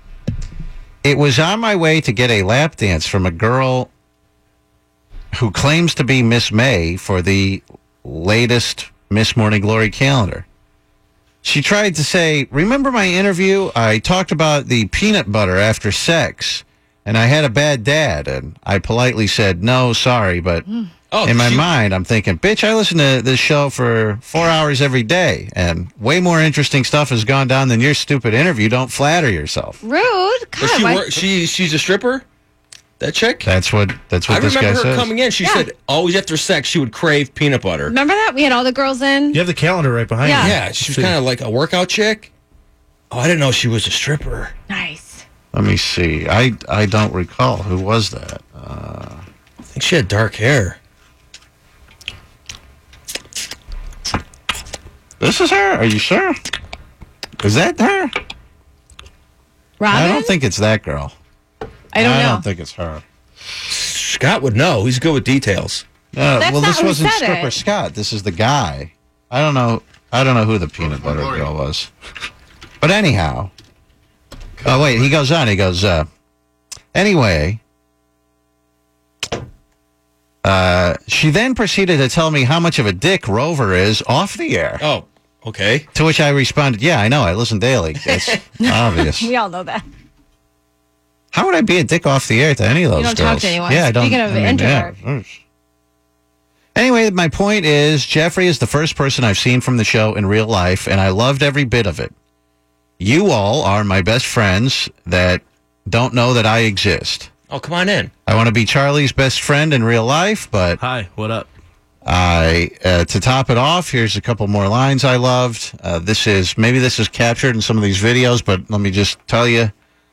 it was on my way to get a lap dance from a girl who claims to be Miss May for the latest Miss Morning Glory calendar. She tried to say, remember my interview? I talked about the peanut butter after sex, and I had a bad dad. And I politely said, no, sorry, but Oh, in my she- mind, I'm thinking, bitch, I listen to this show for four hours every day, and way more interesting stuff has gone down than your stupid interview. Don't flatter yourself. Rude. God, Does she why- work, she she's a stripper? That chick? That's what that's what I this guy remember her says. coming in. She Yeah. said always after sex she would crave peanut butter. Remember that? We had all the girls in. You have the calendar right behind Yeah. you. Yeah, she was See. kind of like a workout chick. Oh, I didn't know she was a stripper. Nice. Let me see. I I don't recall who was that. Uh, I think she had dark hair. this is her. Are you sure? Is that her? Robin? I don't think it's that girl. I don't I know. don't think it's her. She's Scott would know. He's good with details. Uh, That's well, not this who wasn't said stripper it. Scott. This is the guy. I don't know. I don't know who the peanut butter girl was. But anyhow. Oh, wait. He goes on. He goes, uh, anyway. Uh, she then proceeded to tell me how much of a dick Rover is off the air. Oh, okay. To which I responded, yeah, I know. I listen daily. It's obvious. We all know that. How would I be a dick off the air to any of those You don't girls? talk to anyone. Yeah, I don't. Speaking of I mean, introvert. yeah. Anyway, my point is, Jeffrey is the first person I've seen from the show in real life, and I loved every bit of it. You all are my best friends that don't know that I exist. Oh, come on in. I want to be Charlie's best friend in real life, but Hi, what up? I uh, to top it off, here's a couple more lines I loved. Uh, this is maybe this is captured in some of these videos, but let me just tell you.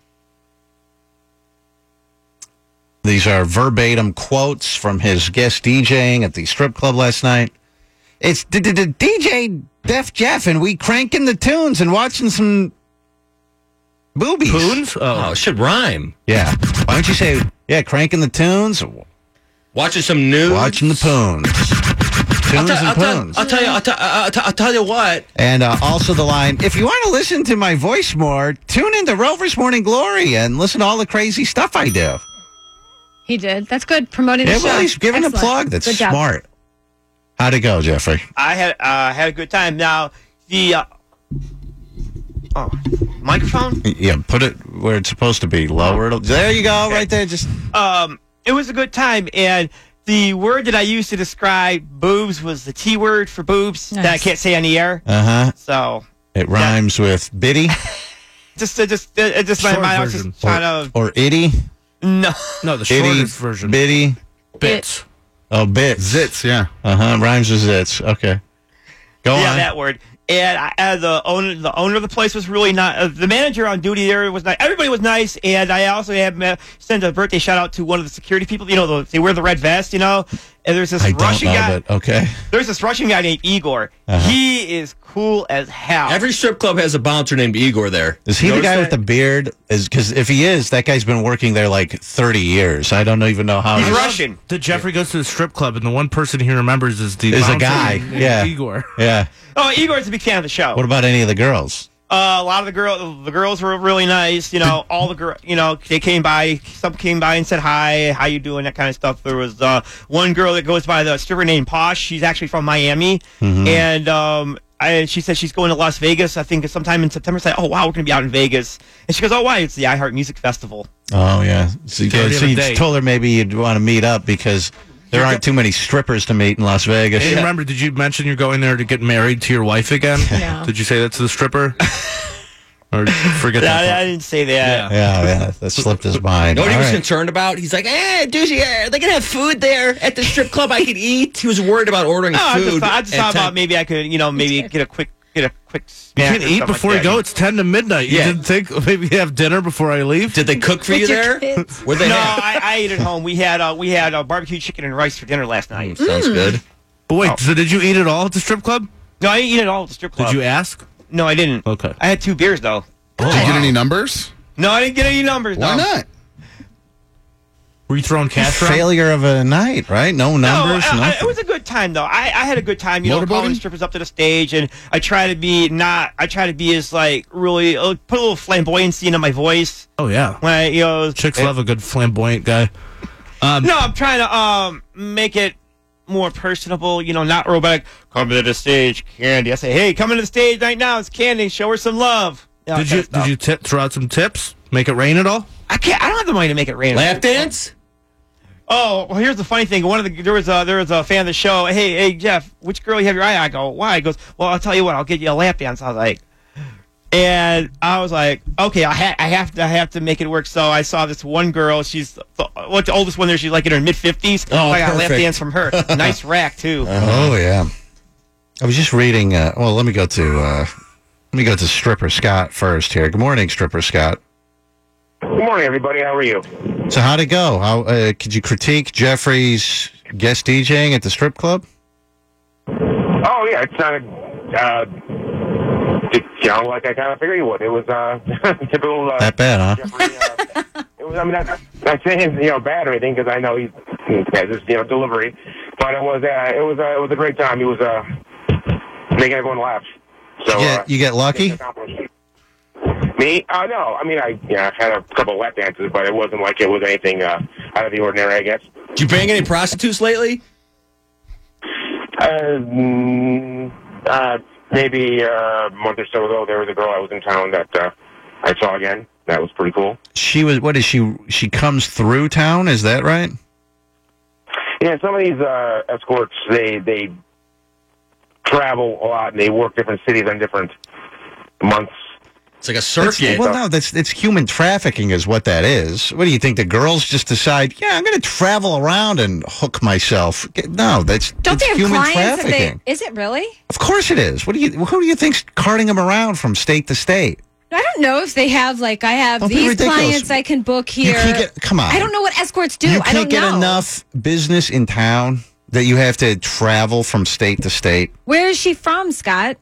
These are verbatim quotes from his guest DJing at the strip club last night. It's D J Def Jeff, and we cranking the tunes and watching some boobies. Poons? Oh, it should rhyme. Yeah. Why don't you say, yeah, cranking the tunes, Watching some news. watching the poons. I'll, Tunes tell- and I'll, tell, poons. I'll tell you. I'll, tell- I'll, tell- I'll tell you what. And uh, also the line, if you want to listen to my voice more, tune into Rover's Morning Glory and listen to all the crazy stuff I do. He did. That's good. Promoting the Yeah, show. well, he's giving Excellent. a plug. That's Good job. smart. How'd it go, Jeffrey? I had uh, had a good time. Now the uh, oh microphone. Yeah, put it where it's supposed to be. Lower it. There you go, right there. Just Um, it was a good time, and the word that I used to describe boobs was the T word for boobs that I Nice. can't say on the air. uh huh. So It rhymes with bitty just, uh, just, uh, just my Short mind. I was version. just trying to or itty. no. No, the Itty, shortest version. bitty. Bits. Oh, bits. Zits, yeah. Uh huh. Rhymes with zits. Okay. Go Yeah, on. that word. And I, uh, the owner, the owner of the place was really not. Uh, the manager on duty there was nice. Everybody was nice, and I also had uh, sent a birthday shout out to one of the security people. You know, the, they wear the red vest. You know, and there's this I don't Russian know, guy. but okay. There's this Russian guy named Igor. Uh-huh. He is cool as hell. Every strip club has a bouncer named Igor there. Is he the Notice guy that? with the beard? Is because if he is, that guy's been working there like thirty years. I don't even know how. He's he's- Russian. That Jeffrey goes to the strip club, and the one person he remembers is the Is a bouncer guy. named Yeah. Igor. Yeah. Oh, Igor's a big fan of the show. What about any of the girls? Uh, a lot of the girl, the girls were really nice. You know, all the girl, you know, they came by. Some came by and said hi, how you doing, that kind of stuff. There was uh, one girl that goes by the stripper named Posh. She's actually from Miami, Mhm. and um, I, she said she's going to Las Vegas. I think sometime in September. I said, oh wow, we're going to be out in Vegas. And she goes, oh why? It's the iHeart Music Festival. Oh yeah. So, You already so have a you date. told her maybe you'd want to meet up because there aren't too many strippers to meet in Las Vegas. And remember, did you mention you're going there to get married to your wife again? No. Did you say that to the stripper? Or forget I, that? I part? didn't say that. Yeah, yeah. That slipped his mind. You know what he All was right. concerned about? He's like, eh, douchey, eh, they gonna have food there at the strip club I could eat. He was worried about ordering No, I food. just, thought- I just at thought ten- about maybe I could, you know, maybe get a quick, get a quick. You snack can or eat something before like you that. go. It's ten to midnight. You Yeah. didn't think maybe have dinner before I leave? Did they cook for you With your there? kids. What'd they No, have? I, I ate at home. We had uh, we had uh, barbecue chicken and rice for dinner last night. Sounds good. But wait, Oh. so did you eat it all at the strip club? No, I didn't eat it all at the strip club. Did you ask? No, I didn't. Okay. I had two beers though. Did you get any numbers? No, I didn't get any numbers. Why no. not? Were you throwing cash around? Failure of a night, right? No numbers. No, I, I, nothing. it was a good time though. I, I had a good time. You know, calling Motorboating? strippers up to the stage, and I try to be not. I try to be as like really uh, put a little flamboyancy into my voice Oh, yeah. when I, you know. Chicks love a good flamboyant guy. Um, No, I'm trying to um make it more personable. You know, not robotic. Come to the stage, Candy. I say, hey, come to the stage right now. It's Candy. Show her some love. You know, Did that you kind of stuff. did you tip, throw out some tips? Make it rain at all? I can't. I don't have the money to make it rain. Lap dance? Oh, well, here's the funny thing. One of the there was a there was a fan of the show. Hey, hey, Jeff, which girl you have your eye on? I go, why? He goes, well, I'll tell you what. I'll get you a lap dance. I was like, and I was like, okay, I, ha- I have to I have to make it work. So I saw this one girl. She's the, what's the oldest one there? She's like in her mid fifties. Oh, I got a lap perfect. dance from her. Nice rack too. Oh yeah. I was just reading. Uh, well, let me go to uh, let me go to Stripper Scott first here. Good morning, Stripper Scott. Good morning, everybody. How are you? So how'd it go? How uh, could you critique Jeffrey's guest DJing at the strip club? Oh, yeah. It sounded, uh, it sounded like I kind of figured you would. It was uh, typical. Uh, That bad, huh? Jeffrey, uh, it was, I mean, that's not saying, you know, bad or anything, because I know he's yeah, just you know delivery. But it was uh, it was uh, it was a great time. He was uh, making everyone laugh. So you, get, uh, you get lucky? Me? Uh, no. I mean, I yeah, I've had a couple of lap dances, but it wasn't like it was anything uh, out of the ordinary, I guess. Did you bang any prostitutes lately? Uh, mm, uh, maybe uh, a month or so ago, there was a girl I was in town that uh, I saw again. That was pretty cool. She was, what is she, she comes through town, is that right? Yeah, some of these uh, escorts, they they travel a lot, and they work different cities on different months. It's like a circuit. That's, well, no, that's it's human trafficking is what that is. What do you think? The girls just decide, yeah, I'm going to travel around and hook myself. No, that's Don't it's they have human clients that trafficking. they, is it really? Of course it is. What do you? Who do you think's carting them around from state to state? I don't know if they have, like, I have Don't be these ridiculous. clients I can book here. You can't get. Come on. I don't know what escorts do. You I don't can't get know. enough business in town that you have to travel from state to state. Where is she from, Scott?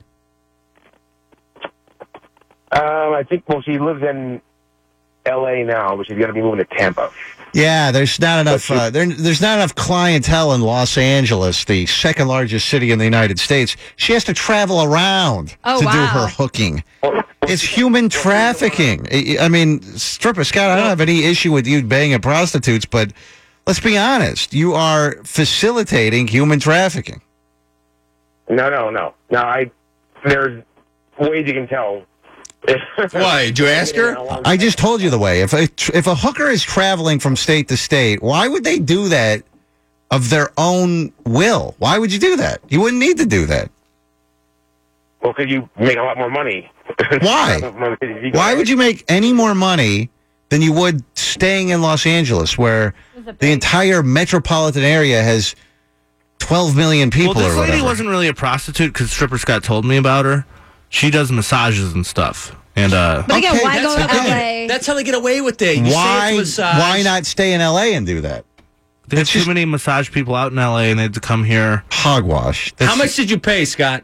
Um, I think, well, she lives in L A now, but she's going to be moving to Tampa. Yeah, there's not enough. Uh, there, there's not enough clientele in Los Angeles, the second largest city in the United States. She has to travel around Oh, to do wow. her hooking. It's human trafficking. I I mean, stripper Scott, I don't have any issue with you banging prostitutes, but let's be honest. You are facilitating human trafficking. No, no, no. No, I, there's ways you can tell. Why? Did you ask her? I just told you the way. If a, if a hooker is traveling from state to state, why would they do that of their own will? Why would you do that? You wouldn't need to do that. Well, because you make a lot more money. Why? Why would you make any more money than you would staying in Los Angeles, where the entire metropolitan area has twelve million people well, this or lady whatever? wasn't really a prostitute because Stripper Scott told me about her. She does massages and stuff. And uh, But again, Okay, why go to that's L how- A? That's how they get away with it. You say Why? it's a massage. Why not stay in L A and do that? they have too many massage people out in L A, and they had to come here. Hogwash. How much did you pay, Scott?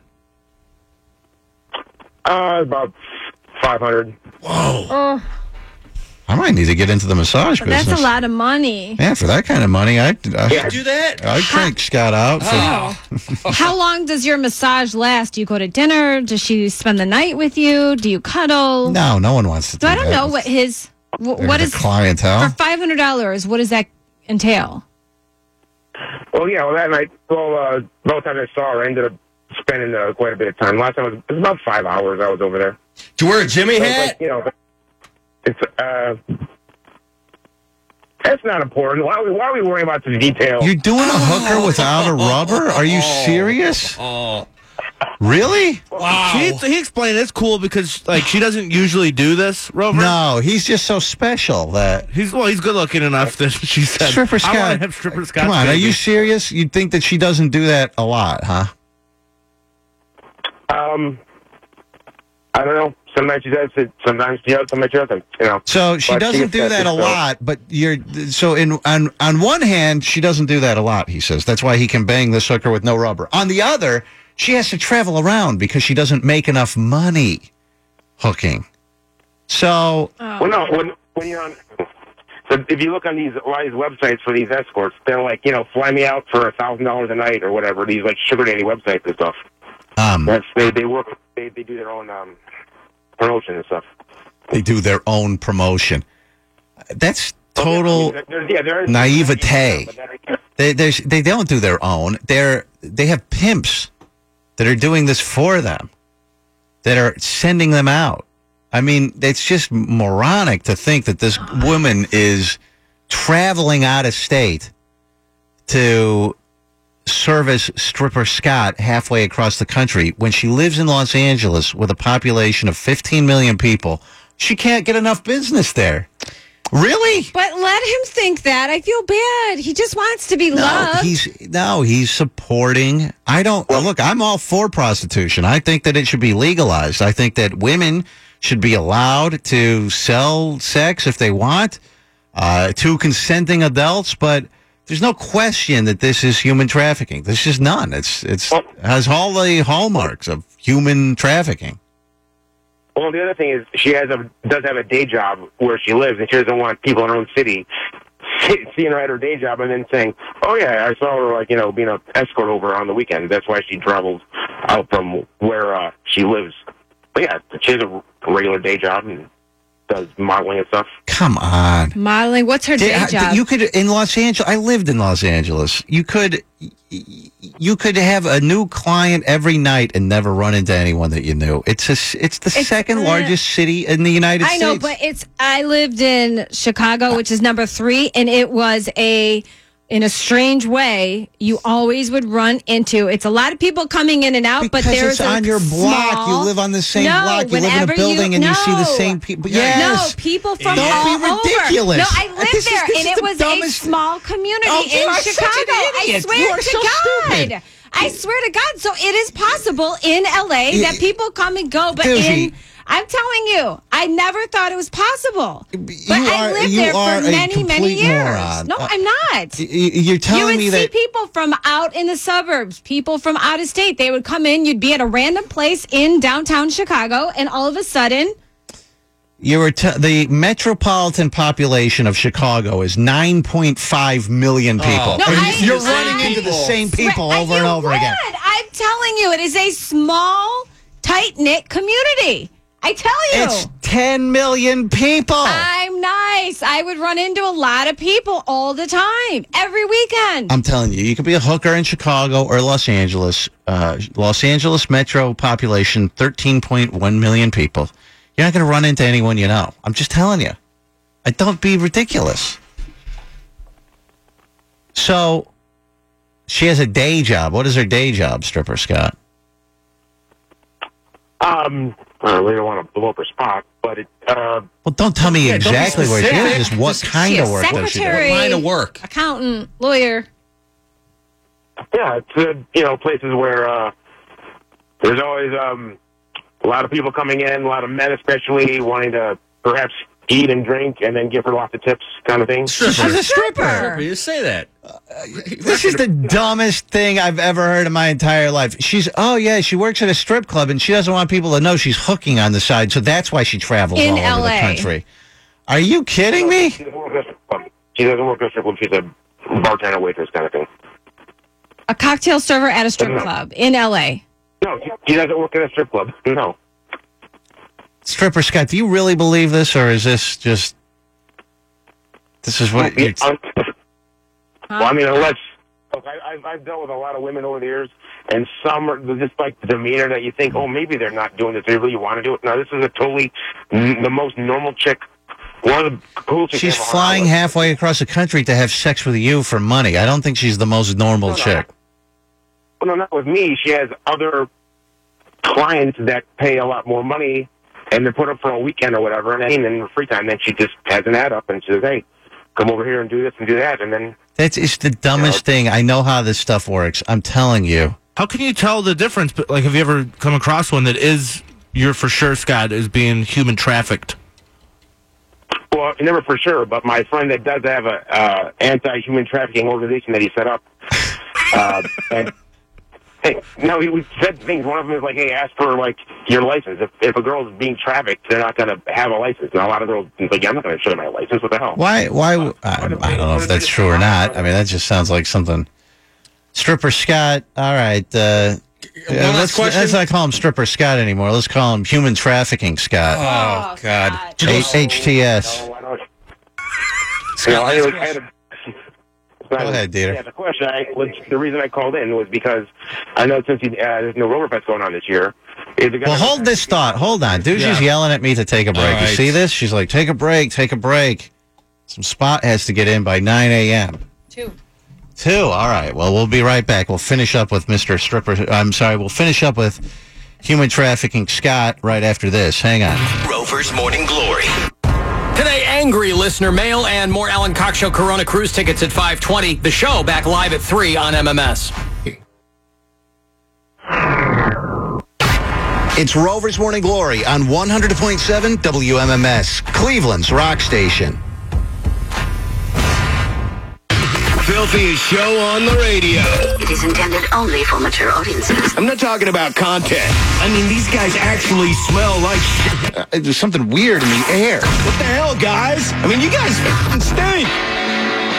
Uh, about five hundred. Oh, I might need to get into the massage but that's business. a lot of money. Yeah, for that kind of money, I I You do that? I'd crank Scott out. For, How long does your massage last? Do you go to dinner? Does she spend the night with you? Do you cuddle? no, no one wants to do So I don't that. know what his wh- There's what the is clientele. for five hundred dollars. What does that entail? Well, yeah, well, that night, well, uh, both times I saw her, I ended up spending uh, quite a bit of time. Last time, it was, it was about five hours I was over there. Do you wear a Jimmy So it's hat? like, you know, it's, uh, that's not important. Why are we, why are we worrying about the details? You're doing a hooker without a rubber? Are you serious? Oh, Really? wow. He, he explained it's cool because like she doesn't usually do this, Rover. No, he's just so special that. He's well, he's good looking enough that she said. Stripper I Scott. want to have Stripper Scott. Come on, are you serious? You'd think that she doesn't do that a lot, huh? Um, I don't know. Sometimes she does it. Sometimes she does. Sometimes she doesn't. You know. So she But doesn't gets do that a so- lot, but you're so in on on one hand she doesn't do that a lot. He says that's why he can bang this hooker with no rubber. On the other, she has to travel around because she doesn't make enough money hooking. So Well, no. When when you're on, so if you look on these a lot of these websites for these escorts, they're like, you know, fly me out for a thousand dollars a night or whatever. These like sugar daddy websites and stuff. um, That's they they work. They they do their own um promotion and stuff. they do their own promotion. That's total There's, yeah, there is naivete. They there's, they don't do their own. They're they have pimps that are doing this for them, that are sending them out. I mean, it's just moronic to think that this woman is traveling out of state to service Stripper Scott halfway across the country when she lives in Los Angeles with a population of fifteen million people. She can't get enough business there. Really? But let him think that. I feel bad. He just wants to be No, loved. he's no, he's supporting. I don't look. I'm all for prostitution. I think that it should be legalized. I think that women should be allowed to sell sex if they want uh, to consenting adults. But there's no question that this is human trafficking. This is none. It's it's has all the hallmarks of human trafficking. Well, the other thing is she has a does have a day job where she lives, and she doesn't want people in her own city see- seeing her at her day job and then saying, "Oh yeah, I saw her like you know being a escort over on the weekend. That's why she travels out from where uh, she lives." But yeah, she has a regular day job and does modeling and stuff. Come on. Modeling. What's her day Did- job? You could in Los Angeles. I lived in Los Angeles. You could, you could have a new client every night and never run into anyone that you knew. It's a, it's the It's, second uh, largest city in the United I States. know, but it's. I lived in Chicago, which is number three, and it was a. In a strange way, you always would run into. It's a lot of people coming in and out, Because but there's it's a on your block. small- You live on the same no, block. You live in a whenever building you, and no. you see the same people. Yes. No, people from Don't all be ridiculous. over. No, I lived This is- there, this and is it the was dumbest- a small community Oh, you in are such an Chicago. I idiot. swear You are to so God. stupid. I swear to God. So it is possible in L A Yeah. that people come and go, but Doogie. in. I'm telling you, I never thought it was possible. But You I are- lived you there are for a many, many complete years. moron. No, Uh, I'm not. Y- y- You're telling you would me see that people from out in the suburbs, people from out of state. They would come in. You'd be at a random place in downtown Chicago, and all of a sudden, you were t- the metropolitan population of Chicago is nine point five million people. No, and I- you're I- running into the same people I- over you and over would. again. I'm telling you, it is a small, tight knit community. I tell you. It's ten million people. I'm nice. I would run into a lot of people all the time, every weekend. I'm telling you, you could be a hooker in Chicago or Los Angeles. Uh, Los Angeles metro population, thirteen point one million people. You're not going to run into anyone you know. I'm just telling you. I don't be ridiculous. So, she has a day job. What is her day job, stripper Scott? Um, I really don't want to blow up her spot, but it. Uh, Well, don't tell me Yeah, don't be exactly where she specific. is. Just what Just- kind She of is work does she do? secretary, Line of work. accountant, lawyer. yeah, it's uh, you know places where uh, there's always um, a lot of people coming in, a lot of men especially wanting to perhaps eat and drink, and then give her lots of tips, kind of thing. She's a stripper. You just say that. This is the dumbest thing I've ever heard in my entire life. She's, oh, yeah, she works at a strip club, and she doesn't want people to know she's hooking on the side, so that's why she travels In all over L A. the country. Are you kidding me? She doesn't work at a strip club. She doesn't work at a strip club. She's a bartender, waitress, kind of thing. A cocktail server at a strip No. club in L A. No, she, she doesn't work at a strip club. No. Stripper Scott, do you really believe this, or is this just... This is what... Yeah, You're, um, well, I mean, unless look, I, I've, I've dealt with a lot of women over the years, and some are just like the demeanor that you think, oh, maybe they're not doing this. They really want to do it. No, this is a totally n- the most normal chick. One of the coolest chicks she's I've ever hung out flying with. halfway across the country to have sex with you for money. I don't think she's the most normal No, no. chick. Well, no, not with me. She has other clients that pay a lot more money, and they put up for a weekend or whatever, and then in her free time, then she just has an ad up and she says, hey, come over here and do this and do that, and then That's it's the dumbest thing. I know how this stuff works. I'm telling you. How can you tell the difference? But, Like, have you ever come across one that is, you're for sure, Scott, is being human trafficked? well, never for sure, but my friend that does have a uh, anti-human trafficking organization that he set up, uh, and hey, no, he we said things. One of them is like, hey, ask for like your license. If if a girl's being trafficked, they're not going to have a license. And a lot of girls are like, yeah, I'm not going to show you my license. What the hell? Why? Why? I, I don't know if that's true or not. I mean, that just sounds like something. Stripper Scott. All right. Uh, uh, last let's, question? let's not call him Stripper Scott anymore. Let's call him Human Trafficking Scott. Oh, God. H- HTS. No, I don't. You know, anyways, I had a, Go ahead, Dieter. Yeah, the question, I, was, the reason I called in was because I know since you, uh, there's no Roverfest going on this year. Is it gonna Well, hold this thought. Hold on. Dude, she's Yeah. yelling at me to take a break. All You right. see this? She's like, take a break, take a break. Some spot has to get in by nine a.m. Two. Two. All right. Well, we'll be right back. We'll finish up with Mister Stripper. I'm sorry. We'll finish up with Human Trafficking Scott right after this. Hang on. Rover's Morning Glory. Today, angry listener mail and more Alan Cox Show Corona Cruise tickets at five twenty. The show back live at three on M M S. It's Rover's Morning Glory on one hundred point seven W M M S, Cleveland's rock station. Filthiest show on the radio. It is intended only for mature audiences. I'm not talking about content. I mean, these guys actually smell like shit. Uh, there's something weird in the air. What the hell, guys? I mean, you guys f***ing stink.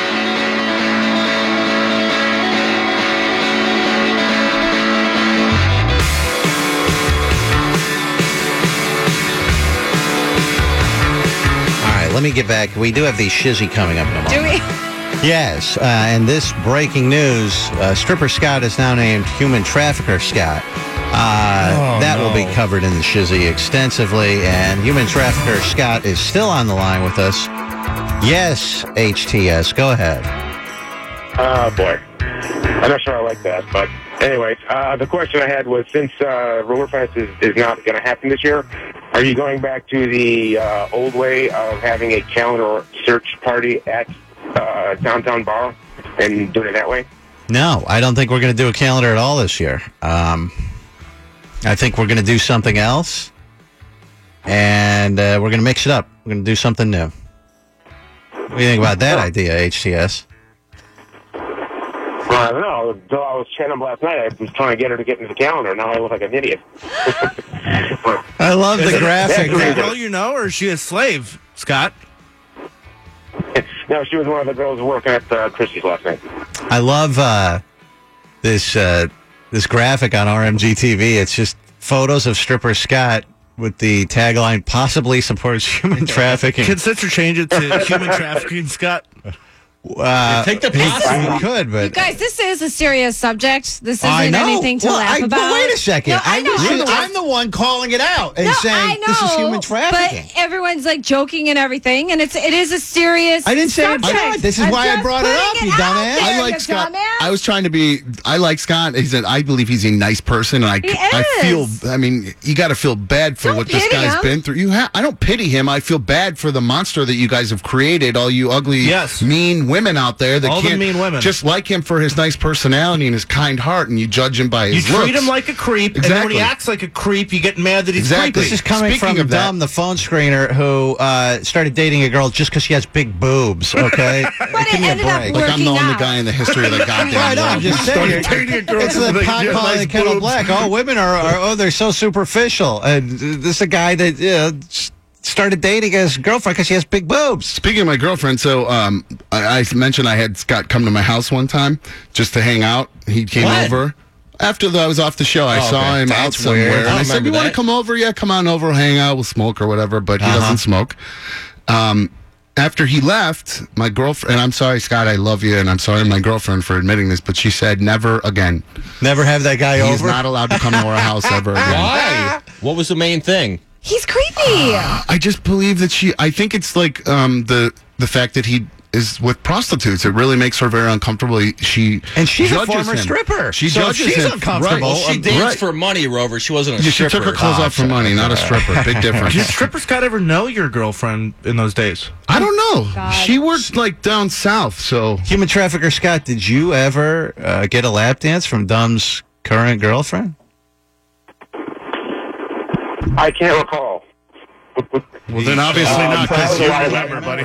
me get back. We do have the shizzy coming up in a moment. Do we? Yes, uh, and this breaking news, uh, stripper Scott is now named human trafficker Scott. Uh, Oh, that will no. be covered in the shizzy extensively, and human trafficker Scott is still on the line with us. Yes, H T S, go ahead. Oh, boy. I'm not sure I like that, but anyways, uh, the question I had was, since uh, Riverfest is, is not going to happen this year, are you going back to the uh, old way of having a calendar search party at uh, Downtown Bar and doing it that way? No, I don't think we're going to do a calendar at all this year. Um, I think we're going to do something else, and uh, we're going to mix it up. We're going to do something new. What do you think about that idea, H T S? Well, I don't know. Until I was chatting last night, I was trying to get her to get into the calendar. Now I look like an idiot. I love the graphic. Is that girl you know, or is she a slave, Scott? No, she was one of the girls working at uh, Christie's last night. I love uh, this uh, this graphic on R M G T V. It's just photos of stripper Scott with the tagline, possibly supports human trafficking. Can Sister change it to human trafficking, Scott? Uh, Take the he- possible. he could, You but guys, this is a serious subject. This isn't I know. anything to Well, laugh I- but about. wait a second. No, I I know. was- I'm the I'm the one calling it out and no, saying I know, this is human trafficking. But everyone's like joking and everything, and it's it is a serious. I didn't say it's subject. not. This is I'm why I just brought it putting up, you out dumbass. there, I like you Scott. dumbass. I was trying to be. I like Scott. He said, I believe he's a nice person, and I, He I is. feel. I mean, you got to feel bad for Don't what this pity guy's him. been through. You, ha- I don't pity him. I feel bad for the monster that you guys have created. All you ugly, Yes. mean women out there that All the can't mean women. just like him for his nice personality and his kind heart, and you judge him by You his treat looks. him like a creep, and then when he Exactly. acts like a creep, you get mad that he's Exactly. creepy. This is coming Speaking from of that- Dom, the phone screener, who uh, started dating a girl just because she has big boobs. Okay, But Give it me a ended up break. Like I'm the working only out. guy in the history of the goddamn Right on, I'm world. just saying. dating a girl It's just the like, pot yeah, calling nice the kettle boobs. black. Oh, women are, are oh, they're so superficial. And this is a guy that you know, s- started dating his girlfriend because she has big boobs. Speaking of my girlfriend, so um, I, I mentioned I had Scott come to my house one time just to hang out. He came What? over. After the, I was off the show, I Oh, saw okay. him out That's somewhere. weird. And I I said, remember you want to that. come over? Yeah, come on over, hang out, we'll smoke or whatever. But he Uh-huh. doesn't smoke. Um, after he left, my girlfriend, and I'm sorry, Scott, I love you, and I'm sorry, my girlfriend, for admitting this, but she said, never again. Never have that guy He's over. not allowed to come to our house ever again. Why? What was the main thing? He's creepy. I just believe that she. I think it's like um, the the fact that he is with prostitutes. It really makes her very uncomfortable. He- She And she's a judges former him. stripper. She So judges she's him. uncomfortable. Right. Well, she um, danced right. for money, Rover. She wasn't a Yeah, she stripper. took her clothes off for money, not a stripper. Big difference. Did stripper Scott ever know your girlfriend in those days? I don't know. God. She worked like down south, so Human trafficker Scott, did you ever uh, get a lap dance from Dom's current girlfriend? I can't recall. well then obviously Uh, not because probably you why I remember, buddy.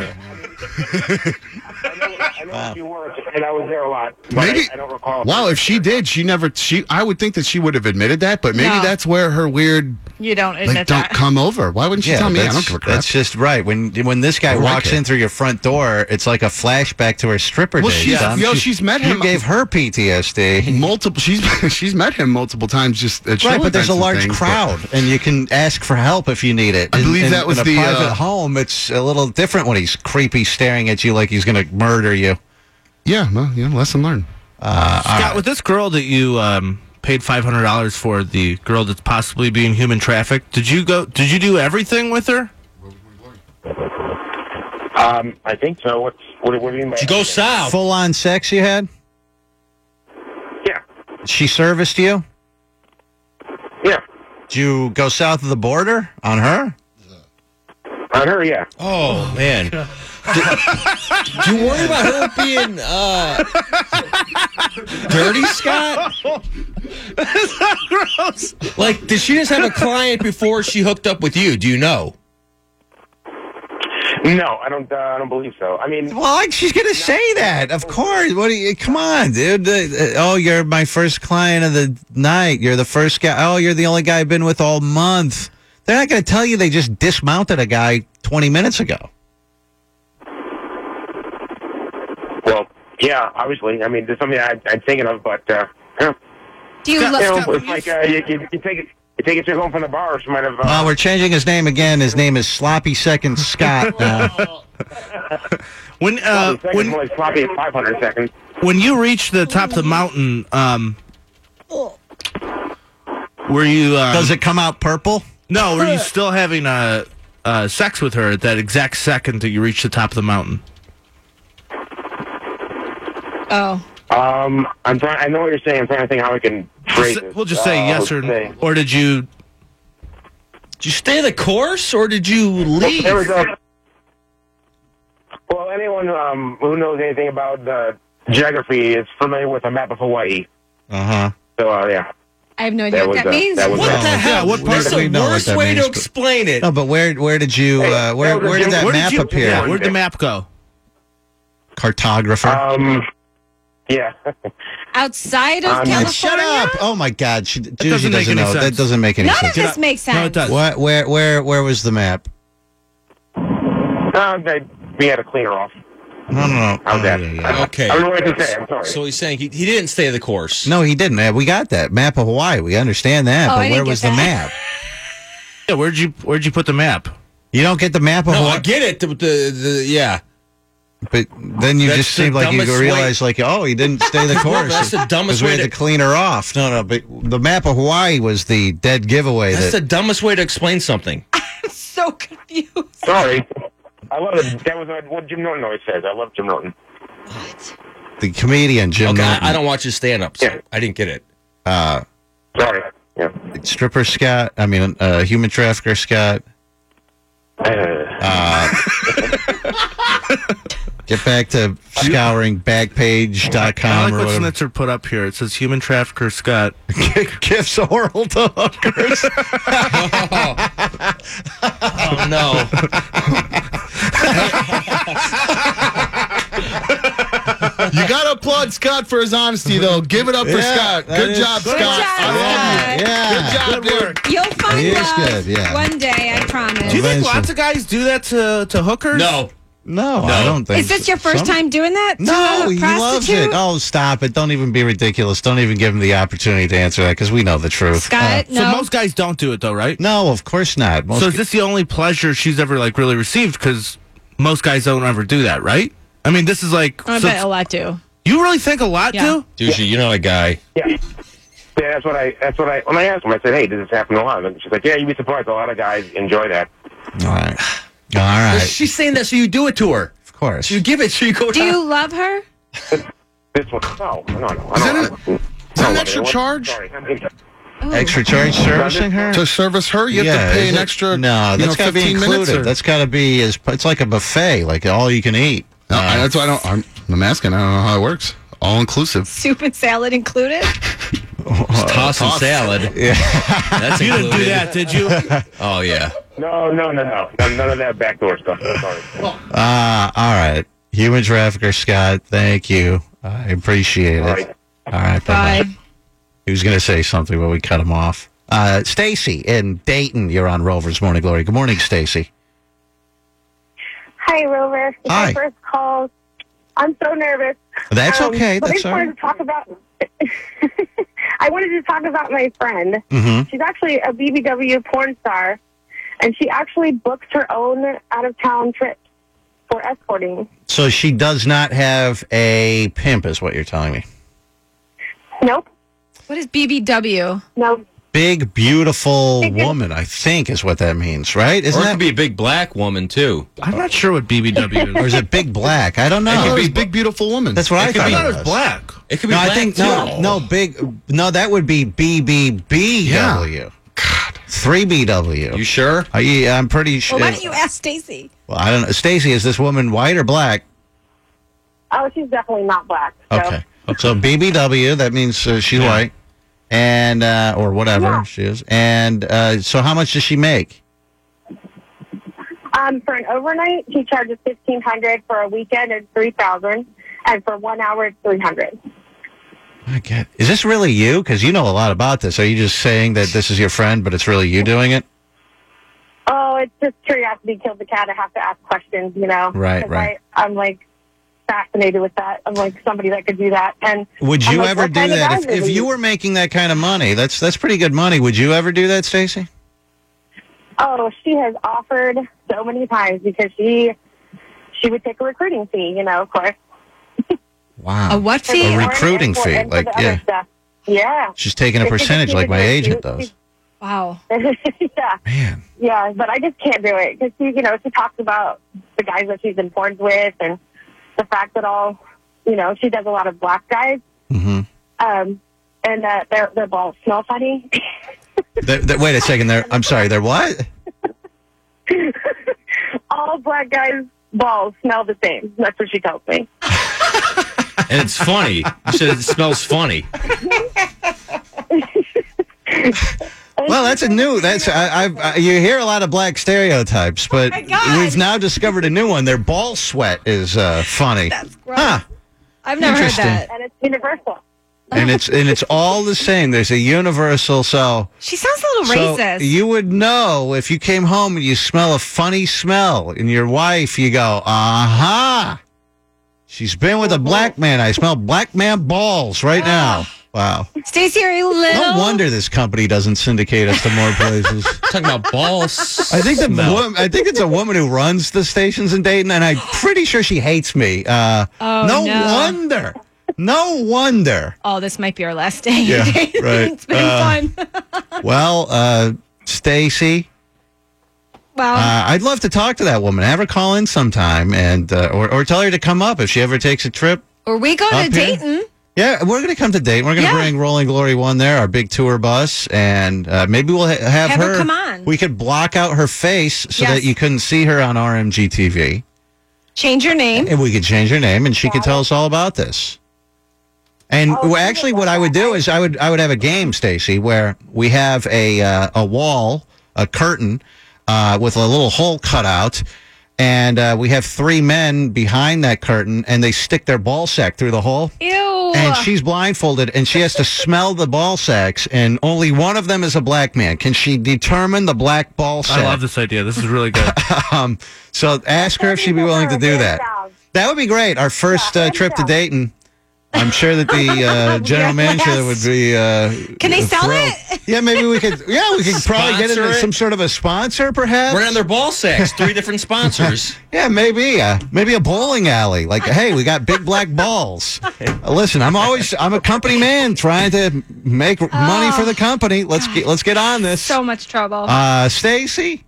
I know, I know she worked, and I was there a lot. But Maybe. I, I don't recall. Wow, if she did, she never. She. I would think that she would have admitted that, but maybe No. that's where her weird You don't admit like don't that. come over. Why wouldn't she tell me? I that's, don't give a crap. that's just right. When when this guy I like walks it. in through your front door, it's like a flashback to her stripper Well, days. she's- Dom. yo, She- she's met You him- gave her P T S D. multiple. She's she's met him multiple times just at show Right, but there's a events and large things, but- crowd, and you can ask for help if you need it. I In- believe in- that was in a the, private uh, home. It's a little different when he's creepy, staring at you like he's going to murder you. Yeah, well, you know, lesson learned. Uh, all Scott, right. with this girl that you um, paid five hundred dollars for, the girl that's possibly being human trafficked, did you go? Did you do everything with her? Um, I think so. What's what? What do you mean by? Did you go south? Full on sex you had? Yeah. She serviced you? Yeah. Did you go south of the border on her? On her, yeah. Oh man. Do, do you worry about her being uh, dirty, Scott? That's so gross. Like, did she just have a client before she hooked up with you? Do you know? No, I don't. Uh, I don't believe so. I mean, Well, like, she's going to say that. Of course. What do you, come on, dude. Uh, uh, oh, you're my first client of the night. You're the first guy. Oh, you're the only guy I've been with all month. They're not going to tell you they just dismounted a guy twenty minutes ago. well, yeah, obviously. I mean, there's something I, I'm thinking of, but uh, yeah. Do you You know, love? it's like uh, you, you, you take it. You take it straight home from the bar. She might have. Uh, Well, we're changing his name again. His name is Sloppy Second Scott now. when uh, seconds, when more like sloppy at five hundred seconds. when you reach the top of the mountain, um, were you? Um, Does it come out purple? No, were you still having uh, uh, sex with her at that exact second that you reach the top of the mountain? Oh. Um, I'm trying. I know what you're saying. I'm trying to think how I can phrase Just- it. We'll just say Uh, yes or let's say- no. Or did you? Did you stay the course, or did you leave? There was a, well, anyone um, who knows anything about the geography is familiar with a map of Hawaii. Uh huh. So, uh, yeah. I have no idea That what was, that uh, means. that was, What uh, the hell? what part- That's we the know what worst that way to means, but- explain it. No, but where where did you uh, where that was where a did that Where map did you? appear? Yeah, where'd the map go? Cartographer. Um, yeah. Outside of Um, California? Shut up! Oh my God, she, Juicy doesn't doesn't, make any know. sense. That doesn't make any None sense. of this makes sense. No, it does. What? Where? Where? Where was the map? Uh, they, we had to clean her off. No, no, no. How's Oh, that? yeah, yeah. Okay. I don't know what to say. I'm sorry. So he's saying he, he didn't stay the course. No, he didn't. Man. We got that map of Hawaii. We understand that. Oh, I but didn't where get was the that. map? Yeah, where'd you where'd you put the map? You don't get the map of No, Hawaii. I get it. The, the, the yeah. But then you That's just the seemed like you dumbest realized, like, oh, he didn't stay the course. That's the dumbest 'Cause we way had to to- clean her off. No, no, but the map of Hawaii was the dead giveaway. That's the that dumbest way to explain something. I'm so confused. Sorry. I love it. That was uh, what Jim Norton always says. I love Jim Norton. the comedian Jim Okay, Norton, I, I don't watch his stand-ups. Yeah. I didn't get it. uh, Sorry. Yeah. stripper Scott. I mean, uh, human trafficker Scott. Uh, Get back to scouring backpage dot I com like or what whatever. Snitzer put up here. It says human trafficker Scott. Gifts oral to hookers. Oh, no. You got to applaud Scott for his honesty, though. Give it up for Yeah, Scott. that Good is- job, Good Scott. job, I love you. Yeah. Good job, Good dude. work. You'll find He is love good, yeah. one day, I promise. Do you think Eventually. lots of guys do that to, to hookers? No. No, I don't think Is this so. your first Some- time doing that? to No, a he loves prostitute? it. Oh, stop it. Don't even be ridiculous. Don't even give him the opportunity to answer that because we know the truth. Scott, So no. most guys don't do it though, right? No, of course not. Most So is this the only pleasure she's ever like really received? Because most guys don't ever do that, right? I mean, this is like. I so- bet a lot do. you really think a lot Yeah. do? Dude, you're not a guy. Yeah. Yeah, that's what I. That's what I. When I asked him, I said, "Hey, does this happen a lot?" And she's like, "Yeah, you'd be surprised. A lot of guys enjoy that." All right. All right. She's saying that so you do it to her. Of course. So you give it so you go Do down. you love her? This one, no, no, no. I Is that, don't- a, is that an extra charge Sorry, I'm in- Extra charge servicing her? to service her? You have to pay is an it- extra. No, you that's know, got to be fifteen minutes. included. Or, That's got to be as it's like a buffet, like all you can eat. no, Uh, I- that's why I don't. I'm, I'm asking. I don't know how it works. All inclusive. Soup and salad included? Toss and salad. Yeah. That's You didn't do included. that, did you? Oh, yeah. No, no, no, no. None, none of that backdoor stuff. I'm sorry. Uh, all right. Human trafficker Scott, thank you. I appreciate it. All right. All right. Bye. Bye. He was going to say something, but we cut him off. Uh, Stacy in Dayton, you're on Rover's Morning Glory. Good morning, Stacy. Hi, Rover. It's Hi. my first call. I'm so nervous. That's okay. but That's I all just wanted right. to talk about. I wanted to talk about my friend. Mhm. She's actually a B B W porn star, and she actually books her own out-of-town trips for escorting. So she does not have a pimp, is what you're telling me. Nope. What is B B W? No. Big, beautiful woman, I think is what that means, right? Or Isn't it that? could be a big black woman, too. I'm not sure what B B W is. Or is it big black? I don't know. It could be big, beautiful woman. That's what I I thought thought it it was. was black. It could be No, black, I think too. no, no big. No, that would be B B B W. God, three B W. You sure? I, yeah, I'm pretty sure. Well, why don't you ask Stacy? Well, I don't know. Stacy, is this woman white or black? Oh, she's definitely not black. So. Okay. So B B W, that means uh, she's white, and uh, or whatever Yeah. she is. And uh, so, how much does she make? Um, for an overnight, she charges fifteen hundred. For a weekend, it's three thousand, and for one hour, it's three hundred. I get. Is this really you? Because you know a lot about this. Are you just saying that this is your friend, but it's really you doing it? Oh, it's just curiosity killed the cat. I have to ask questions, you know. Right, 'Cause right. I, I'm like fascinated with that. I'm like somebody that could do that. And Would I'm you like, ever what do kind of that guys if, are if these? you were making that kind of money? That's that's pretty good money. Would you ever do that, Stacy? Oh, she has offered so many times because she she would take a recruiting fee, you know, of course. Wow. A what For fee? the A porn recruiting and for- fee, and for like, the other yeah. stuff. Yeah. She's taking a If she could percentage keep like it my there, agent she- does. Wow. yeah. Man. Yeah, but I just can't do it because she, you know, she talks about the guys that she's in porns with and the fact that all, you know, she does a lot of black guys, Mm-hmm. um, and uh, their their balls smell funny. They're- they're- wait a second. They're, I'm sorry. They're what? All black guys' balls smell the same. That's what she tells me. And it's funny. You said it smells funny. Well, that's a new. That's I, I've, I, you hear a lot of black stereotypes, but we've now discovered a new one. Their ball sweat is uh, funny. That's gross. Huh. I've never heard Interesting. that. And it's universal. And it's and it's all the same. There's a universal. So She sounds a little so racist. you would know if you came home and you smell a funny smell, and your wife, you go, aha. She's been with a black man. I smell black man balls right now. Wow. Stacey, are you little? No wonder this company doesn't syndicate us to more places. Talking about balls. I think the smell. wo- I think it's a woman who runs the stations in Dayton, and I'm pretty sure she hates me. Uh, Oh, no, no. wonder. No wonder. Oh, this might be our last day. Yeah, right. It's been Uh, fun. Well, uh, Stacy, Wow. uh, I'd love to talk to that woman. Have her call in sometime, and uh, or or tell her to come up if she ever takes a trip. or we go to up here? Dayton. Yeah, we're going to come to Dayton. We're going to Yeah. bring Rolling Glory One there, our big tour bus, and uh, maybe we'll ha- have, Have her come on. We could block out her face so Yes. that you couldn't see her on R M G T V. Change your name. And we could change her name, and she could tell us all about this. And well, actually, what I would do is I would I would have a game, Stacy, where we have a uh, a wall, a curtain uh, with a little hole cut out, and uh, we have three men behind that curtain, and they stick their ball sack through the hole. Ew. And she's blindfolded, and she has to smell the ball sacks, and only one of them is a black man. Can she determine the black ball sack? I love this idea. This is really good. um, so ask her if she'd be willing to do that. That would be great. Our first uh, trip to Dayton. I'm sure that the uh, general manager would be. Uh, Can they sell thrilled. it? Yeah, maybe we could. Yeah, we could probably get Sponsor into it? some sort of a sponsor, perhaps. We're on their ball sacks. Three different sponsors. Yeah, maybe. Uh, maybe a bowling alley. Like, hey, we got big black balls. Uh, listen, I'm always I'm a company man trying to make money for the company. Let's get let's get on this. So much trouble. Uh, Stacy,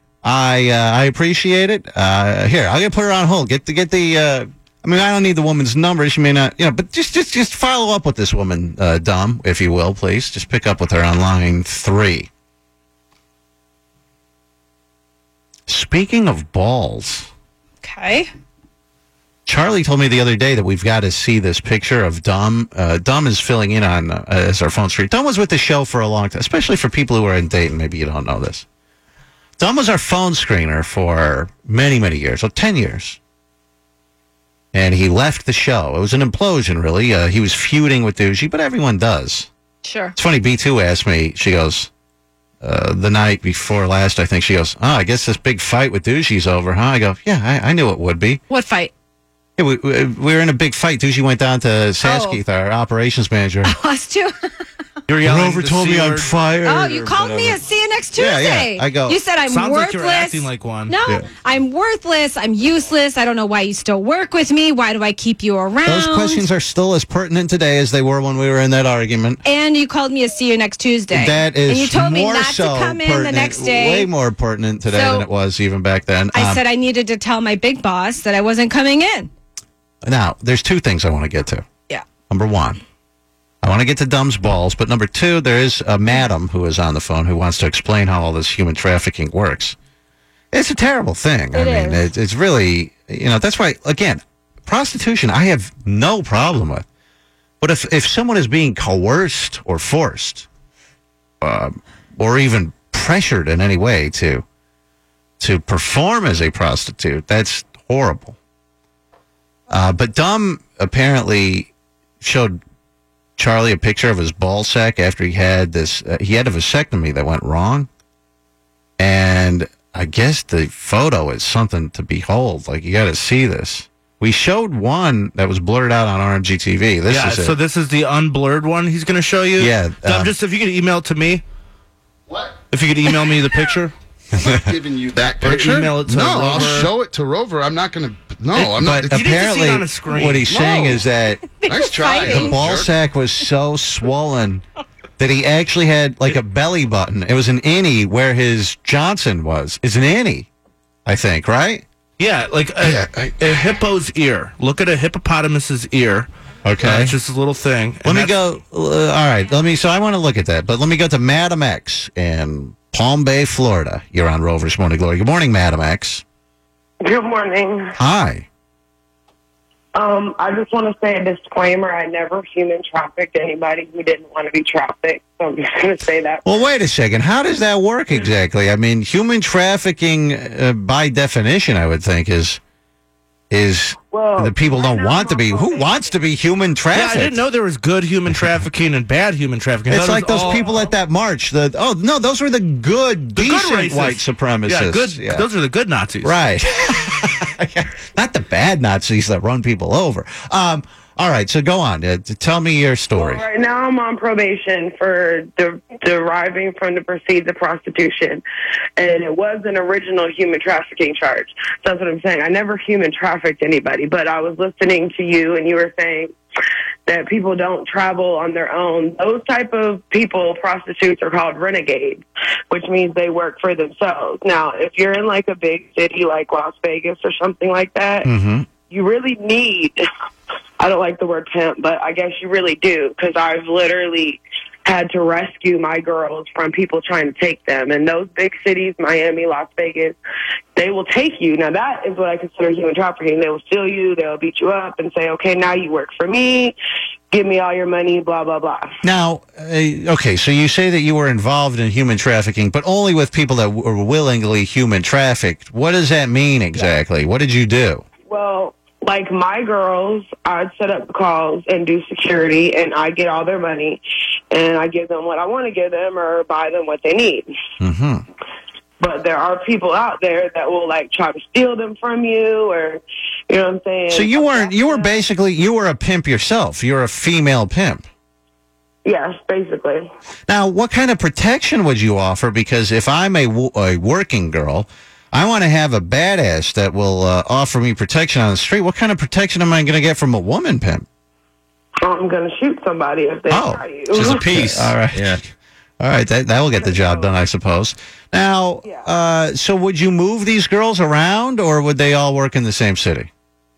I uh, I appreciate it. Uh, here, I'll get put her on hold. Get to get the. Uh, I mean, I don't need the woman's number. She may not, you know, but just just just follow up with this woman, uh, Dom, if you will, please. Just pick up with her on line three. Speaking of balls, Okay. Charlie told me the other day that we've got to see this picture of Dom. Uh, Dom is filling in on uh, as our phone screen. Dom was with the show for a long time, especially for people who are in Dayton. Maybe you don't know this. Dom was our phone screener for many, many years, well, ten years. And he left the show. It was an implosion, really. Uh, he was feuding with Doogie, but everyone does. Sure. It's funny, B two asked me, she goes, uh, the night before last, I think, she goes, oh, I guess this big fight with Doogie's over, huh? I go, yeah, I, I knew it would be. What fight? Yeah, we, we, we were in a big fight. Doogie went down to Saskeith, our operations manager. Us too. You're yelling Rover the told C me I'm word. fired. Oh, you or called me whatever. a see you next Yeah, Tuesday. yeah. I go- You said I'm Sounds worthless. like you're acting like one. No, Yeah. I'm worthless. I'm useless. I don't know why you still work with me. Why do I keep you around? Those questions are still as pertinent today as they were when we were in that argument. And you called me a see you next Tuesday. That is And you told me more not so to come in pertinent, the next day. way more pertinent today So, than it was even back then. I Um, said I needed to tell my big boss that I wasn't coming in. Now, there's two things I want to get to. Yeah. Number one, I want to get to Dumb's balls, but number two, there is a madam who is on the phone who wants to explain how all this human trafficking works. It's a terrible thing. I It mean, is. it, it's really, you know, that's why, again, prostitution I have no problem with. But if, if someone is being coerced or forced, um, or even pressured in any way to to perform as a prostitute, that's horrible. Uh, but Dumb apparently showed Charlie a picture of his ball sack after he had this. Uh, he had a vasectomy that went wrong, and I guess the photo is something to behold. Like, you got to see this. We showed one that was blurred out on R M G T V. This yeah, is it. so this is the unblurred one he's going to show you? Yeah, Dom, um, just if you could email it to me. What? If you could email me the picture. I'm not giving you that Or picture. email it to no, Rover. I'll show it to Rover. I'm not going to. No, I'm not. But apparently, what he's saying is that Nice try. the ball sack was so swollen that he actually had like a belly button. It was an innie where his Johnson was. It's an innie, I think, right? Yeah, like a, a hippo's ear. Look at a hippopotamus's ear. Okay. Uh, it's just a little thing. Let And me that's- go. Uh, all right. Let me. So I want to look at that, but let me go to Madam X in Palm Bay, Florida. You're on Rover's Morning Glory. Good morning, Madam X. Good morning. Hi. Um, I just want to say a disclaimer. I never human trafficked anybody who didn't want to be trafficked. So I'm just going to say that. Well, wait a second. How does that work exactly? I mean, human trafficking, uh, by definition, I would think is is Well, the people don't want to be. Who wants to be human Yeah, trafficked? I didn't know there was good human trafficking and bad human trafficking. I It's thought it like was those all- people at that march. The oh no, those were the good, The good decent racists. white supremacists. Yeah, good. Those are the good Nazis. Right. Not the bad Nazis that run people over. Um, all right, so go on. Uh, tell me your story. Right now I'm on probation for de- deriving from the proceeds of prostitution. And it was an original human trafficking charge. So that's what I'm saying. I never human trafficked anybody, but I was listening to you and you were saying that people don't travel on their own. Those type of people, prostitutes, are called renegades, which means they work for themselves. Now, if you're in like a big city like Las Vegas or something like that, Mm-hmm. you really need, I don't like the word pimp, but I guess you really do, because I've literally had to rescue my girls from people trying to take them. And those big cities, Miami, Las Vegas, they will take you. Now, that is what I consider human trafficking. They will steal you, they'll beat you up and say, okay, now you work for me, give me all your money, blah, blah, blah. Now, uh, okay, so you say that you were involved in human trafficking, but only with people that were willingly human trafficked. What does that mean exactly? What did you do? Well, like my girls, I'd set up the calls and do security, and I get all their money, and I give them what I want to give them or buy them what they need. Mm-hmm. But there are people out there that will like try to steal them from you, or you know what I'm saying. So you weren't, you were basically, you were a pimp yourself. You're a female pimp. Yes, basically. Now, what kind of protection would you offer? Because if I'm a, wo- a working girl, I want to have a badass that will uh, offer me protection on the street. What kind of protection am I going to get from a woman pimp? I'm gonna shoot somebody if they Oh, try you. just a piece. All right. Yeah. All right, that that will get the job done, I suppose. Now, uh, so would you move these girls around, or would they all work in the same city?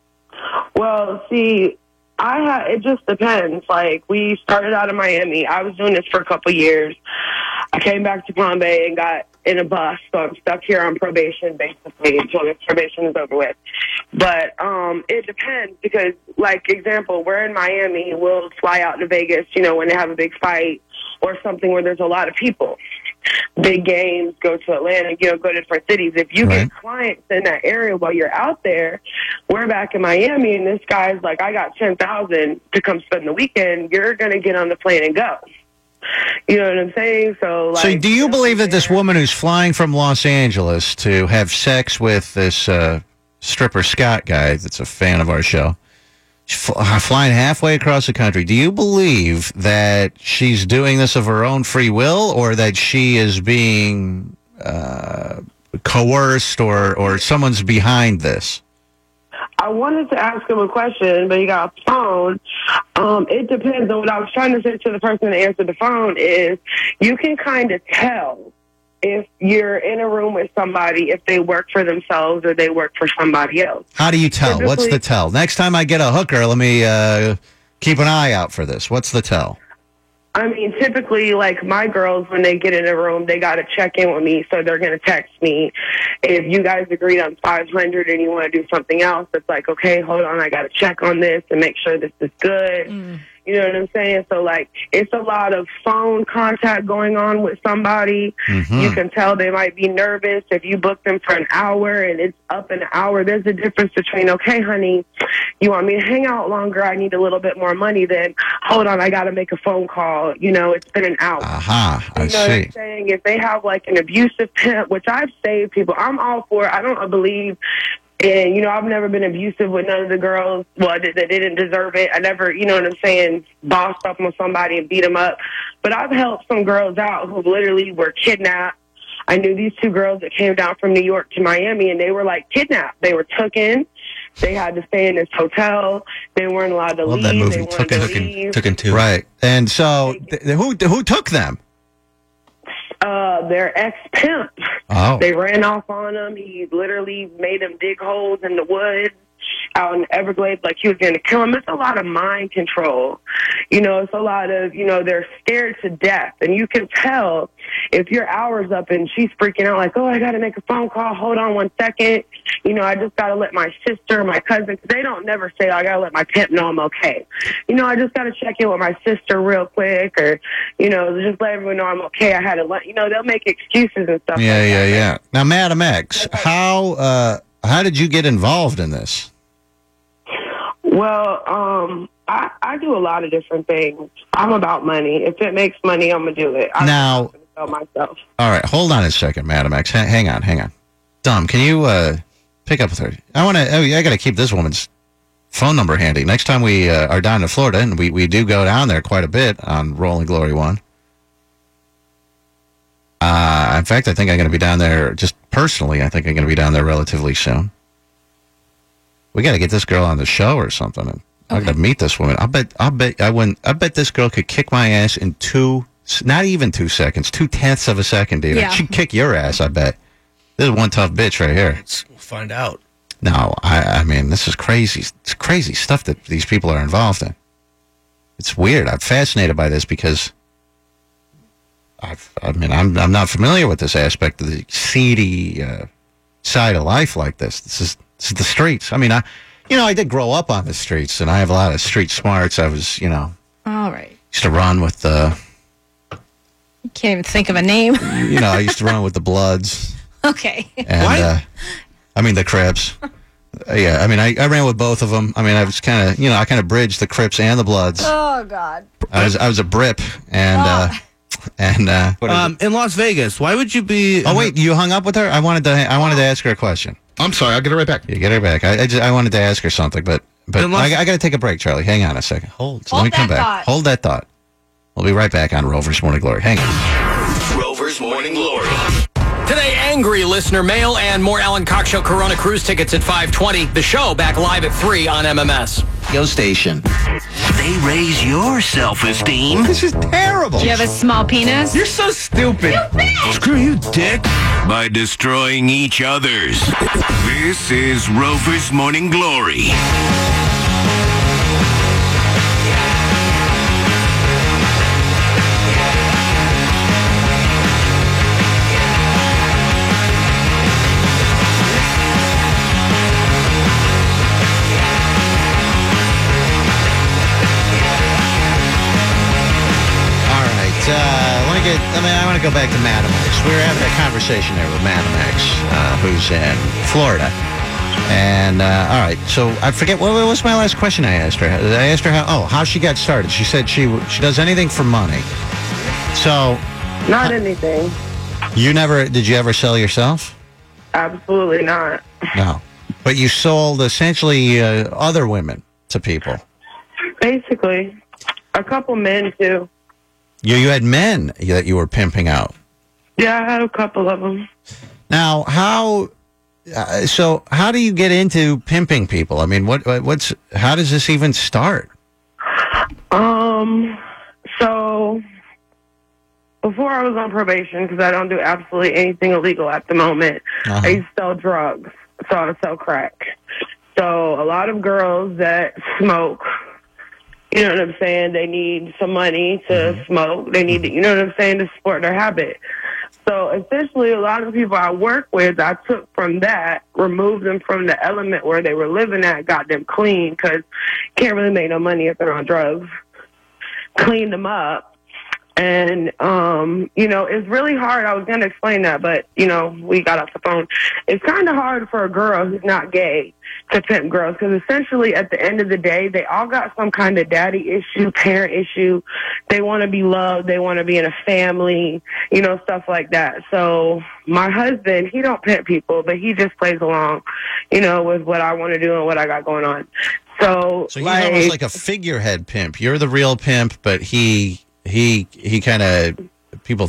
Well, see, I ha- it just depends. Like, we started out in Miami. I was doing this for a couple years. I came back to Palm Bay and got in a bus, so I'm stuck here on probation, basically, until this probation is over with. But um, it depends because, like, example, we're in Miami. We'll fly out to Vegas, you know, when they have a big fight or something where there's a lot of people. Big games, go to Atlanta, you know, go to different cities. If you Right. get clients in that area while you're out there, we're back in Miami, and this guy's like, I got ten thousand to come spend the weekend. You're going to get on the plane and go. You know what I'm saying? So, like, So do you believe that this woman who's flying from Los Angeles to have sex with this uh, stripper Scott guy that's a fan of our show, she's fl- uh, flying halfway across the country, do you believe that she's doing this of her own free will, or that she is being uh, coerced, or, or someone's behind this? I wanted to ask him a question, but he got off the phone. Um, it depends on what I was trying to say to the person that answered the phone is you can kind of tell if you're in a room with somebody, if they work for themselves or they work for somebody else. How do you tell? What's Typically- the tell? Next time I get a hooker, let me uh, keep an eye out for this. What's the tell? I mean, typically, like, my girls, when they get in a room, they got to check in with me, so they're going to text me. If you guys agreed on five hundred and you want to do something else, it's like, okay, hold on, I got to check on this and make sure this is good. You know what I'm saying? So, like, it's a lot of phone contact going on with somebody. Mhm. You can tell they might be nervous. If you book them for an hour and it's up an hour, there's a difference between, okay, honey, you want me to hang out longer? I need a little bit more money. Then, hold on, I got to make a phone call. You know, it's been an hour. Aha, I You know what see. I'm saying? If they have like an abusive pimp, which I've saved people, I'm all for it. I don't believe, and you know, I've never been abusive with none of the girls. Well, that they didn't deserve it. I never, you know what I'm saying, bossed up on somebody and beat them up. But I've helped some girls out who literally were kidnapped. I knew these two girls that came down from New York to Miami, and they were like kidnapped. They were took in. They had to stay in this hotel. They weren't allowed to Love leave. that movie. They wanted Took to in, leave. Took in two. Right. And so, th- who who took them? Uh, their ex-pimp. Oh. They ran off on him. He literally made them dig holes in the woods out in the Everglades like he was going to kill him. It's a lot of mind control. You know, it's a lot of, you know, they're scared to death. And you can tell if your hour's up and she's freaking out like, oh, I got to make a phone call. Hold on one second. You know, I just got to let my sister, my cousin, 'cause they don't never say, oh, I got to let my pimp know I'm okay. You know, I just got to check in with my sister real quick, or, you know, just let everyone know I'm okay. I had to let, you know, they'll make excuses and stuff Yeah, like yeah, that. yeah. Now, Madam X, how uh, how did you get involved in this? Well, um, I, I do a lot of different things. I'm about money. If it makes money, I'm going to do it. I'm Now- not going to sell myself. All right, hold on a second, Madam X. H- hang on, hang on. Dom, can you uh, pick up with her? I want to. Oh, I got to keep this woman's phone number handy. Next time we uh, are down in Florida, and we, we do go down there quite a bit on Rolling Glory One. Uh, in fact, I think I'm going to be down there just personally. I think I'm going to be down there relatively soon. We got to get this girl on the show or something. And I'm going to meet this woman. I bet. I bet. I wouldn't. I bet this girl could kick my ass in two. Not even two seconds. Two tenths of a second, dude. Yeah. She'd kick your ass. I bet. This is one tough bitch right here. We'll find out. No, I. I mean, this is crazy. It's crazy stuff that these people are involved in. It's weird. I'm fascinated by this because. I've, I mean, I'm I'm not familiar with this aspect of the seedy uh, side of life like this. This is this is the streets. I mean, I, you know, I did grow up on the streets, and I have a lot of street smarts. I was, you know, All right. used to run with the, Can't even think of a name. you know, I used to run with the Bloods, Okay. and uh, I mean the Crips. Uh, yeah, I mean, I, I ran with both of them. I mean, I was kind of, you know, I kind of bridged the Crips and the Bloods. Oh, God. I was I was a Brip, and uh, and uh, Um, in Las Vegas, why would you be? oh wait, you hung up with her? I wanted to I wanted to ask her a question. I'm sorry. I'll get it right back. You get her back. I I, just, I wanted to ask her something, but but Then let's- I, I got to take a break, Charlie. Hang on a second. Hold. So Hold let me come that back. thought. Hold that thought. We'll be right back on Rover's Morning Glory. Hang on. Rover's Morning Glory. Today, angry listener mail and more Alan Cox Show Corona Cruise tickets at five twenty. The show back live at three on M M S. Go station. They raise your self-esteem. This is terrible. Do you have a small penis? You're so stupid. Screw you, dick. By destroying each other's. This is Rover's Morning Glory. All right. Uh, I want to get. I mean, I want to go back to Madam X. We were having a conversation there with Madam X, uh, who's in Florida. And uh, all right, so I forget what, what was my last question I asked her. I asked her how. Oh, how she got started. She said she she does anything for money. So Not anything. you never did you ever sell yourself? Absolutely not. No, but you sold essentially uh, other women to people. Basically, a couple men too. You you had men that you were pimping out. Yeah, I had a couple of them. Now, how? Uh, so, how do you get into pimping people? I mean, what what- what's how does this even start? Um, so before I was on probation, because I don't do absolutely anything illegal at the moment, Uh-huh. I used to sell drugs. So I sell crack. So a lot of girls that smoke, you know what I'm saying, they need some money to Mm-hmm. smoke. They need, to, you know what I'm saying, to support their habit. So essentially, a lot of the people I work with, I took from that, removed them from the element where they were living at, got them clean, because can't really make no money if they're on drugs. Cleaned them up. And, um, you know, it's really hard. I was going to explain that, but, you know, we got off the phone. It's kind of hard for a girl who's not gay to pimp girls, because essentially at the end of the day, they all got some kind of daddy issue, parent issue. They want to be loved. They want to be in a family, you know, stuff like that. So my husband, he don't pimp people, but he just plays along, you know, with what I want to do and what I got going on. So, So he's almost like a figurehead pimp. You're the real pimp, but he he he kind of people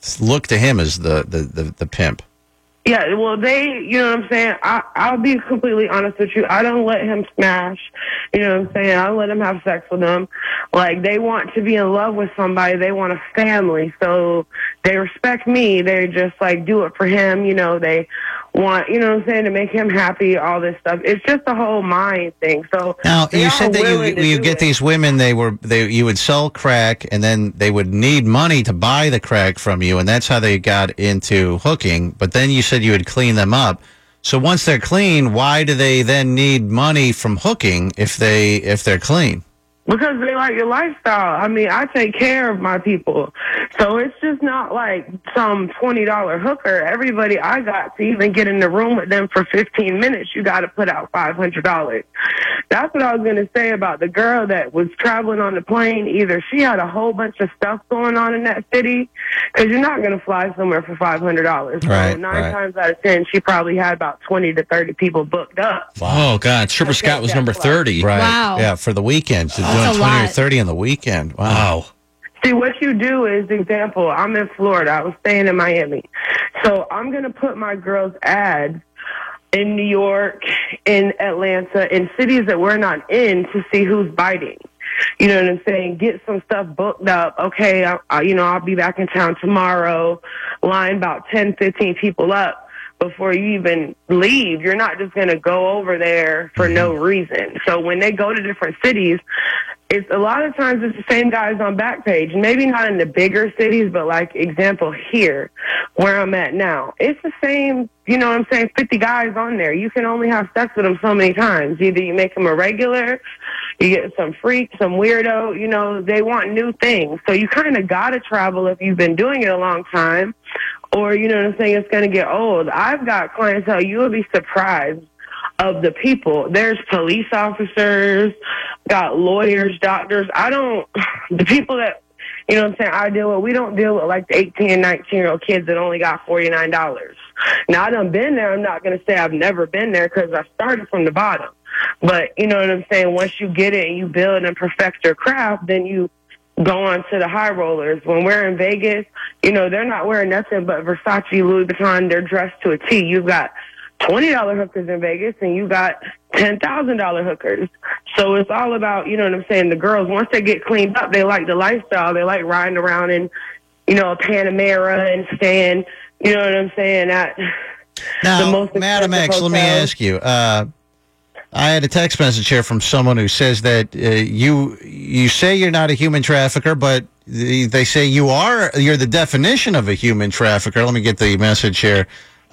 look to him as the, the, the, the pimp. Yeah, well, they, you know what I'm saying? I, I'll be completely honest with you. I don't let him smash. You know what I'm saying? I don't let him have sex with them. Like, they want to be in love with somebody. They want a family. So they respect me. They just, like, do it for him. You know, they want, you know what I'm saying, to make him happy, all this stuff. It's just a whole mind thing. So now, they you are said that willing you, to you do get it. these women, they were they you would sell crack, and then they would need money to buy the crack from you, and that's how they got into hooking. But then you said you would clean them up. So once they're clean, why do they then need money from hooking if they if they're clean? Because they like your lifestyle. I mean, I take care of my people. So it's just not like some twenty dollar hooker. Everybody I got to even get in the room with them for fifteen minutes, you got to put out five hundred dollars. That's what I was going to say about the girl that was traveling on the plane. Either she had a whole bunch of stuff going on in that city, because you're not going to fly somewhere for five hundred dollars. So Right, nine right. times out of ten, she probably had about twenty to thirty people booked up. Oh, God. Stripper Scott was number thirty. Right. Wow. Yeah, for the weekend. So That's doing a twenty or lot. thirty on the weekend. Wow. See, what you do is, example, I'm in Florida. I was staying in Miami. So I'm going to put my girls' ads in New York, in Atlanta, in cities that we're not in to see who's biting. You know what I'm saying? Get some stuff booked up. Okay, I, I, you know, I'll be back in town tomorrow. Line about ten, fifteen people up before you even leave. You're not just going to go over there for no reason. So when they go to different cities, it's a lot of times it's the same guys on Backpage. Maybe not in the bigger cities, but like example here, where I'm at now, it's the same, you know what I'm saying, fifty guys on there. You can only have sex with them so many times. Either you make them a regular, you get some freak, some weirdo, you know, they want new things. So you kind of got to travel if you've been doing it a long time, or, you know what I'm saying, it's going to get old. I've got clientele, you will be surprised of the people. There's police officers, got lawyers, doctors. I don't, the people that, you know what I'm saying, I deal with, we don't deal with like the eighteen and nineteen year old kids that only got forty-nine dollars. Now, I done been there. I'm not going to say I've never been there because I started from the bottom. But, you know what I'm saying, once you get it and you build and perfect your craft, then you go on to the high rollers. When we're in Vegas, you know, they're not wearing nothing but Versace, Louis Vuitton. They're dressed to a T. You've got twenty dollar hookers in Vegas, and you got ten thousand dollar hookers. So it's all about, you know what I'm saying, the girls, once they get cleaned up, they like the lifestyle. They like riding around in, you know, a Panamera and staying, you know what I'm saying, at Now, the most Madam expensive X, let me hotels. ask you. Uh, I had a text message here from someone who says that uh, you you say you're not a human trafficker, but the, they say you are. You're the definition of a human trafficker. Let me get the message here.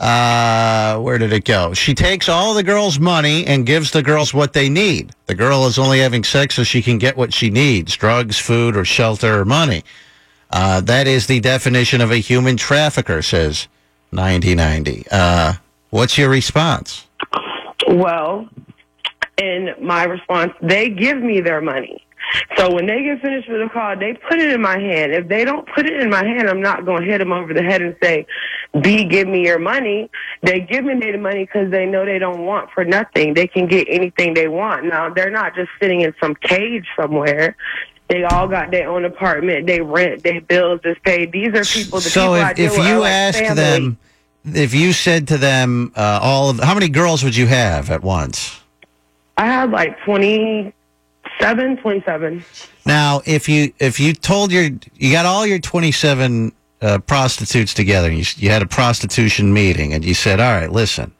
Uh, where did it go? She takes all the girls' money and gives the girls what they need. The girl is only having sex so she can get what she needs: drugs, food, or shelter, or money. Uh, that is the definition of a human trafficker, says ninety ninety. Uh, what's your response? Well, in my response, they give me their money. So when they get finished with the call, they put it in my hand. If they don't put it in my hand, I'm not going to hit them over the head and say, B, give me your money. They give me the money because they know they don't want for nothing. They can get anything they want. Now, they're not just sitting in some cage somewhere. They all got their own apartment. They rent. Their bills is paid. These are people, the So people I if, deal if with are you like asked family. them, if you said to them, uh, all of, how many girls would you have at once? I had like twenty-seven, twenty-seven. Now, if you if you told your you got all your twenty-seven uh, prostitutes together, and you you had a prostitution meeting, and you said, "All right, listen,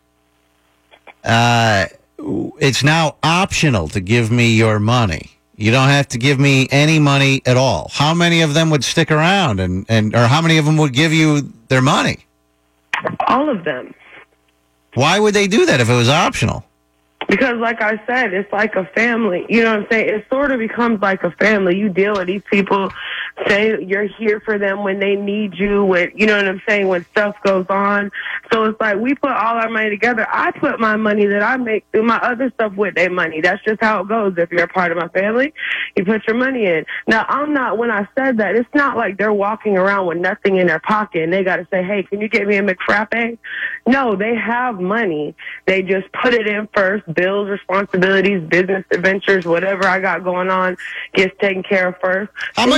uh, it's now optional to give me your money. You don't have to give me any money at all." How many of them would stick around, and and or how many of them would give you their money? All of them. Why would they do that if it was optional? Because, like I said, it's like a family. You know what I'm saying? It sort of becomes like a family. You deal with these people, say you're here for them when they need you, when, you know what I'm saying, when stuff goes on. So it's like we put all our money together. I put my money that I make through my other stuff with their money. That's just how it goes. If you're a part of my family, you put your money in. Now, I'm not, when I said that, it's not like they're walking around with nothing in their pocket and they got to say, hey, can you get me a McFrappe? No, they have money. They just put it in first. Bills, responsibilities, business adventures, whatever I got going on gets taken care of first. How Then much you go money get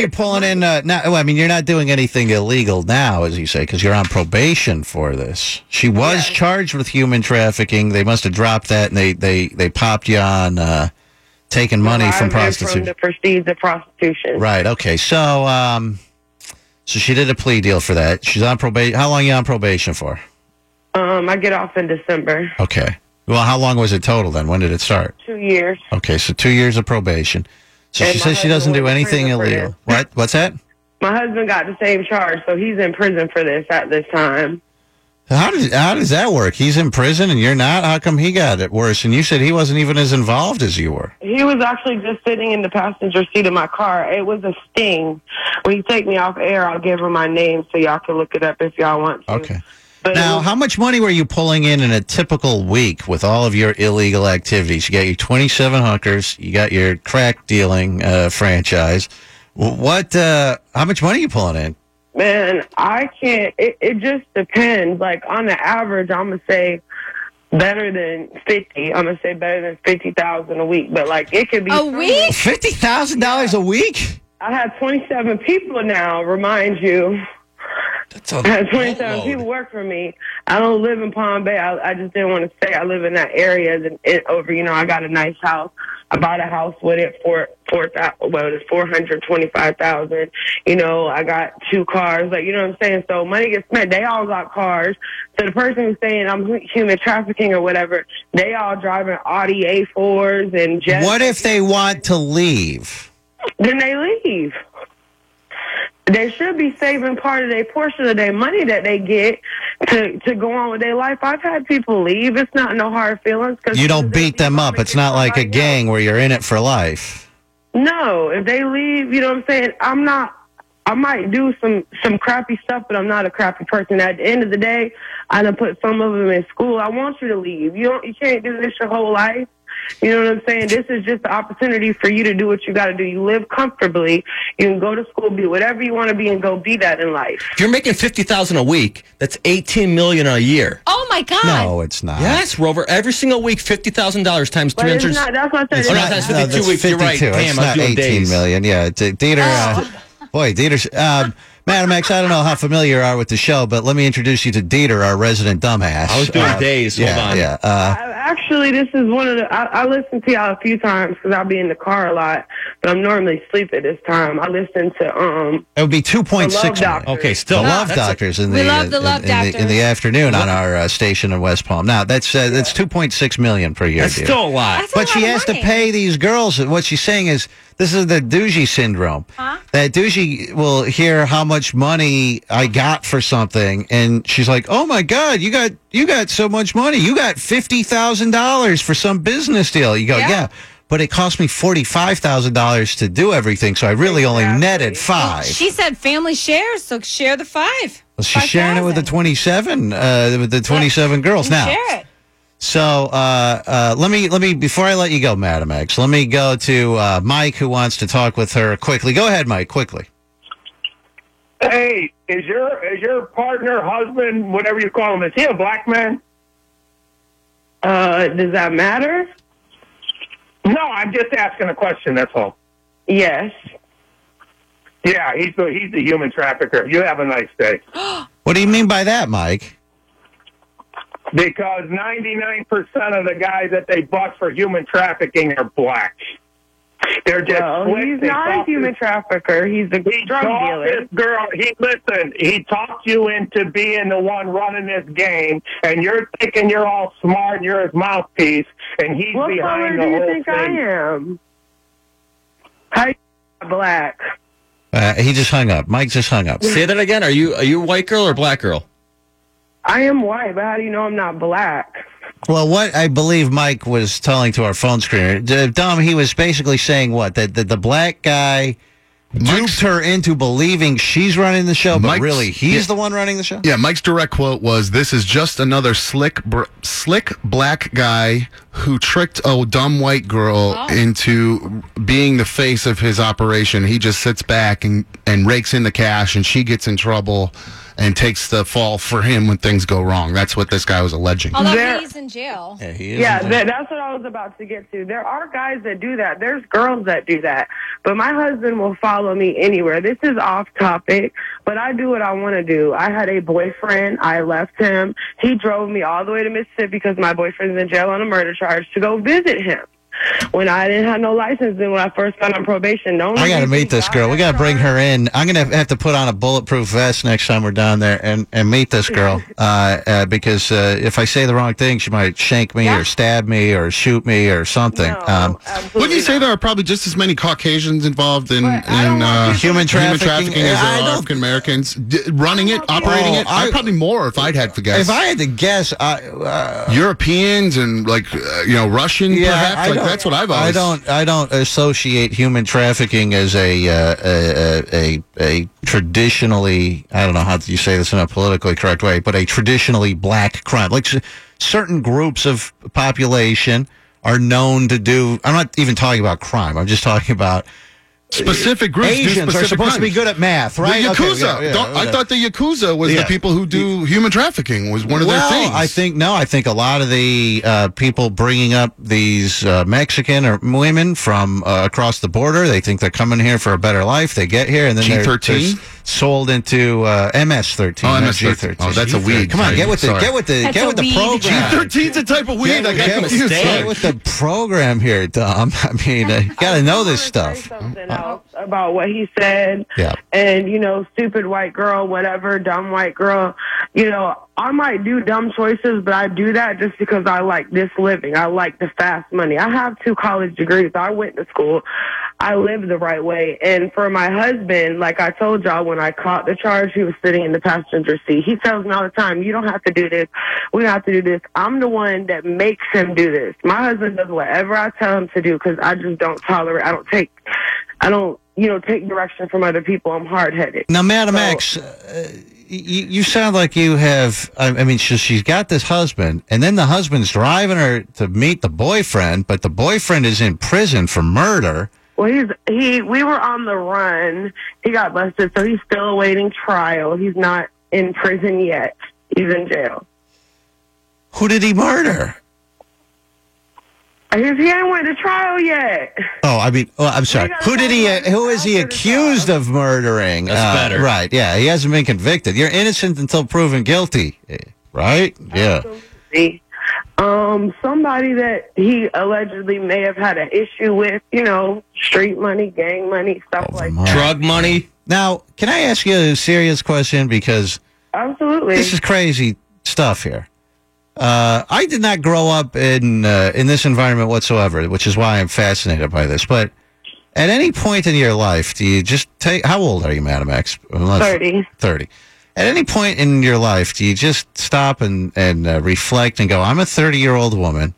you pulling in? Uh, not, well, I mean, you're not doing anything illegal now, as you say, because you're on probation for this. She was Yes. charged with human trafficking. They must have dropped that, and they they, they popped you on uh, taking money from Derived From prostitution. the proceeds of prostitution. Right. Okay. So, um, so she did a plea deal for that. She's on probation. How long are you on probation for? Um, I get off in December. Okay. Well, how long was it total then? When did it start? Two years. Okay, so two years of probation. So And she my says she doesn't husband do was in anything prison for illegal. this. What? What's that? My husband got the same charge, so he's in prison for this at this time. How does how does that work? He's in prison and you're not. How come he got it worse? And you said he wasn't even as involved as you were. He was actually just sitting in the passenger seat of my car. It was a sting. When you take me off air, I'll give him my name so y'all can look it up if y'all want to. Okay. Now, how much money were you pulling in in a typical week with all of your illegal activities? You got your twenty-seven hookers. You got your crack dealing uh, franchise. What? Uh, how much money are you pulling in? Man, I can't. It, it just depends. Like, on the average, I'm going to say better than fifty. I'm going to say better than fifty thousand a week. But, like, it could be... A week? fifty thousand dollars a week? I have twenty-seven people now, remind you. That's a I have twenty-seven people work for me. I don't live in Palm Bay. I, I just didn't want to say I live in that area. And it, over, you know, I got a nice house. I bought a house with it for four thousand. Well, it's four hundred twenty-five thousand. You know, I got two cars. Like, you know what I'm saying? So money gets spent. They all got cars. So the person who's saying I'm human trafficking or whatever, they all driving Audi A fours and jets. What if they want to leave? Then they leave. They should be saving part of their portion of their money that they get to to go on with their life. I've had people leave. It's not no hard feelings. Cause You don't beat them up. It's not like a gang where you're in it for life. No, if they leave, you know what I'm saying? I'm not, I might do some, some crappy stuff, but I'm not a crappy person. At the end of the day, I done put some of them in school. I want you to leave. You don't, you can't do this your whole life. You know what I'm saying? This is just the opportunity for you to do what you got to do. You live comfortably. You can go to school, be whatever you want to be, and go be that in life. If you're making fifty thousand a week, that's eighteen million a year. Oh my God! No, it's not. Yes, Rover. Every single week, fifty thousand dollars times But three it's hundred. not, that's what I It's said. Oh, It's no, not- that's fifty-two that's weeks. You're right. fifty-two. Damn, It's I was not doing eighteen days. million. Yeah, D- Dieter. Uh, boy, Dieter. Um, Madam X, I don't know how familiar you are with the show, but let me introduce you to Dieter, our resident dumbass. I was doing Uh, days. Hold yeah, on. Yeah. Uh, I- Actually, this is one of the. I, I listen to y'all a few times because I'll be in the car a lot, but I'm normally asleep at this time. I listen to um. it would be two point six. The Love Doctors. Okay, still. The Love That's a- Doctors in We the, love the uh, Love in, in the in Doctors. the afternoon on our uh, station in West Palm. Now that's uh, that's two point six million per year. That's Dieter. still a lot. That's a But lot she of has money. to pay these girls. What she's saying is, this is the Doogie syndrome. Huh? That Doogie will hear how much money I got for something, and she's like, "Oh my God, you got you got so much money. You got fifty thousand dollars for some business deal." You go, Yeah. "Yeah, but it cost me forty five thousand dollars to do everything, so I really only Exactly. netted five." She said family shares, so share the five. Well, she's sharing it with the twenty-seven, uh, with the twenty-seven girls now. Share it. So uh, uh, let me let me before I let you go, Madam X, let me go to uh, Mike, who wants to talk with her quickly. Go ahead, Mike, quickly. Hey, is your is your partner, husband, whatever you call him, is he a black man? Uh, does that matter? No, I'm just asking a question. That's all. Yes. Yeah, he's the he's the human trafficker. You have a nice day. What do you mean by that, Mike? Because ninety-nine percent of the guys that they bust for human trafficking are black. They're just Well, slick. he's They not a talk human this- trafficker. He's a He drug talked dealer. this girl. He listen. He talked you into being the one running this game, and you're thinking you're all smart and you're his mouthpiece, and he's What color behind do the you whole think thing. I am? How you black? Uh, he just hung up. Mike just hung up. Say that again. Are you are you a white girl or black girl? I am white, but how do you know I'm not black? Well, what I believe Mike was telling to our phone screener, D- Dom, he was basically saying what? That, that the black guy duped her into believing she's running the show, but Mike's- really he's yeah. the one running the show? Yeah, Mike's direct quote was, "This is just another slick, br- slick black guy who tricked a dumb white girl Oh. into being the face of his operation. He just sits back and, and rakes in the cash, and she gets in trouble and takes the fall for him when things go wrong. That's what this guy was alleging. Although There- he's in jail. Yeah, he is. Yeah, that, that's what I was about to get to. There are guys that do that. There's girls that do that. But my husband will follow me anywhere. This is off topic, but I do what I want to do. I had a boyfriend. I left him. He drove me all the way to Mississippi because my boyfriend's in jail on a murder charge to go visit him. When I didn't have no license, and when I first got on probation, no. I got to meet this girl. We got to bring her in. I'm going to have to put on a bulletproof vest next time we're down there and, and meet this girl. Uh, uh, because uh, if I say the wrong thing, she might shank me or stab me or shoot me or something. um, Wouldn't you say there are probably just as many Caucasians involved in, in uh, Human trafficking? as I there are don't- African Americans d- running it, operating Oh, it? I, I- probably more if I'd had to guess. if I had to guess, I, uh, Europeans and like uh, you know Russian, perhaps. I Like don't- that's what I've I always. don't. I don't associate human trafficking as a uh, a, a a traditionally. I don't know how you say this in a politically correct way, but a traditionally black crime. Like c- certain groups of population are known to do. I'm not even talking about crime. I'm just talking about. Specific groups do Asians are specific supposed to be crimes. good at math, right? The Okay, Yakuza. yeah, yeah, Don't- I yeah. thought the Yakuza was Yeah. the people who do human trafficking was one of well, their things. I think no. I think a lot of the uh, people bringing up these uh, Mexican or women from uh, across the border, they think they're coming here for a better life. They get here and then they're, G thirteen? they're sold into uh, M S thirteen. Oh, not M S thirteen. G thirteen. Oh, that's a weed. Come on, get with the Sorry. get with the That's get a with the weed. program. G thirteen's a type of weed. Get, I got get, with, confused. get Sorry. with the program here, Dom. I mean, uh, you got to know this stuff. Something else about what he said. Yeah. And, you know, stupid white girl, whatever, dumb white girl. You know, I might do dumb choices, but I do that just because I like this living. I like the fast money. I have two college degrees. I went to school. I live the right way. And for my husband, like I told y'all, when I caught the charge, he was sitting in the passenger seat. He tells me all the time, you don't have to do this. We don't have to do this. I'm the one that makes him do this. My husband does whatever I tell him to do because I just don't tolerate. I don't take, I don't, you know, take direction from other people. I'm hard-headed. Now, Madam So- X, uh, you, you sound like you have. I, I mean, she, she's got this husband, and then the husband's driving her to meet the boyfriend, but the boyfriend is in prison for murder. Well, he's he. We were on the run. He got busted, so he's still awaiting trial. He's not in prison yet. He's in jail. Who did he murder? He he ain't went to trial yet. Oh, I mean, oh, I'm sorry. Who did he? Uh, who is he accused of murdering? That's Uh, better. Right? Yeah, he hasn't been convicted. You're innocent until proven guilty, eh, right? Yeah. See, um, somebody that he allegedly may have had an issue with. You know, street money, gang money, stuff like that. Drug money. Now, can I ask you a serious question? Because Absolutely. this is crazy stuff here. Uh, I did not grow up in uh, in this environment whatsoever, which is why I'm fascinated by this. But at any point in your life, do you just take? How old are you, Madam X? Unless- Thirty. Thirty. At any point in your life, do you just stop and and uh, reflect and go, "I'm a thirty-year-old woman.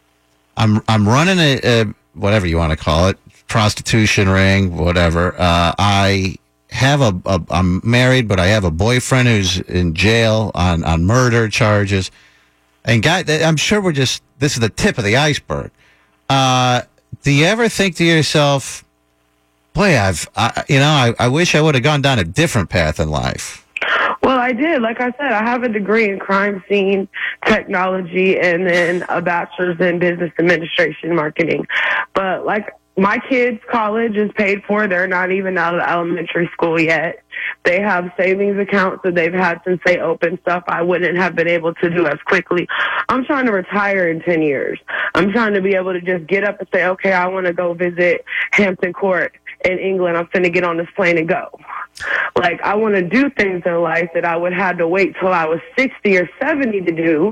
I'm I'm running a, a whatever you want to call it, prostitution ring, whatever. Uh, I have a, a I'm married, but I have a boyfriend who's in jail on on murder charges." And guy, I'm sure we're just, this is the tip of the iceberg. Uh, do you ever think to yourself, boy, I've, I, you know, I, I wish I would have gone down a different path in life? Well, I did. Like I said, I have a degree in crime scene technology and then a bachelor's in business administration marketing. But like my kids' college is paid for. They're not even out of elementary school yet. They have savings accounts that they've had since they opened stuff I wouldn't have been able to do as quickly. I'm trying to retire in ten years. I'm trying to be able to just get up and say, okay, I want to go visit Hampton Court in England. I'm finna get on this plane and go. Like, I want to do things in life that I would have to wait till I was sixty or seventy to do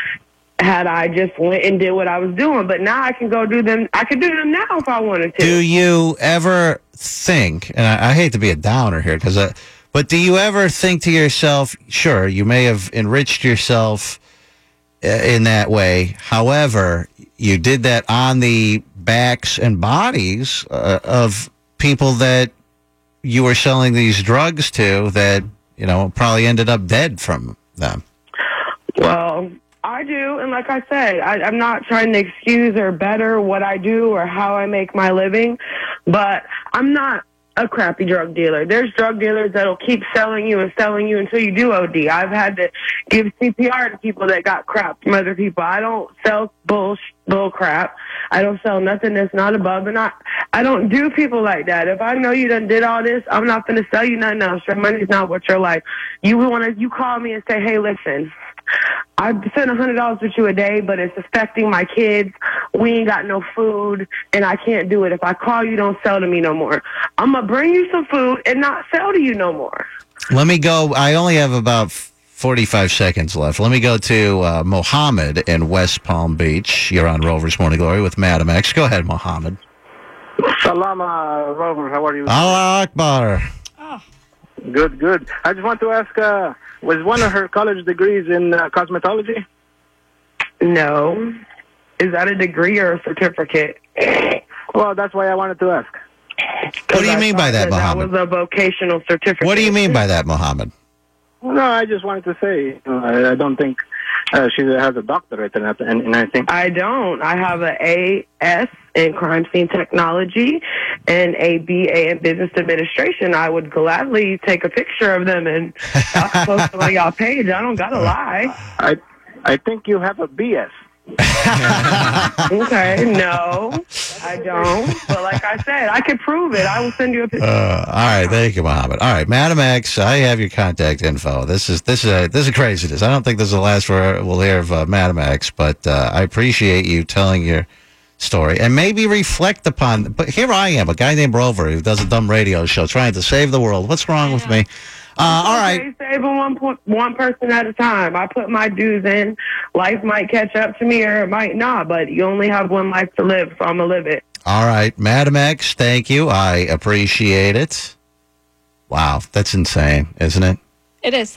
had I just went and did what I was doing. But now I can go do them. I can do them now if I wanted to. Do you ever think, and I, I hate to be a downer here, because, uh, but do you ever think to yourself, sure, you may have enriched yourself uh, in that way. However, you did that on the backs and bodies uh, of people that you were selling these drugs to that, you know, probably ended up dead from them. Well, I I do, and like I said, I, I'm not trying to excuse or better what I do or how I make my living, but I'm not a crappy drug dealer. There's drug dealers that'll keep selling you and selling you until you do O D. I've had to give C P R to people that got crap from other people. I don't sell bull, bull crap. I don't sell nothing that's not above, and I, I don't do people like that. If I know you done did all this, I'm not going to sell you nothing else. Your money's not what you're like. You want to, you call me and say, hey, listen, I spend one hundred dollars with you a day, but it's affecting my kids. We ain't got no food, and I can't do it. If I call you, don't sell to me no more. I'm going to bring you some food and not sell to you no more. Let me go. I only have about forty-five seconds left. Let me go to uh, Mohammed in West Palm Beach. You're on Rover's Morning Glory with Madam X. Go ahead, Mohammed. Salam, uh, Rover. How are you? Allah Akbar. Good, good. I just want to ask, uh, was one of her college degrees in uh, cosmetology? No. Is that a degree or a certificate? Well, that's why I wanted to ask. What do you mean by that, Mohammed? That was a vocational certificate. What do you mean by that, Mohammed? No, I just wanted to say, you know, I, I don't think uh, she has a doctorate in, in, in anything. I don't. I have an A S in crime scene technology and a B A in business administration. I would gladly take a picture of them and I'll post them on y'all page. I don't gotta lie. I I think you have a B S. Okay, no, I don't. But like I said, I can prove it. I will send you a picture. Uh, all right, thank you, Mohammed. All right, Madam X, I have your contact info. This is this is a, this is craziness. I don't think this is the last we're, we'll hear of uh, Madam X, but uh, I appreciate you telling your story and maybe reflect upon. But here I am, a guy named Rover who does a dumb radio show, trying to save the world. What's wrong with me? Uh, all right. Okay, saving one po- one person at a time. I put my dues in. Life might catch up to me or it might not, but you only have one life to live, so I'm going to live it. All right, Madam X, thank you. I appreciate it. Wow, that's insane, isn't it? It is.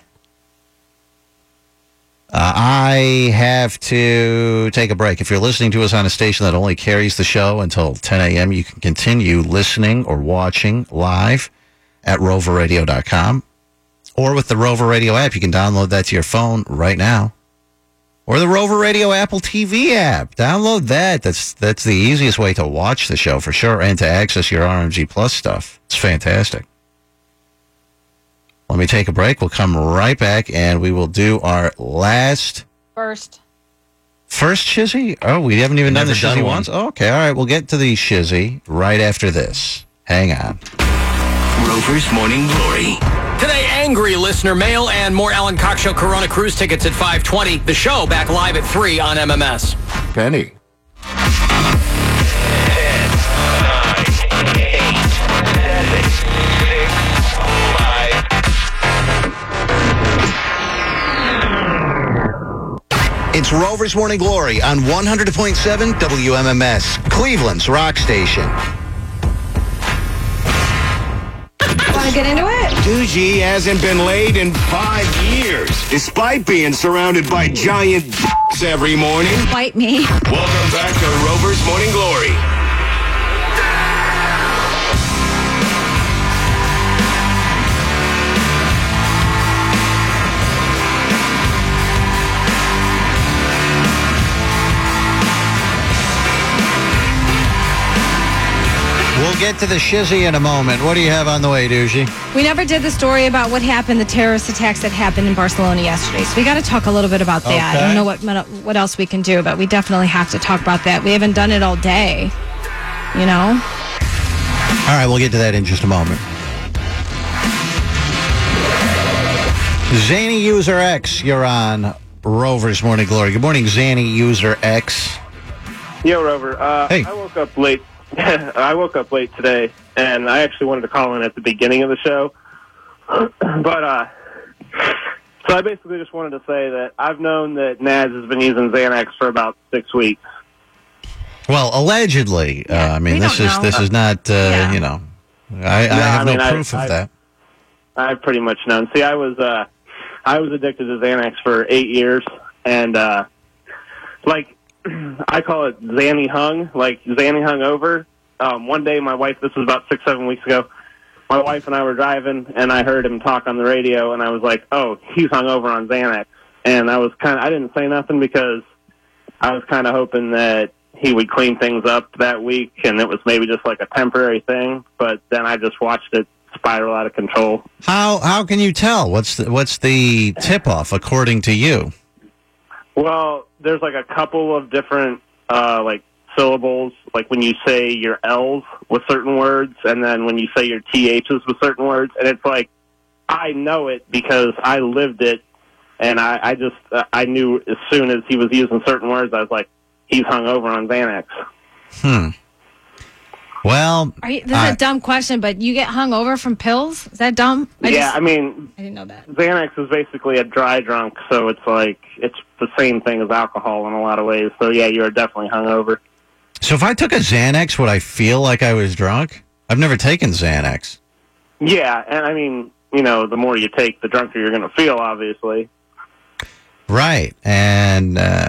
Uh, I have to take a break. If you're listening to us on a station that only carries the show until ten a.m., you can continue listening or watching live at rover radio dot com. Or with the Rover Radio app. You can download that to your phone right now. Or the Rover Radio Apple T V app. Download that. That's that's the easiest way to watch the show for sure and to access your R M G Plus stuff. It's fantastic. Let me take a break. We'll come right back and we will do our last... First. First shizzy? Oh, we haven't even done Never the done shizzy one. ones? Oh, okay, all right. We'll get to the shizzy right after this. Hang on. Rover's Morning Glory. Today, angry listener mail and more Alan Cox Show Corona Cruise tickets at five twenty. The show back live at three on M M S. Penny. It's Rover's Morning Glory on one hundred point seven W M M S, Cleveland's rock station. Want to get into it? Doogie hasn't been laid in five years, despite being surrounded by giant d***s every morning. Bite me. Welcome back to Rover's Morning Glory. We'll get to the shizzy in a moment. What do you have on the way, Doogie? We never did the story about what happened, the terrorist attacks that happened in Barcelona yesterday. So we got to talk a little bit about that. Okay. I don't know what what else we can do, but we definitely have to talk about that. We haven't done it all day, you know? All right, we'll get to that in just a moment. Zany User X, you're on Rover's Morning Glory. Good morning, Zany User X. Yo, Rover. Uh, Hey. I woke up late. I woke up late today, and I actually wanted to call in at the beginning of the show. But, uh, so I basically just wanted to say that I've known that Naz has been using Xanax for about six weeks. Well, allegedly. Uh, I mean, we this don't is know. this is not, uh, you know, I, I No, have I no mean, I- proof of I- that. I've pretty much known. See, I was uh, I was addicted to Xanax for eight years, and uh, like I call it Zanny hung, like Zanny hung over. Um, one day, my wife. This was about six, seven weeks ago. My wife and I were driving, and I heard him talk on the radio, and I was like, "Oh, he's hung over on Xanax." and I was kind of I didn't say nothing because I was kind of hoping that he would clean things up that week, and it was maybe just like a temporary thing. But then I just watched it spiral out of control. How how can you tell? What's the, what's the tip off according to you? Well, there's like a couple of different uh, like syllables, like when you say your L's with certain words, and then when you say your T H's with certain words, and it's like I know it because I lived it, and I, I just uh, I knew as soon as he was using certain words, I was like, he's hung over on Xanax. Hmm. Well, Are you, this is I- a dumb question, but you get hung over from pills? Is that dumb? I yeah, just- I mean, I didn't know that. Xanax is basically a dry drunk, so it's like it's the same thing as alcohol in a lot of ways. So yeah, you are definitely hungover. So if I took a Xanax, would I feel like I was drunk? I've never taken Xanax. Yeah, and I mean, you know, the more you take, the drunker you're going to feel, obviously. Right. And, uh,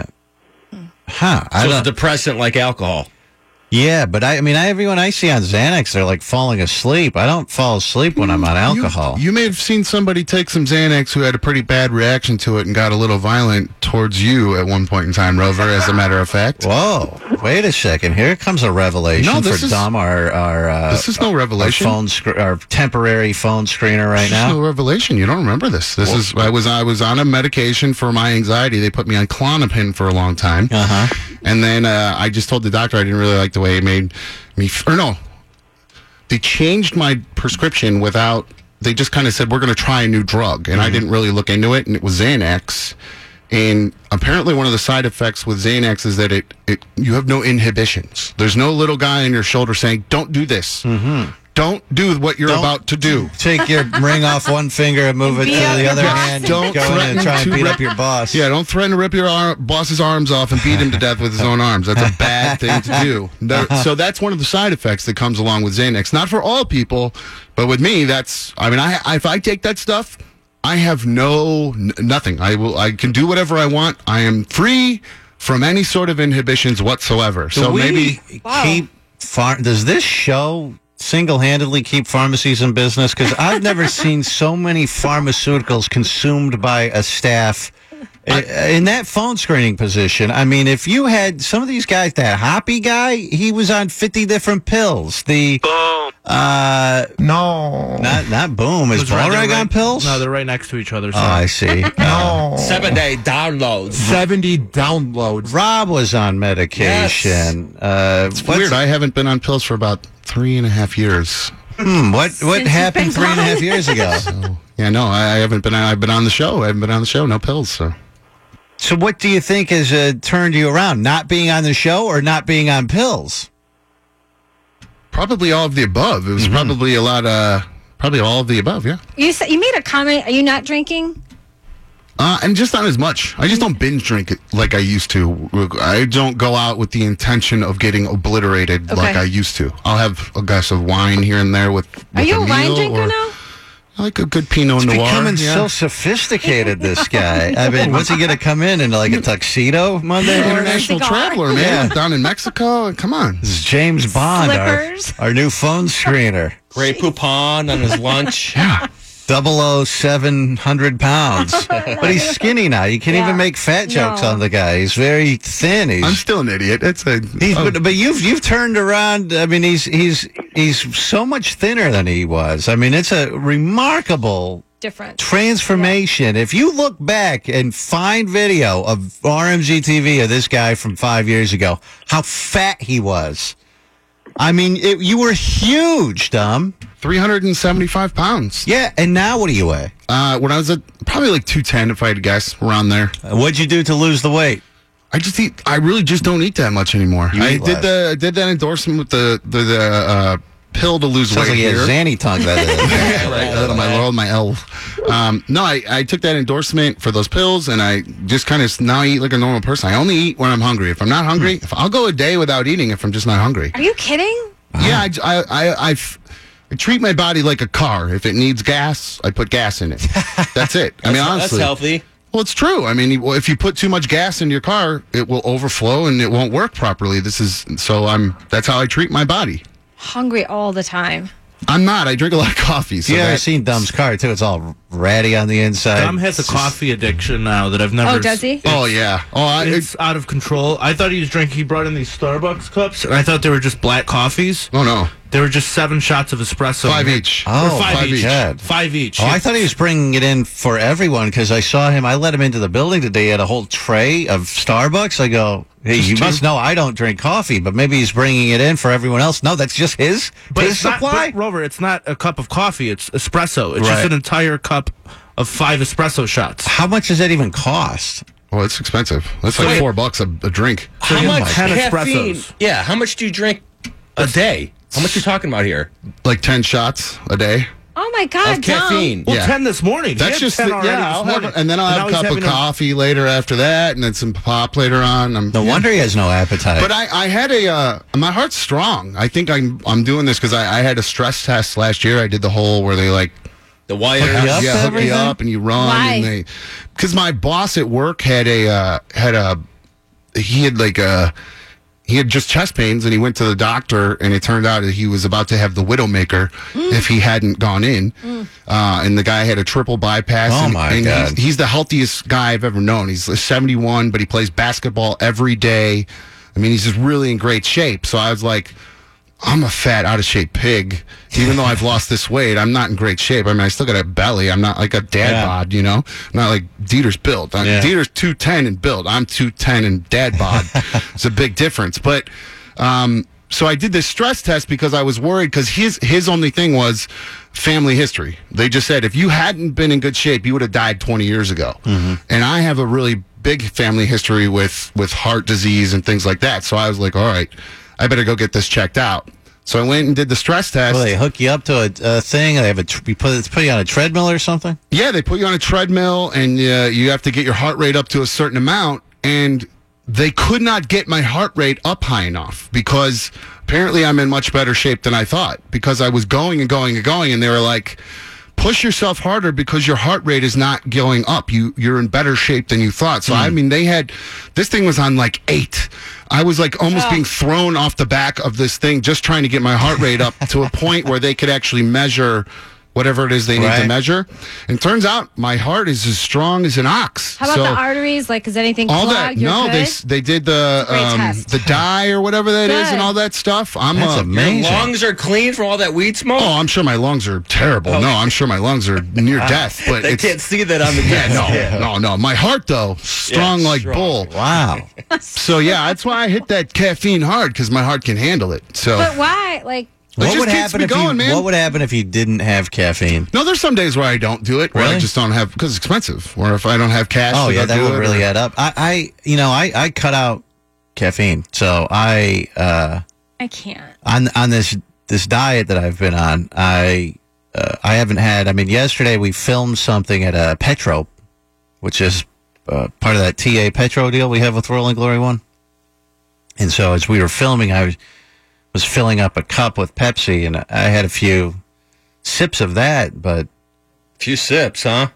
huh. I So don't, it's a depressant like alcohol. yeah, but I, I mean, I, everyone I see on Xanax, they're like falling asleep. I don't fall asleep when I'm on alcohol. You may have seen somebody take some Xanax who had a pretty bad reaction to it and got a little violent towards you at one point in time, Rover, as a matter of fact. Whoa, wait a second. Here comes a revelation No, for this is- Dom, our, our, uh, This is no revelation. Our, phone sc- our temporary phone screener right This is now. no revelation. You don't remember this. This is I was I was on a medication for my anxiety. They put me on Klonopin for a long time. Uh-huh. And then uh, I just told the doctor I didn't really like the way it made me f- or no. They changed my prescription without they just kind of said we're going to try a new drug, and I didn't really look into it, and it was Xanax. And apparently one of the side effects with Xanax is that it, it you have no inhibitions. There's no little guy on your shoulder saying, don't do this. Mm-hmm. Don't do what you're Don't about to do. Take your ring off one finger and move it to beat up the your other boss. hand. Don't and go in threaten and try and to beat rip- up your boss. Yeah, don't threaten to rip your ar- boss's arms off and beat him to death with his own arms. That's a bad thing to do. There- so that's one of the side effects that comes along with Xanax. Not for all people, but with me, that's. I mean, I if I take that stuff, I have no n- nothing. I will. I can do whatever I want. I am free from any sort of inhibitions whatsoever. Do so we maybe keep far- does this show single-handedly keep pharmacies in business? Because I've never seen so many pharmaceuticals consumed by a staff I, in that phone screening position. I mean, if you had some of these guys, that Hoppy guy, he was on fifty different pills. The boom, uh, no, not not boom. Is Those are- they're Florag on right- pills? No, they're right next to each other. Oh, I see. No. Seven day downloads. seventy downloads. Rob was on medication. Uh, it's what's- weird. I haven't been on pills for about three and a half years. Hmm, what what you've happened been three and a half gone. years ago? So, yeah, no, I, I haven't been. I've been on the show. I haven't been on the show. No pills. So. So what do you think has uh, turned you around? Not being on the show or not being on pills? Probably all of the above. It was probably a lot. Uh, probably all of the above. Yeah. You said you made a comment. Are you not drinking? Uh, and just not as much. I just don't binge drink it like I used to. I don't go out with the intention of getting obliterated Okay. like I used to. I'll have a glass of wine here and there with. with Are you a a wine meal drinker or, now? I like a good Pinot It's Noir. becoming yeah. so sophisticated, this guy. I mean, what's he going to come in in like a tuxedo Monday morning? International Cigar. traveler, man. Down in Mexico. Come on. This is James Bond, our, Slippers. our new phone screener. Grey Poupon on his lunch. Yeah. Double O seven hundred pounds. But he's skinny now. You can't Yeah. even make fat jokes No. on the guy. He's very thin. He's I'm still an idiot. It's a. He's, oh, but, but you've you've turned around. I mean, he's he's he's so much thinner than he was. I mean, it's a remarkable Different. transformation. If you look back and find video of R M G T V of this guy from five years ago, how fat he was. I mean, it, you were huge, Dom. three hundred seventy-five pounds. Yeah, and now what do you weigh? Uh, when I was at probably like two ten, if I had to guess, around there. Uh, what'd you do to lose the weight? I just eat. I really just don't eat that much anymore. You I eat did less. the I did that endorsement with the the, the uh, pill to lose Sounds weight like you here. had Zanny tongue. That is. Yeah, right. Uh, my Lord, my L. Um, no, I, I took that endorsement for those pills, and I just kind of now I eat like a normal person. I only eat when I'm hungry. If I'm not hungry, if I'll go a day without eating if I'm just not hungry. Are you kidding? Yeah, I, I, I, I've- I treat my body like a car. If it needs gas, I put gas in it. That's it. I mean, That's- honestly. that's healthy. Well, it's true. I mean, well, if you put too much gas in your car, it will overflow and it won't work properly. This is so I'm. That's how I treat my body. Hungry all the time. I'm not. I drink a lot of coffee. So you ever that- seen Dumb's car, too? It's all ratty on the inside. Dom has a It's just- coffee addiction now that I've never. Oh, does he? Oh, yeah. Oh, I, It's out of control. I thought he was drinking. He brought in these Starbucks cups, and I thought they were just black coffees. Oh, no. They were just seven shots of espresso. Five each. Or Oh, five, five each. each. Five each. Oh, I thought he was bringing it in for everyone because I saw him. I let him into the building today. He had a whole tray of Starbucks. I go, hey, Just you two? must know I don't drink coffee, but maybe he's bringing it in for everyone else. No, that's just his, But his it's not, supply. but, Rover, it's not a cup of coffee. It's espresso. It's Right. just an entire cup of five espresso shots. How much does that even cost? Well, it's expensive. That's like Wait. four bucks a, a drink. How you much have ten caffeine? espressos. Yeah, how much do you drink a day? How much are you talking about here? Like ten shots a day. Oh my God, Of caffeine. Well, Yeah. ten this morning. He That's had just ten the, already yeah. this I'll have, morning. and then I'll And have now a he's cup of having a- coffee later after that, and then some pop later on. I'm, No wonder he has no appetite. But I, I had a uh, my heart's strong. I think I'm I'm doing this because I, I had a stress test last year. I did the whole where they like The wire. Hook you up yeah to hook you everything? up and you run Why? and they because my boss at work had a uh, had a he had like a he had just chest pains and he went to the doctor and it turned out that he was about to have the widowmaker if he hadn't gone in. Uh, and the guy had a triple bypass. Oh, and, my and God. He's, he's the healthiest guy I've ever known. He's seventy-one, but he plays basketball every day. I mean, he's just really in great shape. So I was like, I'm a fat, out of shape pig. Even though I've lost this weight, I'm not in great shape. I mean, I still got a belly. I'm not like a dad Yeah. bod, you know? I'm not like Dieter's built. I'm, Yeah. Dieter's two ten and built. I'm two ten and dad bod. It's a big difference. But, um, so I did this stress test because I was worried because his, his only thing was family history. They just said, if you hadn't been in good shape, you would have died twenty years ago. And I have a really big family history with, with heart disease and things like that. So I was like, all right, I better go get this checked out. So I went and did the stress test. Well, they hook you up to a, a thing. They have a tr- you put it's put you on a treadmill or something. Yeah, they put you on a treadmill and uh, you have to get your heart rate up to a certain amount. And they could not get my heart rate up high enough because apparently I'm in much better shape than I thought because I was going and going and going. And they were like, push yourself harder because your heart rate is not going up. You, you're in better shape than you thought. So, I mean, they had, this thing was on like eight. I was like almost being thrown off the back of this thing just trying to get my heart rate up to a point where they could actually measure whatever it is they need to Right. measure. And turns out my heart is as strong as an ox. How about So the arteries? Like, is anything all clogged? that, You're no, good? they s- they did the Great um, test. the dye or whatever that is, Good. and all that stuff. I'm That's uh, amazing. Your lungs are clean from all that weed smoke? Oh, I'm sure my lungs are terrible. No, I'm sure my lungs are near death. But They it's, can't see that on the yeah, test. no, no, no. My heart though, strong Yeah, like strong. bull. Wow. So yeah, that's why I hit that caffeine hard because my heart can handle it. So But why? Like, It What just would keeps happen me if going, you? man. What would happen if you didn't have caffeine? no, there's some days where I don't do it. Where I Really? just don't have because it's expensive. Or if I don't have cash. Oh to yeah, go that do would it, really or- add up. I, I you know, I, I cut out caffeine, so I uh, I can't. on on this this diet that I've been on, I uh, I haven't had. I mean, yesterday we filmed something at a Petro, which is uh, part of that T A Petro deal we have with Rolling Glory One. And so as we were filming, I was, was filling up a cup with Pepsi, and I had a few sips of that, but few sips, huh?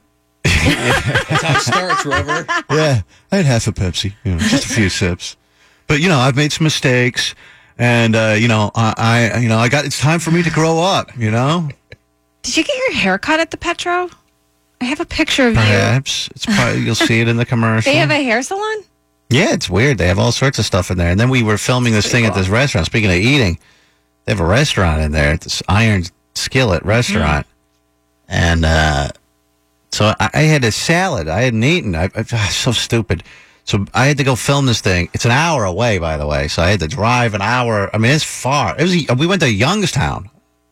That's how it starts, Rover. yeah, I had half a Pepsi, you know, just a few sips. But you know, I've made some mistakes, and uh, you know, I, I, you know, I got. It's time for me to grow up. You know, Did you get your hair cut at the Petro? I have a picture of perhaps it's probably you'll see it in the you. commercial. They have a hair salon? Yeah, it's weird. They have all sorts of stuff in there. And then we were filming this thing at this restaurant. Speaking of eating, they have a restaurant in there, this Iron Skillet restaurant. And uh, so I, I had a salad. I hadn't eaten. I, I, so stupid. So I had to go film this thing. It's an hour away, by the way. So I had to drive an hour. I mean, it's far. It was. We went to Youngstown.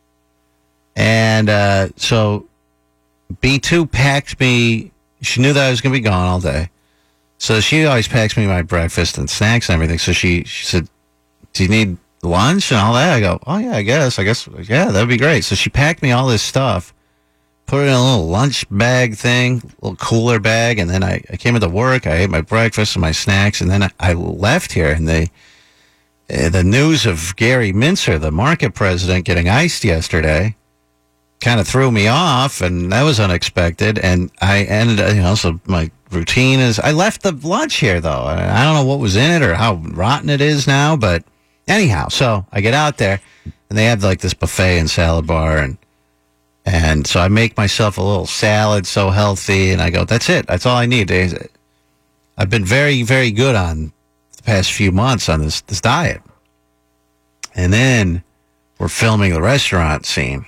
And uh, so B two packed me. She knew that I was going to be gone all day. So she always packs me my breakfast and snacks and everything. So she, she said, do you need lunch and all that? I go, oh, yeah, I guess. I guess, yeah, that'd be great. So she packed me all this stuff, put it in a little lunch bag thing, little cooler bag. And then I, I came into work. I ate my breakfast and my snacks. And then I, I left here. And they, uh, the news of Gary Mincer, the market president, getting iced yesterday, kind of threw me off, and that was unexpected. And I ended, you know, so my routine is, I left the lunch here, though. I don't know what was in it or how rotten it is now, but anyhow, so I get out there. and they have like this buffet and salad bar, and and so I make myself a little salad, so healthy, and I go, that's it. That's all I need. I've been very, very good on the past few months on this this diet. And then we're filming the restaurant scene,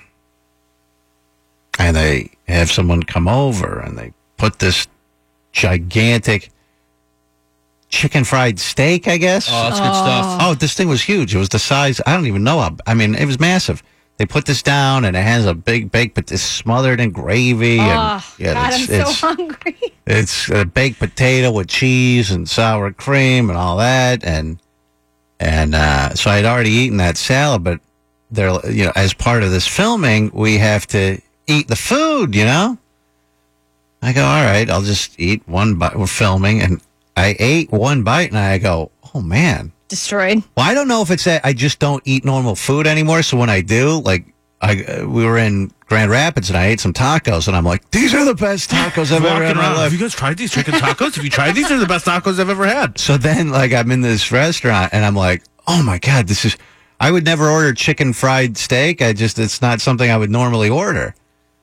and they have someone come over, and they put this gigantic chicken fried steak, I guess. Oh, that's good stuff. Oh, this thing was huge. It was the size, I don't even know how, I mean, it was massive. They put this down, and it has a big baked, but it's smothered in gravy. Oh, and, yeah, God, it's, I'm it's, so hungry. It's a baked potato with cheese and sour cream and all that, and and uh, so I'd already eaten that salad, but there, you know, as part of this filming, we have to eat the food. You know, I go, all right, I'll just eat one bite. We're filming, and I ate one bite, and I go, oh man. Destroyed. Well, I don't know if it's that I just don't eat normal food anymore. So when I do, like, I uh, we were in Grand Rapids and I ate some tacos, and I'm like, these are the best tacos I've ever had in my life. Have you guys tried these chicken tacos? Have you tried these? They're the best tacos I've ever had. So then, like, I'm in this restaurant, and I'm like, oh my God, this is. I would never order chicken fried steak. I just, it's not something I would normally order.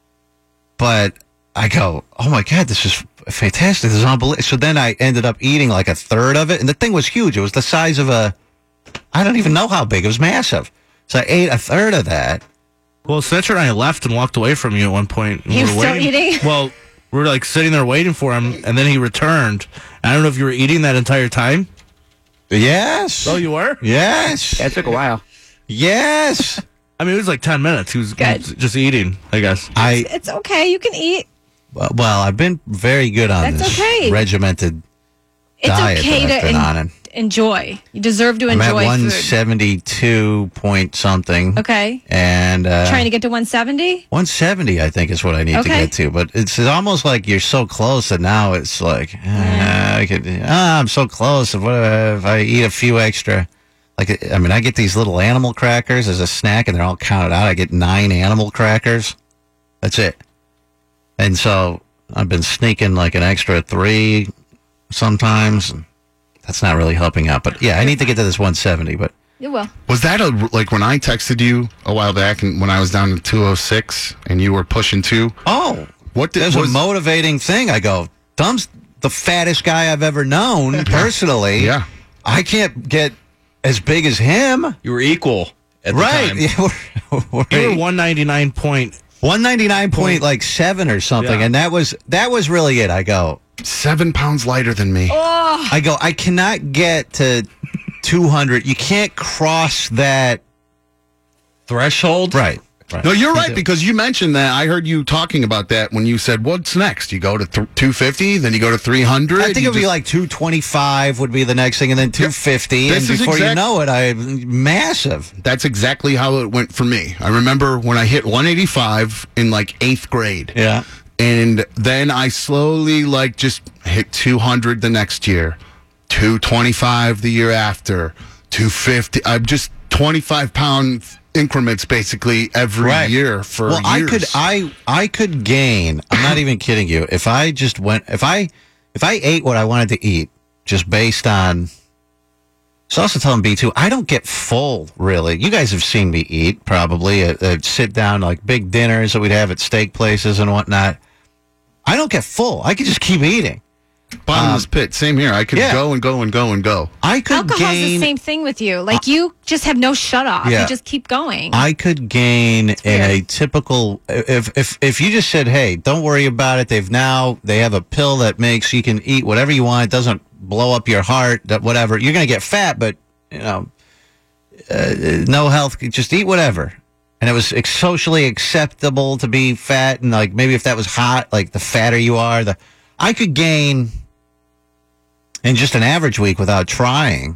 But I go, oh my God, this is fantastic. This is unbelievable. So then I ended up eating like a third of it, and the thing was huge. It was the size of a, I don't even know how big. It was massive. So I ate a third of that. Well, Snitcher and I left and walked away from you at one point. You were still waiting. eating? Well, we were like sitting there waiting for him, and then he returned. I don't know if you were eating that entire time. Yes. Oh, you were? Yes. Yeah, it took a while. Yes. I mean, it was like ten minutes. He was, he was just eating, I guess. I It's okay. You can eat. Well, I've been very good on That's this okay. regimented It's diet okay that I've to been en- on. And enjoy. You deserve to I'm at enjoy one food. seventy-two point something. Okay. And uh, Trying to get to one seventy? one seventy, I think, is what I need to Okay. get to. But it's almost like you're so close that now it's like, ah, I could, ah, I'm so close. If, what if I eat a few extra? Like, I mean, I get these little animal crackers as a snack, and they're all counted out. I get nine animal crackers. That's it. And so I've been sneaking like an extra three sometimes. That's not really helping out. But yeah, I need to get to this one seventy. But You will. Was that a like when I texted you a while back and when I was down to two oh six and you were pushing two? Oh, what did there's was, a motivating thing. I go, Dumb's the fattest guy I've ever known personally. Yeah. I can't get as big as him. You were equal at the right. time. Yeah, we're, we're, You were one ninety-nine point. one ninety-nine point like seven or something, Yeah. and that was that was really it. I go seven pounds lighter than me. Oh. I go. I cannot get to two hundred. You can't cross that threshold. Right. Right. No, you're right, because you mentioned that. I heard you talking about that when you said, what's next? You go to th- two fifty, then you go to three hundred. I think it would be like two twenty-five would be the next thing, and then two fifty, This and is before you exact- know it, I massive. That's exactly how it went for me. I remember when I hit one eighty-five in like eighth grade. Yeah. And then I slowly like just hit two hundred the next year, two twenty-five the year after, two fifty. I'm just twenty-five pound increments basically every Right. year for well, years. I could I I could gain. I'm not even kidding you. If I just went, if I if I ate what I wanted to eat, just based on. So also telling B two, I don't get full really. You guys have seen me eat probably at, at sit down like big dinners that we'd have at steak places and whatnot. I don't get full. I could just keep eating. Bottomless Um, pit, same here. I could yeah. go and go and go and go. I could Alcohol's gain. the same thing with you. Like you just have no shut off. Yeah. You just keep going. I could gain in a typical if if if you just said, "Hey, don't worry about it. They've now they have a pill that makes you can eat whatever you want. It doesn't blow up your heart. That whatever. You're going to get fat, but you know, uh, no health. Just eat whatever." And it was ex- socially acceptable to be fat, and like maybe if that was hot, like the fatter you are, the I could gain in just an average week without trying.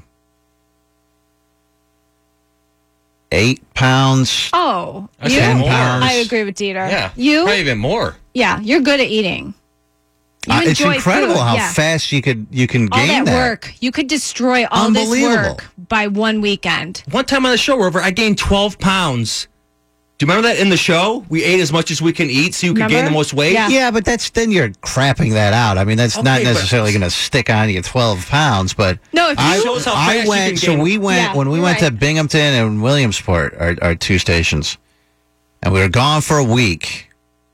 Eight pounds. oh, That's you? ten pounds. I agree with Dieter. Yeah. You? Probably even more. Yeah, you're good at eating. You Uh, it's enjoy incredible food, how yeah. fast you could you can all gain that, work. You could destroy all this Unbelievable. work by one weekend. One time on the show, Rover, I gained twelve pounds Do you remember that in the show? We ate as much as we can eat so you could gain the Remember? most weight? Yeah. Yeah, but that's then you're crapping that out. I mean, that's not Okay, but- necessarily going to stick on you twelve pounds, but No, if I, you- Shows how I fast you went. can So gain- we went Yeah, when we you're went to right. Binghamton and Williamsport, our, our two stations, and we were gone for a week.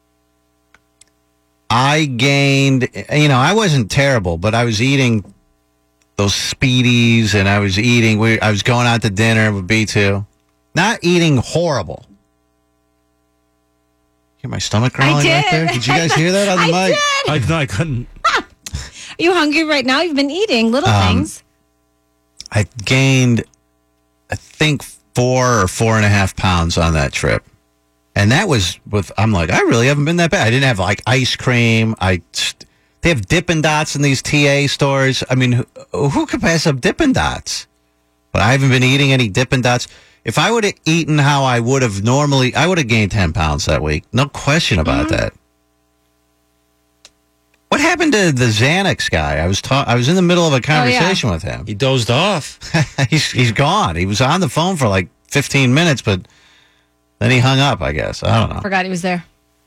I gained, you know, I wasn't terrible, but I was eating those Speedies, and I was eating. We, I was going out to dinner with B two, not eating horrible. Hear my stomach growling did. right there? Did you guys hear that on the I mic? did. I, no, I couldn't. Are you hungry right now? You've been eating little Um, things. I gained, I think, four or four and a half pounds on that trip. And that was with, I'm like, I really haven't been that bad. I didn't have like ice cream. I, they have Dippin' Dots in these T A stores. I mean, who, who could pass up Dippin' Dots? But I haven't been eating any Dippin' Dots. If I would have eaten how I would have normally, I would have gained ten pounds that week. No question about Mm-hmm. that. What happened to the Xanax guy? I was ta- I was in the middle of a conversation with him. He dozed off. he's he's gone. He was on the phone for like fifteen minutes, but then he hung up, I guess. I don't know. Forgot he was there.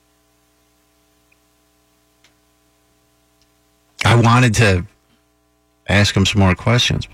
I wanted to ask him some more questions.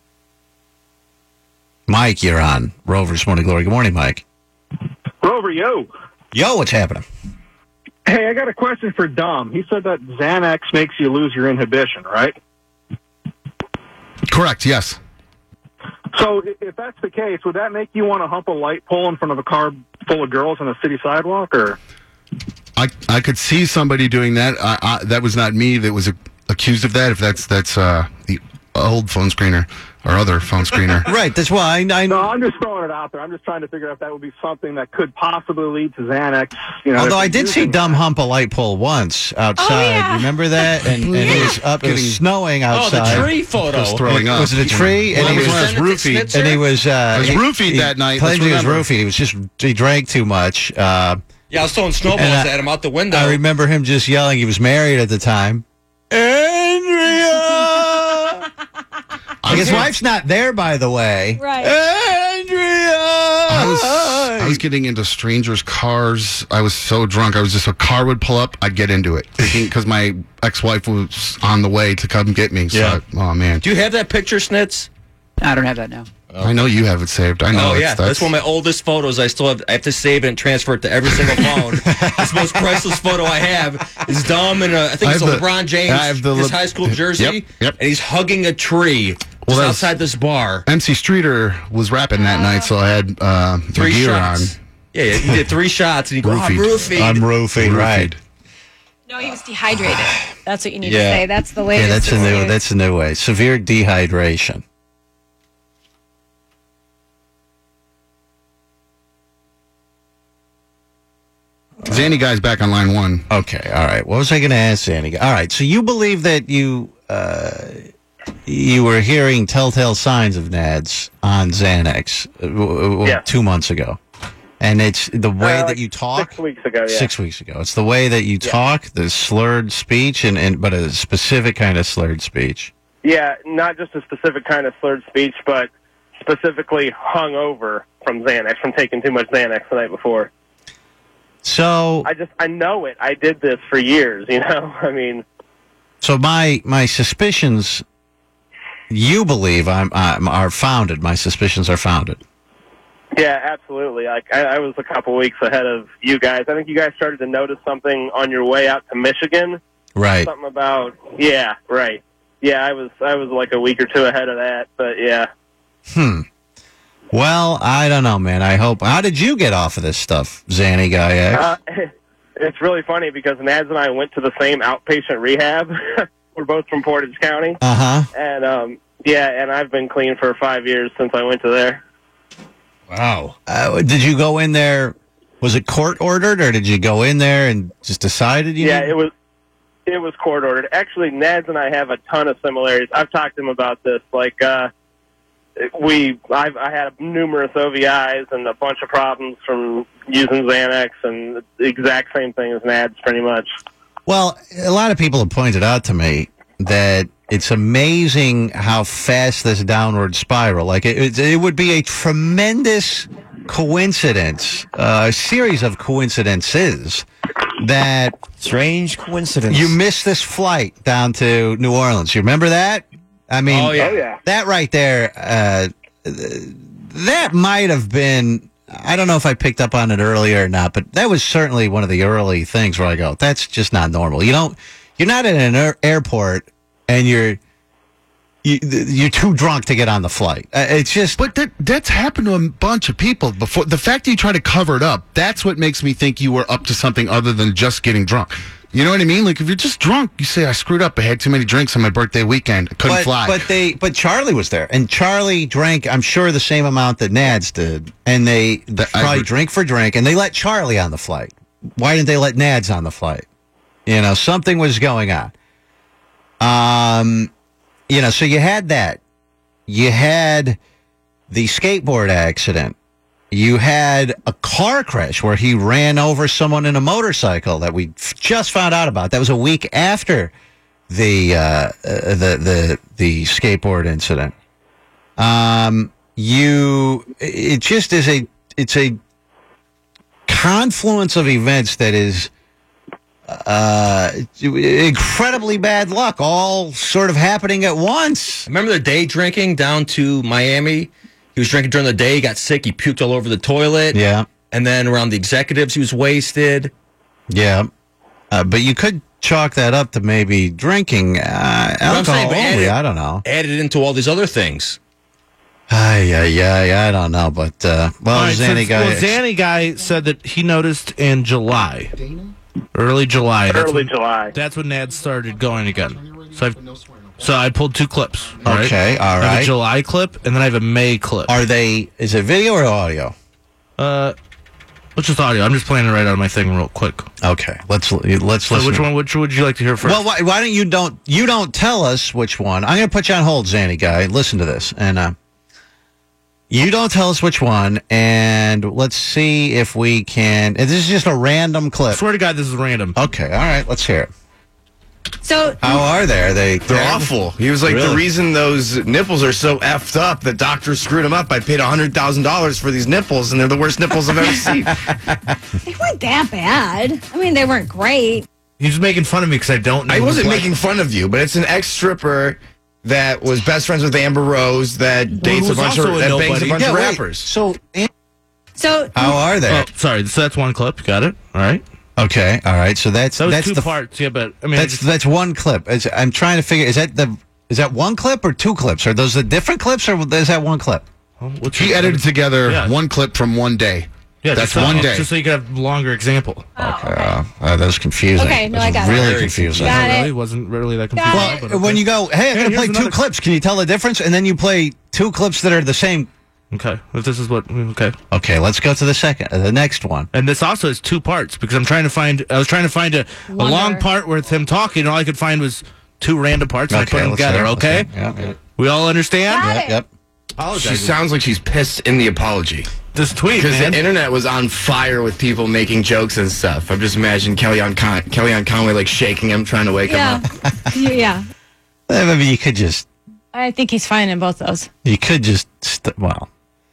Mike, you're on Rover's Morning Glory. Good morning, Mike. Rover, yo. Yo, what's happening? Hey, I got a question for Dom. He said that Xanax makes you lose your inhibition, right? Correct, yes. So i- if that's the case, would that make you want to hump a light pole in front of a car full of girls on a city sidewalk, or? I I could see somebody doing that. I, I, that was not me that was a, accused of that. If that's that's uh, the old phone screener or other phone screener. Right, that's why I, I No, I'm just throwing it out there. I'm just trying to figure out if that would be something that could possibly lead to Xanax. You know, Although if I they're did see using Dumb hump a light pole once outside. Oh, yeah. Remember that? And, and it was up. It was snowing Oh, the outside. tree photo. Just throwing up. Was it a tree? Well, and he it was, was Benedict roofied. Schnitzer? and he was. Uh, I was he- roofied he that night. Claimed Let's he was remember. roofied. He was just he drank too much. Uh, Yeah, I was throwing snowballs And I- at him out the window. I remember him just yelling. He was married at the time. Andrea. Like his wife's not there, by the way. Right. Andrea. I was, I was getting into strangers' cars. I was so drunk. I was just, a car would pull up, I'd get into it. Because my ex-wife was on the way to come get me. So Yeah. I- oh, man. Do you have that picture, Snitz? I don't have that now. I know you have it saved. I know. Oh, it's- yeah. That's one of my oldest photos. I still have, I have to save it and transfer it to every single phone. This most priceless photo I have is Dom in a, I think I it's a have the- LeBron James, I have the his Le- high school jersey, Yep, yep. and he's hugging a tree just Well, that's- outside this bar. M C Streeter was rapping that night, so I had uh, my Three gear shots. on. Yeah, yeah, he did three shots, and he goes, I'm Roofied. roofied. I'm roofing, right? No, he was dehydrated. That's what you need Yeah. to say. That's the latest. Yeah, that's the new. excuse. That's the new way. Severe dehydration. Zanny guy's back on line one. Okay, all right. What was I going to ask Zanny? All right, so you believe that you uh, you were hearing telltale signs of N A D S on Xanax uh, w- w- Yeah. two months ago, and it's the way Uh, that like you talk. Six weeks ago, yeah. Six weeks ago. It's the way that you talk, the slurred speech, and, and but a specific kind of slurred speech. Yeah, not just a specific kind of slurred speech, but specifically hung over from Xanax, from taking too much Xanax the night before. So I just, I know it. I did this for years, you know? I mean, So my my suspicions, you believe I'm, I'm are founded. My suspicions are founded. yeah, absolutely. Like, I, I was a couple weeks ahead of you guys. I think you guys started to notice something on your way out to Michigan. Right. Something about, yeah, right. Yeah, I was, I was like a week or two ahead of that, but yeah. Hmm. Well, I don't know, man. I hope. How did you get off of this stuff, Zanny Guy X? Uh, it's really funny because Nads and I went to the same outpatient rehab. We're both from Portage County. Uh huh. And, um, yeah, and I've been clean for five years since I went to there. Wow. Uh, did you go in there? Was it court ordered, or did you go in there and just decided you? Yeah, needed- it was it was court ordered. Actually, Nads and I have a ton of similarities. I've talked to him about this. Like, uh, we, I've, I had numerous O V Is and a bunch of problems from using Xanax, and the exact same thing as Nads, pretty much. Well, a lot of people have pointed out to me that it's amazing how fast this downward spiral. Like it, it, it would be a tremendous coincidence, uh, a series of coincidences that strange coincidence. You missed this flight down to New Orleans. You remember that? I mean, Oh, yeah. Oh, yeah. that right there. Uh, that might have been. I don't know if I picked up on it earlier or not, but that was certainly one of the early things where I go, "That's just not normal." You don't. You're not at an air- airport and you're. You, you're too drunk to get on the flight. Uh, it's just, but that that's happened to a bunch of people before. The fact that you try to cover it up, that's what makes me think you were up to something other than just getting drunk. You know what I mean? Like if you're just drunk, you say, "I screwed up. I had too many drinks on my birthday weekend. I couldn't but, fly." But they, but Charlie was there, and Charlie drank, I'm sure, the same amount that Nads did, and they The- I probably agree. drink for drink, and they let Charlie on the flight. Why didn't they let Nads on the flight? You know, something was going on. Um, you know, so you had that. You had the skateboard accident. You had a car crash where he ran over someone in a motorcycle that we f- just found out about. That was a week after the uh, uh, the the the skateboard incident. Um, you it just is a it's a confluence of events that is uh, incredibly bad luck, all sort of happening at once. Remember the day drinking down to Miami? He was drinking during the day, he got sick, he puked all over the toilet. Yeah. And then around the executives, he was wasted. Yeah, uh, but you could chalk that up to maybe drinking uh, What I'm alcohol saying, but only. added- I don't know. Added into all these other things. Ay, ay, ay, I don't know, but uh, well, All right, Zanny so, guy. well, Zanny guy said that he noticed in July, early July. That's Early when, July. That's when Nad started going again. So I, so I pulled two clips. all right? Okay, all I have right. a July clip, and then I have a May clip. Are they? Is it video or audio? Uh, it's just audio. I'm just playing it right out of my thing real quick. Okay, let's let's So listen. which one? Which would you like to hear first? Well, why, why don't you don't you don't tell us which one? I'm going to put you on hold, Zanny guy. Listen to this, and uh, you don't tell us which one, and let's see if we can. and This is just a random clip. swear to God, this is random. Okay, all right, let's hear it. So How are they? Are they? They're awful. He was like, Really? the reason those nipples are so effed up, the doctor screwed them up. I paid one hundred thousand dollars for these nipples, and they're the worst nipples I've ever seen. they weren't that bad. I mean, they weren't great. He's making fun of me because I don't know. I who wasn't played- making fun of you, but it's an ex-stripper that was best friends with Amber Rose that dates a who's bunch of, also a that bangs a nobody. bunch Yeah, of wait, rappers. So, So how are they? Oh, sorry. So that's one clip. Got it. All right. Okay, all right. So that's That was that's two the parts. Yeah, but I mean, I that's just- that's one clip. Is, I'm trying to figure. Is that the is that one clip or two clips? Are those the different clips or is that one clip? what's He your- edited together Yeah. one clip from one day. Yeah, That's just so- one day. Just so you could have a longer example. Okay, uh, uh, that was confusing. Okay, no, That I was got it. really Very confusing. Got Not it. really. Wasn't really that Got confusing. it. but okay. When you go, hey, I'm Yeah, going to here's play two another- clips. Can you tell the difference? And then you play two clips that are the same. Okay, if this is what okay. Okay, let's go to the second, uh, the next one. And this also has two parts because I'm trying to find. I was trying to find a, a Wonder. long part with him talking, and all I could find was two random parts, and I put them let's together. hear it, let's Okay, hear it. Yeah, yeah. we all understand. Got Yep, it. yep. She sounds like she's pissed in the apology. This tweet, Because man. the internet was on fire with people making jokes and stuff. I'm just imagining Kellyanne, Con- Kellyanne Conway like shaking him, trying to wake him Yeah. up. yeah. I mean, you could just, I think he's fine in both those. you could just, st- well.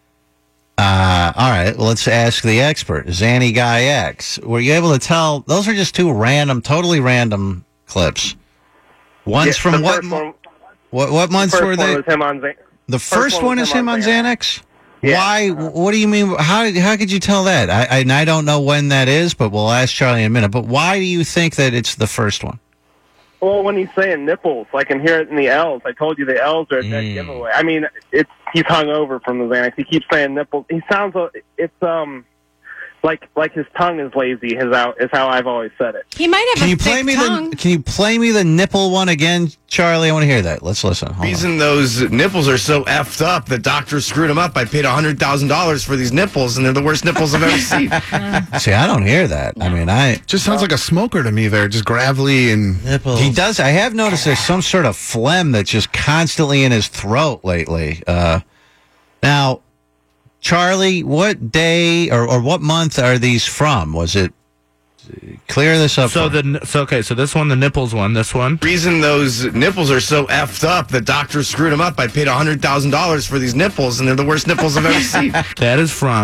Uh, all right, well, let's ask the expert, Zanny Guy X. Were you able to tell? Those are just two random, totally random clips. One's Yeah, from the what? first one- What what months first were one they? was him on Zan- The first, one one was is him on Xanax. Yeah. Why? What do you mean? How how could you tell that? I, I and I don't know when that is, but we'll ask Charlie in a minute. But why do you think that it's the first one? Well, when he's saying nipples, I can hear it in the L's. I told you the L's are a dead giveaway. I mean, it's he's hung over from the Xanax. He keeps saying nipples. He sounds uh, it's um like like his tongue is lazy. His out is how I've always said it. He might have Can a you play thick me tongue. the Can you play me the nipple one again, Charlie? I want to hear that. Let's listen. Hold The on. reason those nipples are so effed up, the doctor screwed them up. I paid one hundred thousand dollars for these nipples, and they're the worst nipples I've ever seen. See, I don't hear that. I mean, I Just sounds like a smoker to me there, just gravelly and he does. I have noticed there's some sort of phlegm that's just constantly in his throat lately. Uh, now, Charlie, what day or, or what month are these from? Was it clear this up? So for- the so okay, so this one, the nipples one, this one. The reason those nipples are so effed up, the doctor screwed them up. I paid one hundred thousand dollars for these nipples, and they're the worst nipples I've ever seen. That is from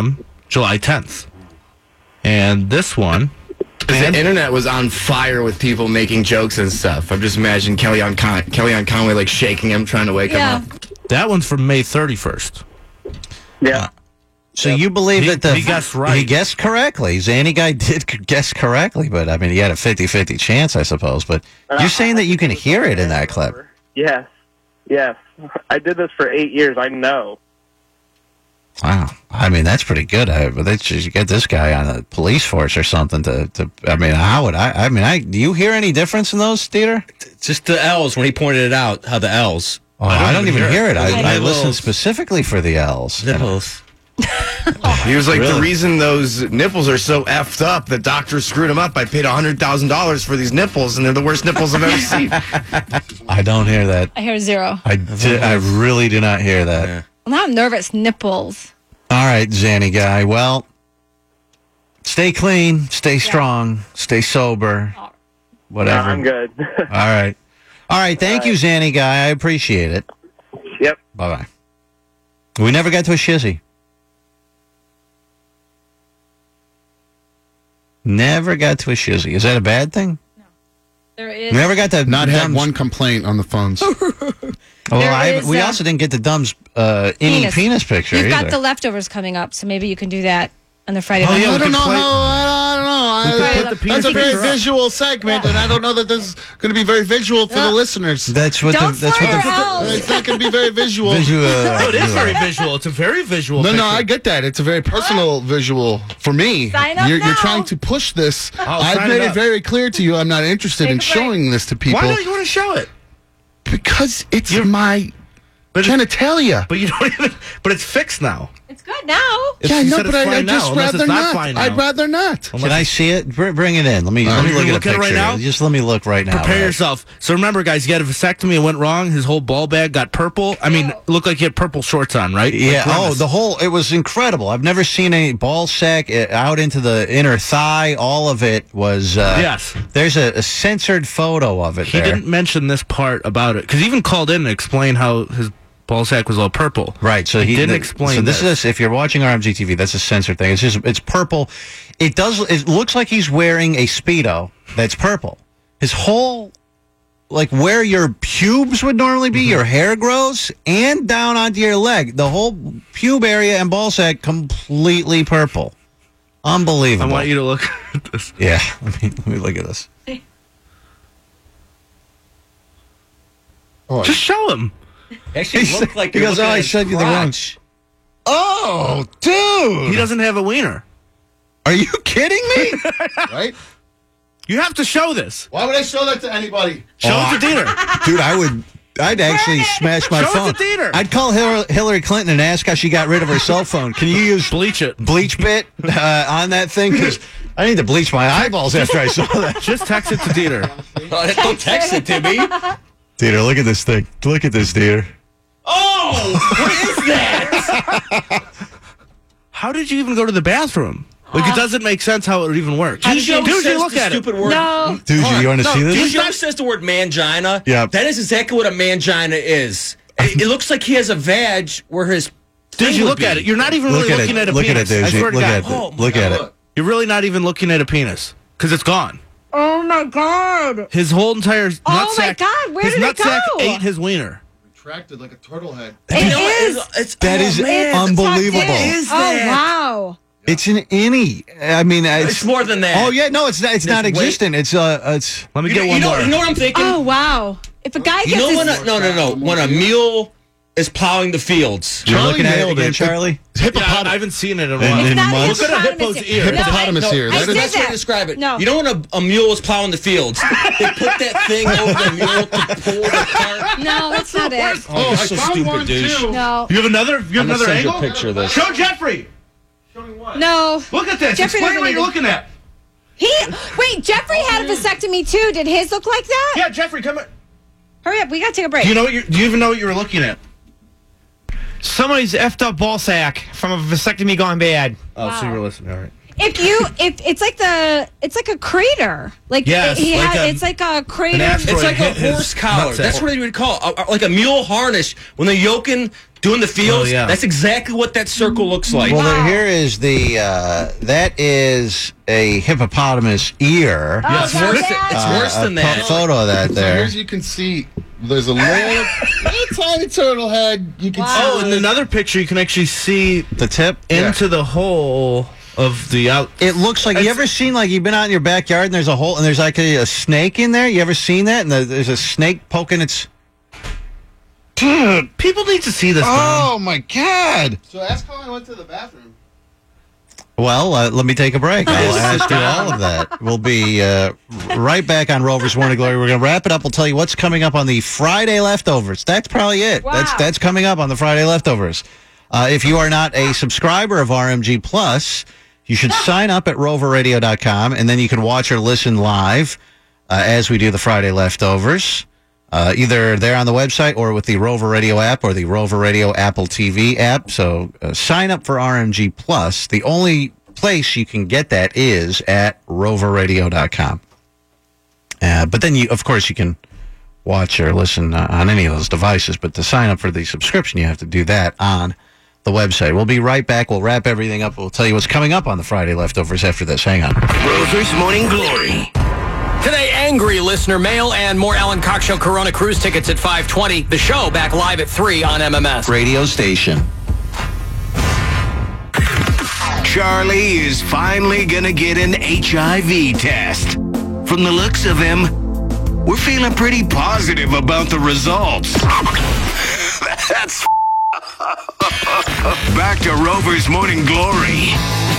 July tenth. And this one... The internet was on fire with people making jokes and stuff. I'm just imagining Kellyanne, Con- Kellyanne Conway like shaking him, trying to wake Yeah. him up. That one's from May thirty-first. Yeah. So you believe He- that the he guessed right. He guessed correctly. Zanny guy did c- guess correctly, but I mean, he had a fifty-fifty chance, I suppose. But you're saying that you can hear it in that clip. Yes. Yes. I did this for eight years. I know. Wow. I mean, that's pretty good. I, but that's just, you get this guy on a police force or something to, to I mean, how would I, I mean, I, do you hear any difference in those, Dieter? Just the L's when he pointed it out, how the L's. Oh, I don't, even hear it. I, I Nipples. listened specifically for the L's. Nipples. He was like, Really? the reason those nipples are so effed up, the doctor screwed them up. I paid one hundred thousand dollars for these nipples, and they're the worst nipples I've ever seen. I don't hear that. I hear zero. I, di- I really do not hear that. Yeah. Well, now I'm nervous. Nipples. All right, Zanny guy. Well, stay clean, stay strong, stay sober, whatever. No, I'm good. All right. All right. Thank you, Zanny guy. I appreciate it. Yep. Bye bye. We never got to a shizzy. Never got to a shizzy. Is that a bad thing? There is. We never got to Not had Dumb's- one complaint on the phones. Well, There I, is, we uh, also didn't get the Dumb's uh, any penis, Penis. picture You've either. got the leftovers coming up, so maybe you can do that on the Friday Oh, night. yeah, I we don't could know play- how. I don't know. We could I- put the penis that's a very picture up. visual segment, and I don't know that this is going to be very visual for the listeners. That's what Don't the that's what fire the out. It's not going to be very visual. visual. Oh, it is very visual. It's a very visual No, no, picture. I get that. It's a very personal visual for me. Sign up you're, now. you're trying to push this. I've sign made it it up. very clear to you. I'm not interested Take in a break. showing this to people Why don't you want to show it? because it's my genitalia. But you don't even. But it's fixed now. It's good now. It's, Yeah, you no, said but it's I, I fine now, just unless rather it's not. not. Fine now. I'd rather not. Can I see it? Br- bring it in. Let me Uh, let me you look gonna at look a at it picture. right now? Just let me look right now. Prepare right? yourself. So remember, guys, you had a vasectomy. It went wrong. His whole ball bag got purple. I mean, it looked like he had purple shorts on, right? Yeah. Like Oh, Grimace. the whole. It was incredible. I've never seen a ball sack uh, out into the inner thigh. All of it was. Uh, Yes. There's a, a censored photo of it. He there. didn't mention this part about it because he even called in and explained how his ball sack was all purple. Right, so he, didn't the- explain. So this this. is if you're watching R M G T V, that's a censored thing. It's just it's purple. It does. It looks like he's wearing a Speedo that's purple. His whole, like where your pubes would normally be, your hair grows, and down onto your leg, the whole pube area and ball sack completely purple. I Unbelievable. want you to look at this. Yeah, let me, let me look at this. Just show him. Actually, it looked like He you're goes, looking "Oh, at I his showed you the wrong." crotch. Oh, dude! He doesn't have a wiener. Are you kidding me? Right? You have to show this. Why would I show that to anybody? Show it to Dieter. Dude, I would. I'd actually smash my Show it phone. to Dieter. I'd call Hillary, Hillary Clinton and ask how she got rid of her cell phone. Can you use Bleach it. bleach bit uh, on that thing? Because I need to bleach my eyeballs after I saw that. Just text it to Dieter. Oh, don't text it to me. Dieter, look at this thing. Look at this, Dieter. Oh, what is that? How did you even go to the bathroom? Like, it doesn't make sense how it would even work. Dude, you Dude, says look the at it. stupid word. No. Dude, you want to No, see this? Dude, you says the word mangina. Yeah. That is exactly what a mangina is. It, it looks like he has a vag where his. Dude, thing you would look be. at it. You're not even Look really at looking it. at a Look at penis. it, I Deuce. swear to Look God. at it. Oh, my Look at God. it. You're really not even looking at a penis because it's gone. Oh my God. His whole entire nutsack. Oh my God, where his did it nutsack go? ate his wiener. Retracted like a turtle head. It You know what? is. It's, it's, That oh, is man. unbelievable. Tucked in. Is Oh that? wow. It's an innie. I mean, it's, It's more than that. Oh yeah, no, it's not. It's not It's way- existent. It's uh, it's. Let me You, get know- one you know, more. you know what I'm thinking? Oh wow. If a guy you gets know his, when a, no no no when a mule is plowing the fields. You're Charlie looking at it nailed again, it. Charlie. Yeah, Hippopotamus. I haven't seen it in a And- while. and it's not a months. Look at a hippopotamus. hippo's ear. No, Hippopotamus I- here. I That That's the did best way to that. describe it. No. You know when a, a mule is plowing the fields, they put that thing over the mule to pull the cart. No, that's not it. Oh, you're so stupid, douche. No. You have another. You have I'm gonna another send you angle. a picture of this. Show Jeffrey. No. Look at this. Jeffrey Explain doesn't what you're even- looking at. He wait, Jeffrey had a vasectomy too. Did his look like that? Yeah, Jeffrey, come. Here. Hurry up, we gotta take a break. Do you know what? You do you even know what you were looking at? Somebody's effed up ball sack from a vasectomy gone bad. Oh, so you were listening. All right. If you, if it's like the, it's like a crater. Like Yes, he like had, a- it's like a crater. asteroid. It's like a hit his horse collar. nutsack. That's what you would call a, a- like a mule harness. When the yoking doing the fields. Oh, yeah. That's exactly what that circle looks like. Well, there, here is the, uh, that is a hippopotamus ear. Yeah, it's worse, it's worse Uh, than a that. po- photo of that So there. here's you can see there's a little, little tiny turtle head. You can see. Oh, in another picture, you can actually see the tip into the hole of the out. It looks like, you ever seen, like, you've been out in your backyard and there's a hole and there's like a, a snake in there? You ever seen that? And the, there's a snake poking its... Dude, people need to see this. Oh, my God. So ask how I went to the bathroom. Well, uh, let me take a break. I'll ask you all of that. We'll be uh, right back on Rover's Morning Glory. We're going to wrap it up. We'll tell you what's coming up on the Friday Leftovers. That's probably it. Wow. That's that's coming up on the Friday Leftovers. Uh, if you are not a subscriber of R M G Plus, you should sign up at rover radio dot com, and then you can watch or listen live uh, as we do the Friday Leftovers. Uh, either there on the website or with the Rover Radio app or the Rover Radio Apple T V app. So uh, sign up for R M G Plus. The only place you can get that is at rover radio dot com. Uh, but then, you, of course, you can watch or listen uh, on any of those devices. But to sign up for the subscription, you have to do that on the website. We'll be right back. We'll wrap everything up. We'll tell you what's coming up on the Friday Leftovers after this. Hang on. Rover's Morning Glory. Today, angry listener mail and more Alan Cox Show Corona Cruise tickets at five twenty. The show back live at three on M M S. Radio station. Charlie is finally gonna get an H I V test. From the looks of him, we're feeling pretty positive about the results. That's back to Rover's Morning Glory.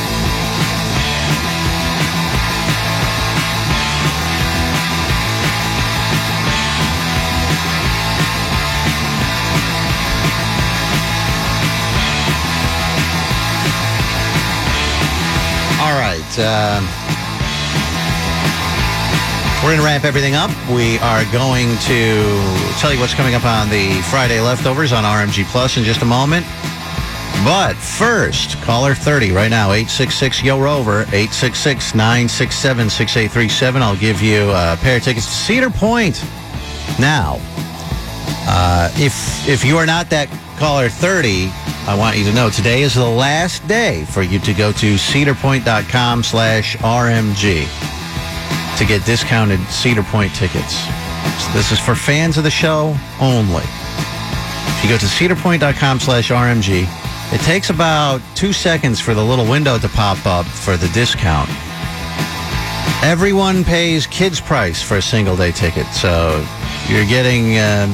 All right. Um, we're going to wrap everything up. We are going to tell you what's coming up on the Friday Leftovers on R M G Plus in just a moment. But first, caller thirty right now, eight six six, Y O ROVER, eight six six, nine six seven, six eight three seven. I'll give you a pair of tickets to Cedar Point. Now, uh, if if you are not that caller thirty, I want you to know today is the last day for you to go to cedarpoint.com slash RMG to get discounted Cedar Point tickets. So this is for fans of the show only. If you go to cedarpoint.com slash RMG, it takes about two seconds for the little window to pop up for the discount. Everyone pays kids' price for a single day ticket, so you're getting... Um,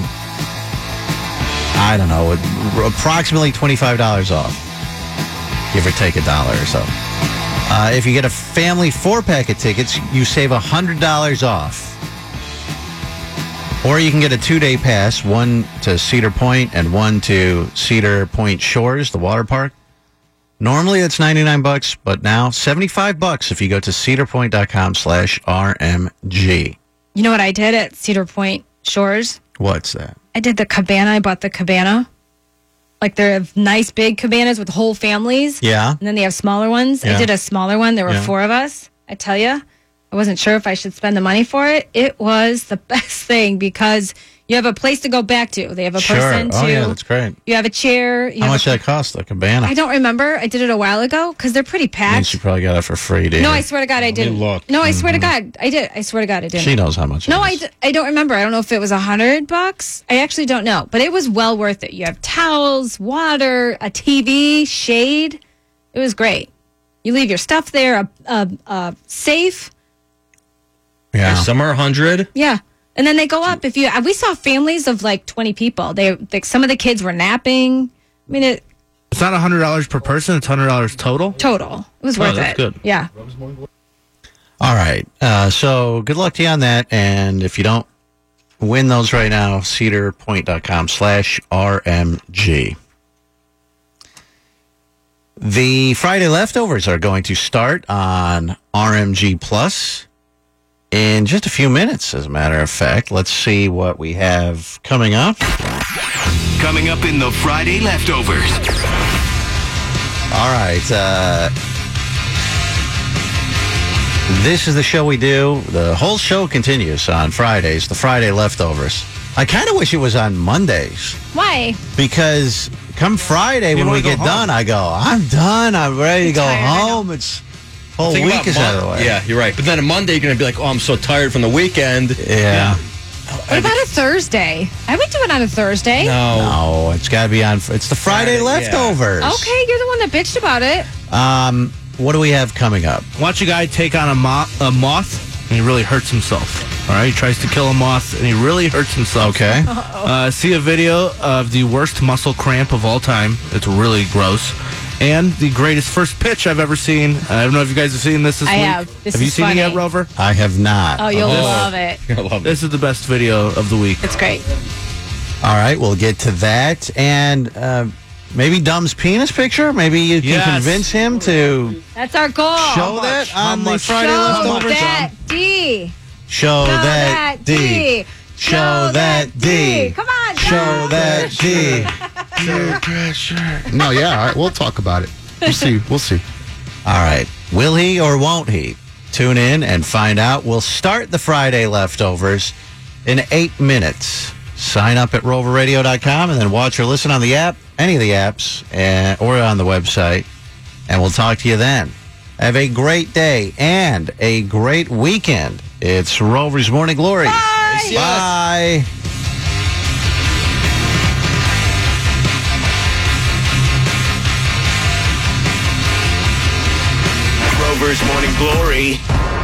I don't know, approximately twenty-five dollars off, give or take a dollar or so. Uh, if you get a family four-pack of tickets, you save one hundred dollars off. Or you can get a two-day pass, one to Cedar Point and one to Cedar Point Shores, the water park. Normally it's ninety-nine bucks, but now seventy-five bucks if you go to cedarpoint.com slash RMG. You know what I did at Cedar Point Shores? What's that? I did the cabana. I bought the cabana. Like, they're nice big cabanas with whole families. Yeah. And then they have smaller ones. Yeah. I did a smaller one. There were Yeah. four of us. I tell you, I wasn't sure if I should spend the money for it. It was the best thing because you have a place to go back to. They have a Sure. person to. Oh, yeah, that's great. You have a chair. You How have much a, did that cost, the cabana? I don't remember. I did it a while ago because they're pretty I think packed. she probably got it for free, dude. No, I swear to God, I didn't. look. No, I swear to God, I did. I swear to God, I didn't. She knows how much it No, is. I, d- I don't remember. I don't know if it was a hundred bucks. I actually don't know, but it was well worth it. You have towels, water, a T V, shade. It was great. You leave your stuff there, a, a, a safe. Yeah. Some are one hundred. Yeah. And then they go up. If you, we saw families of like twenty people. They, like, some of the kids were napping. I mean, it It's not one hundred dollars per person. It's one hundred dollars total. total. It was Oh, worth that's it. good. Yeah. All right. Uh, so good luck to you on that. And if you don't win those right now, cedarpoint.com slash RMG. The Friday Leftovers are going to start on R M G Plus in just a few minutes, as a matter of fact. Let's see what we have coming up. Coming up in the Friday Leftovers. All right. Uh, this is the show we do. The whole show continues on Fridays, the Friday Leftovers. I kind of wish it was on Mondays Why? because come Friday You when wanna we go get home. done, I go, I'm done. I'm ready to go tired, I know. home. It's whole Think week about is out of the Mon- way. Yeah, you're right. But then on Monday, you're going to be like, oh, I'm so tired from the weekend. Yeah. What about a Thursday? I would do it on a Thursday. No. No, it's got to be on. It's the Friday Friday, yeah. leftovers. Okay, you're the one that bitched about it. Um, what do we have coming up? Watch a guy take on a, mo- a moth, and he really hurts himself. All right, he tries to kill a moth, and he really hurts himself. Okay. Uh, see a video of the worst muscle cramp of all time. It's really gross. And the greatest first pitch I've ever seen. I don't know if you guys have seen this this I week. have. This have you is seen funny. it yet, Rover? I have not. Oh, you'll Oh. love it. I love it. This is the best video of the week. It's great. All right, we'll get to that. And uh, maybe Dumb's penis picture? Maybe you can Yes. convince him to That's our goal. show that How on the much? Friday Show leftovers. that D. Show Show that D. Show that D. Come on, Show Dom. that D. Peer pressure. No, yeah, all right, we'll talk about it. We'll see. We'll see. All right. Will he or won't he? Tune in and find out. We'll start the Friday leftovers in eight minutes. Sign up at rover radio dot com and then watch or listen on the app, any of the apps, and, or on the website. And we'll talk to you then. Have a great day and a great weekend. It's Rover's Morning Glory. Bye. Bye. Rover's Morning Glory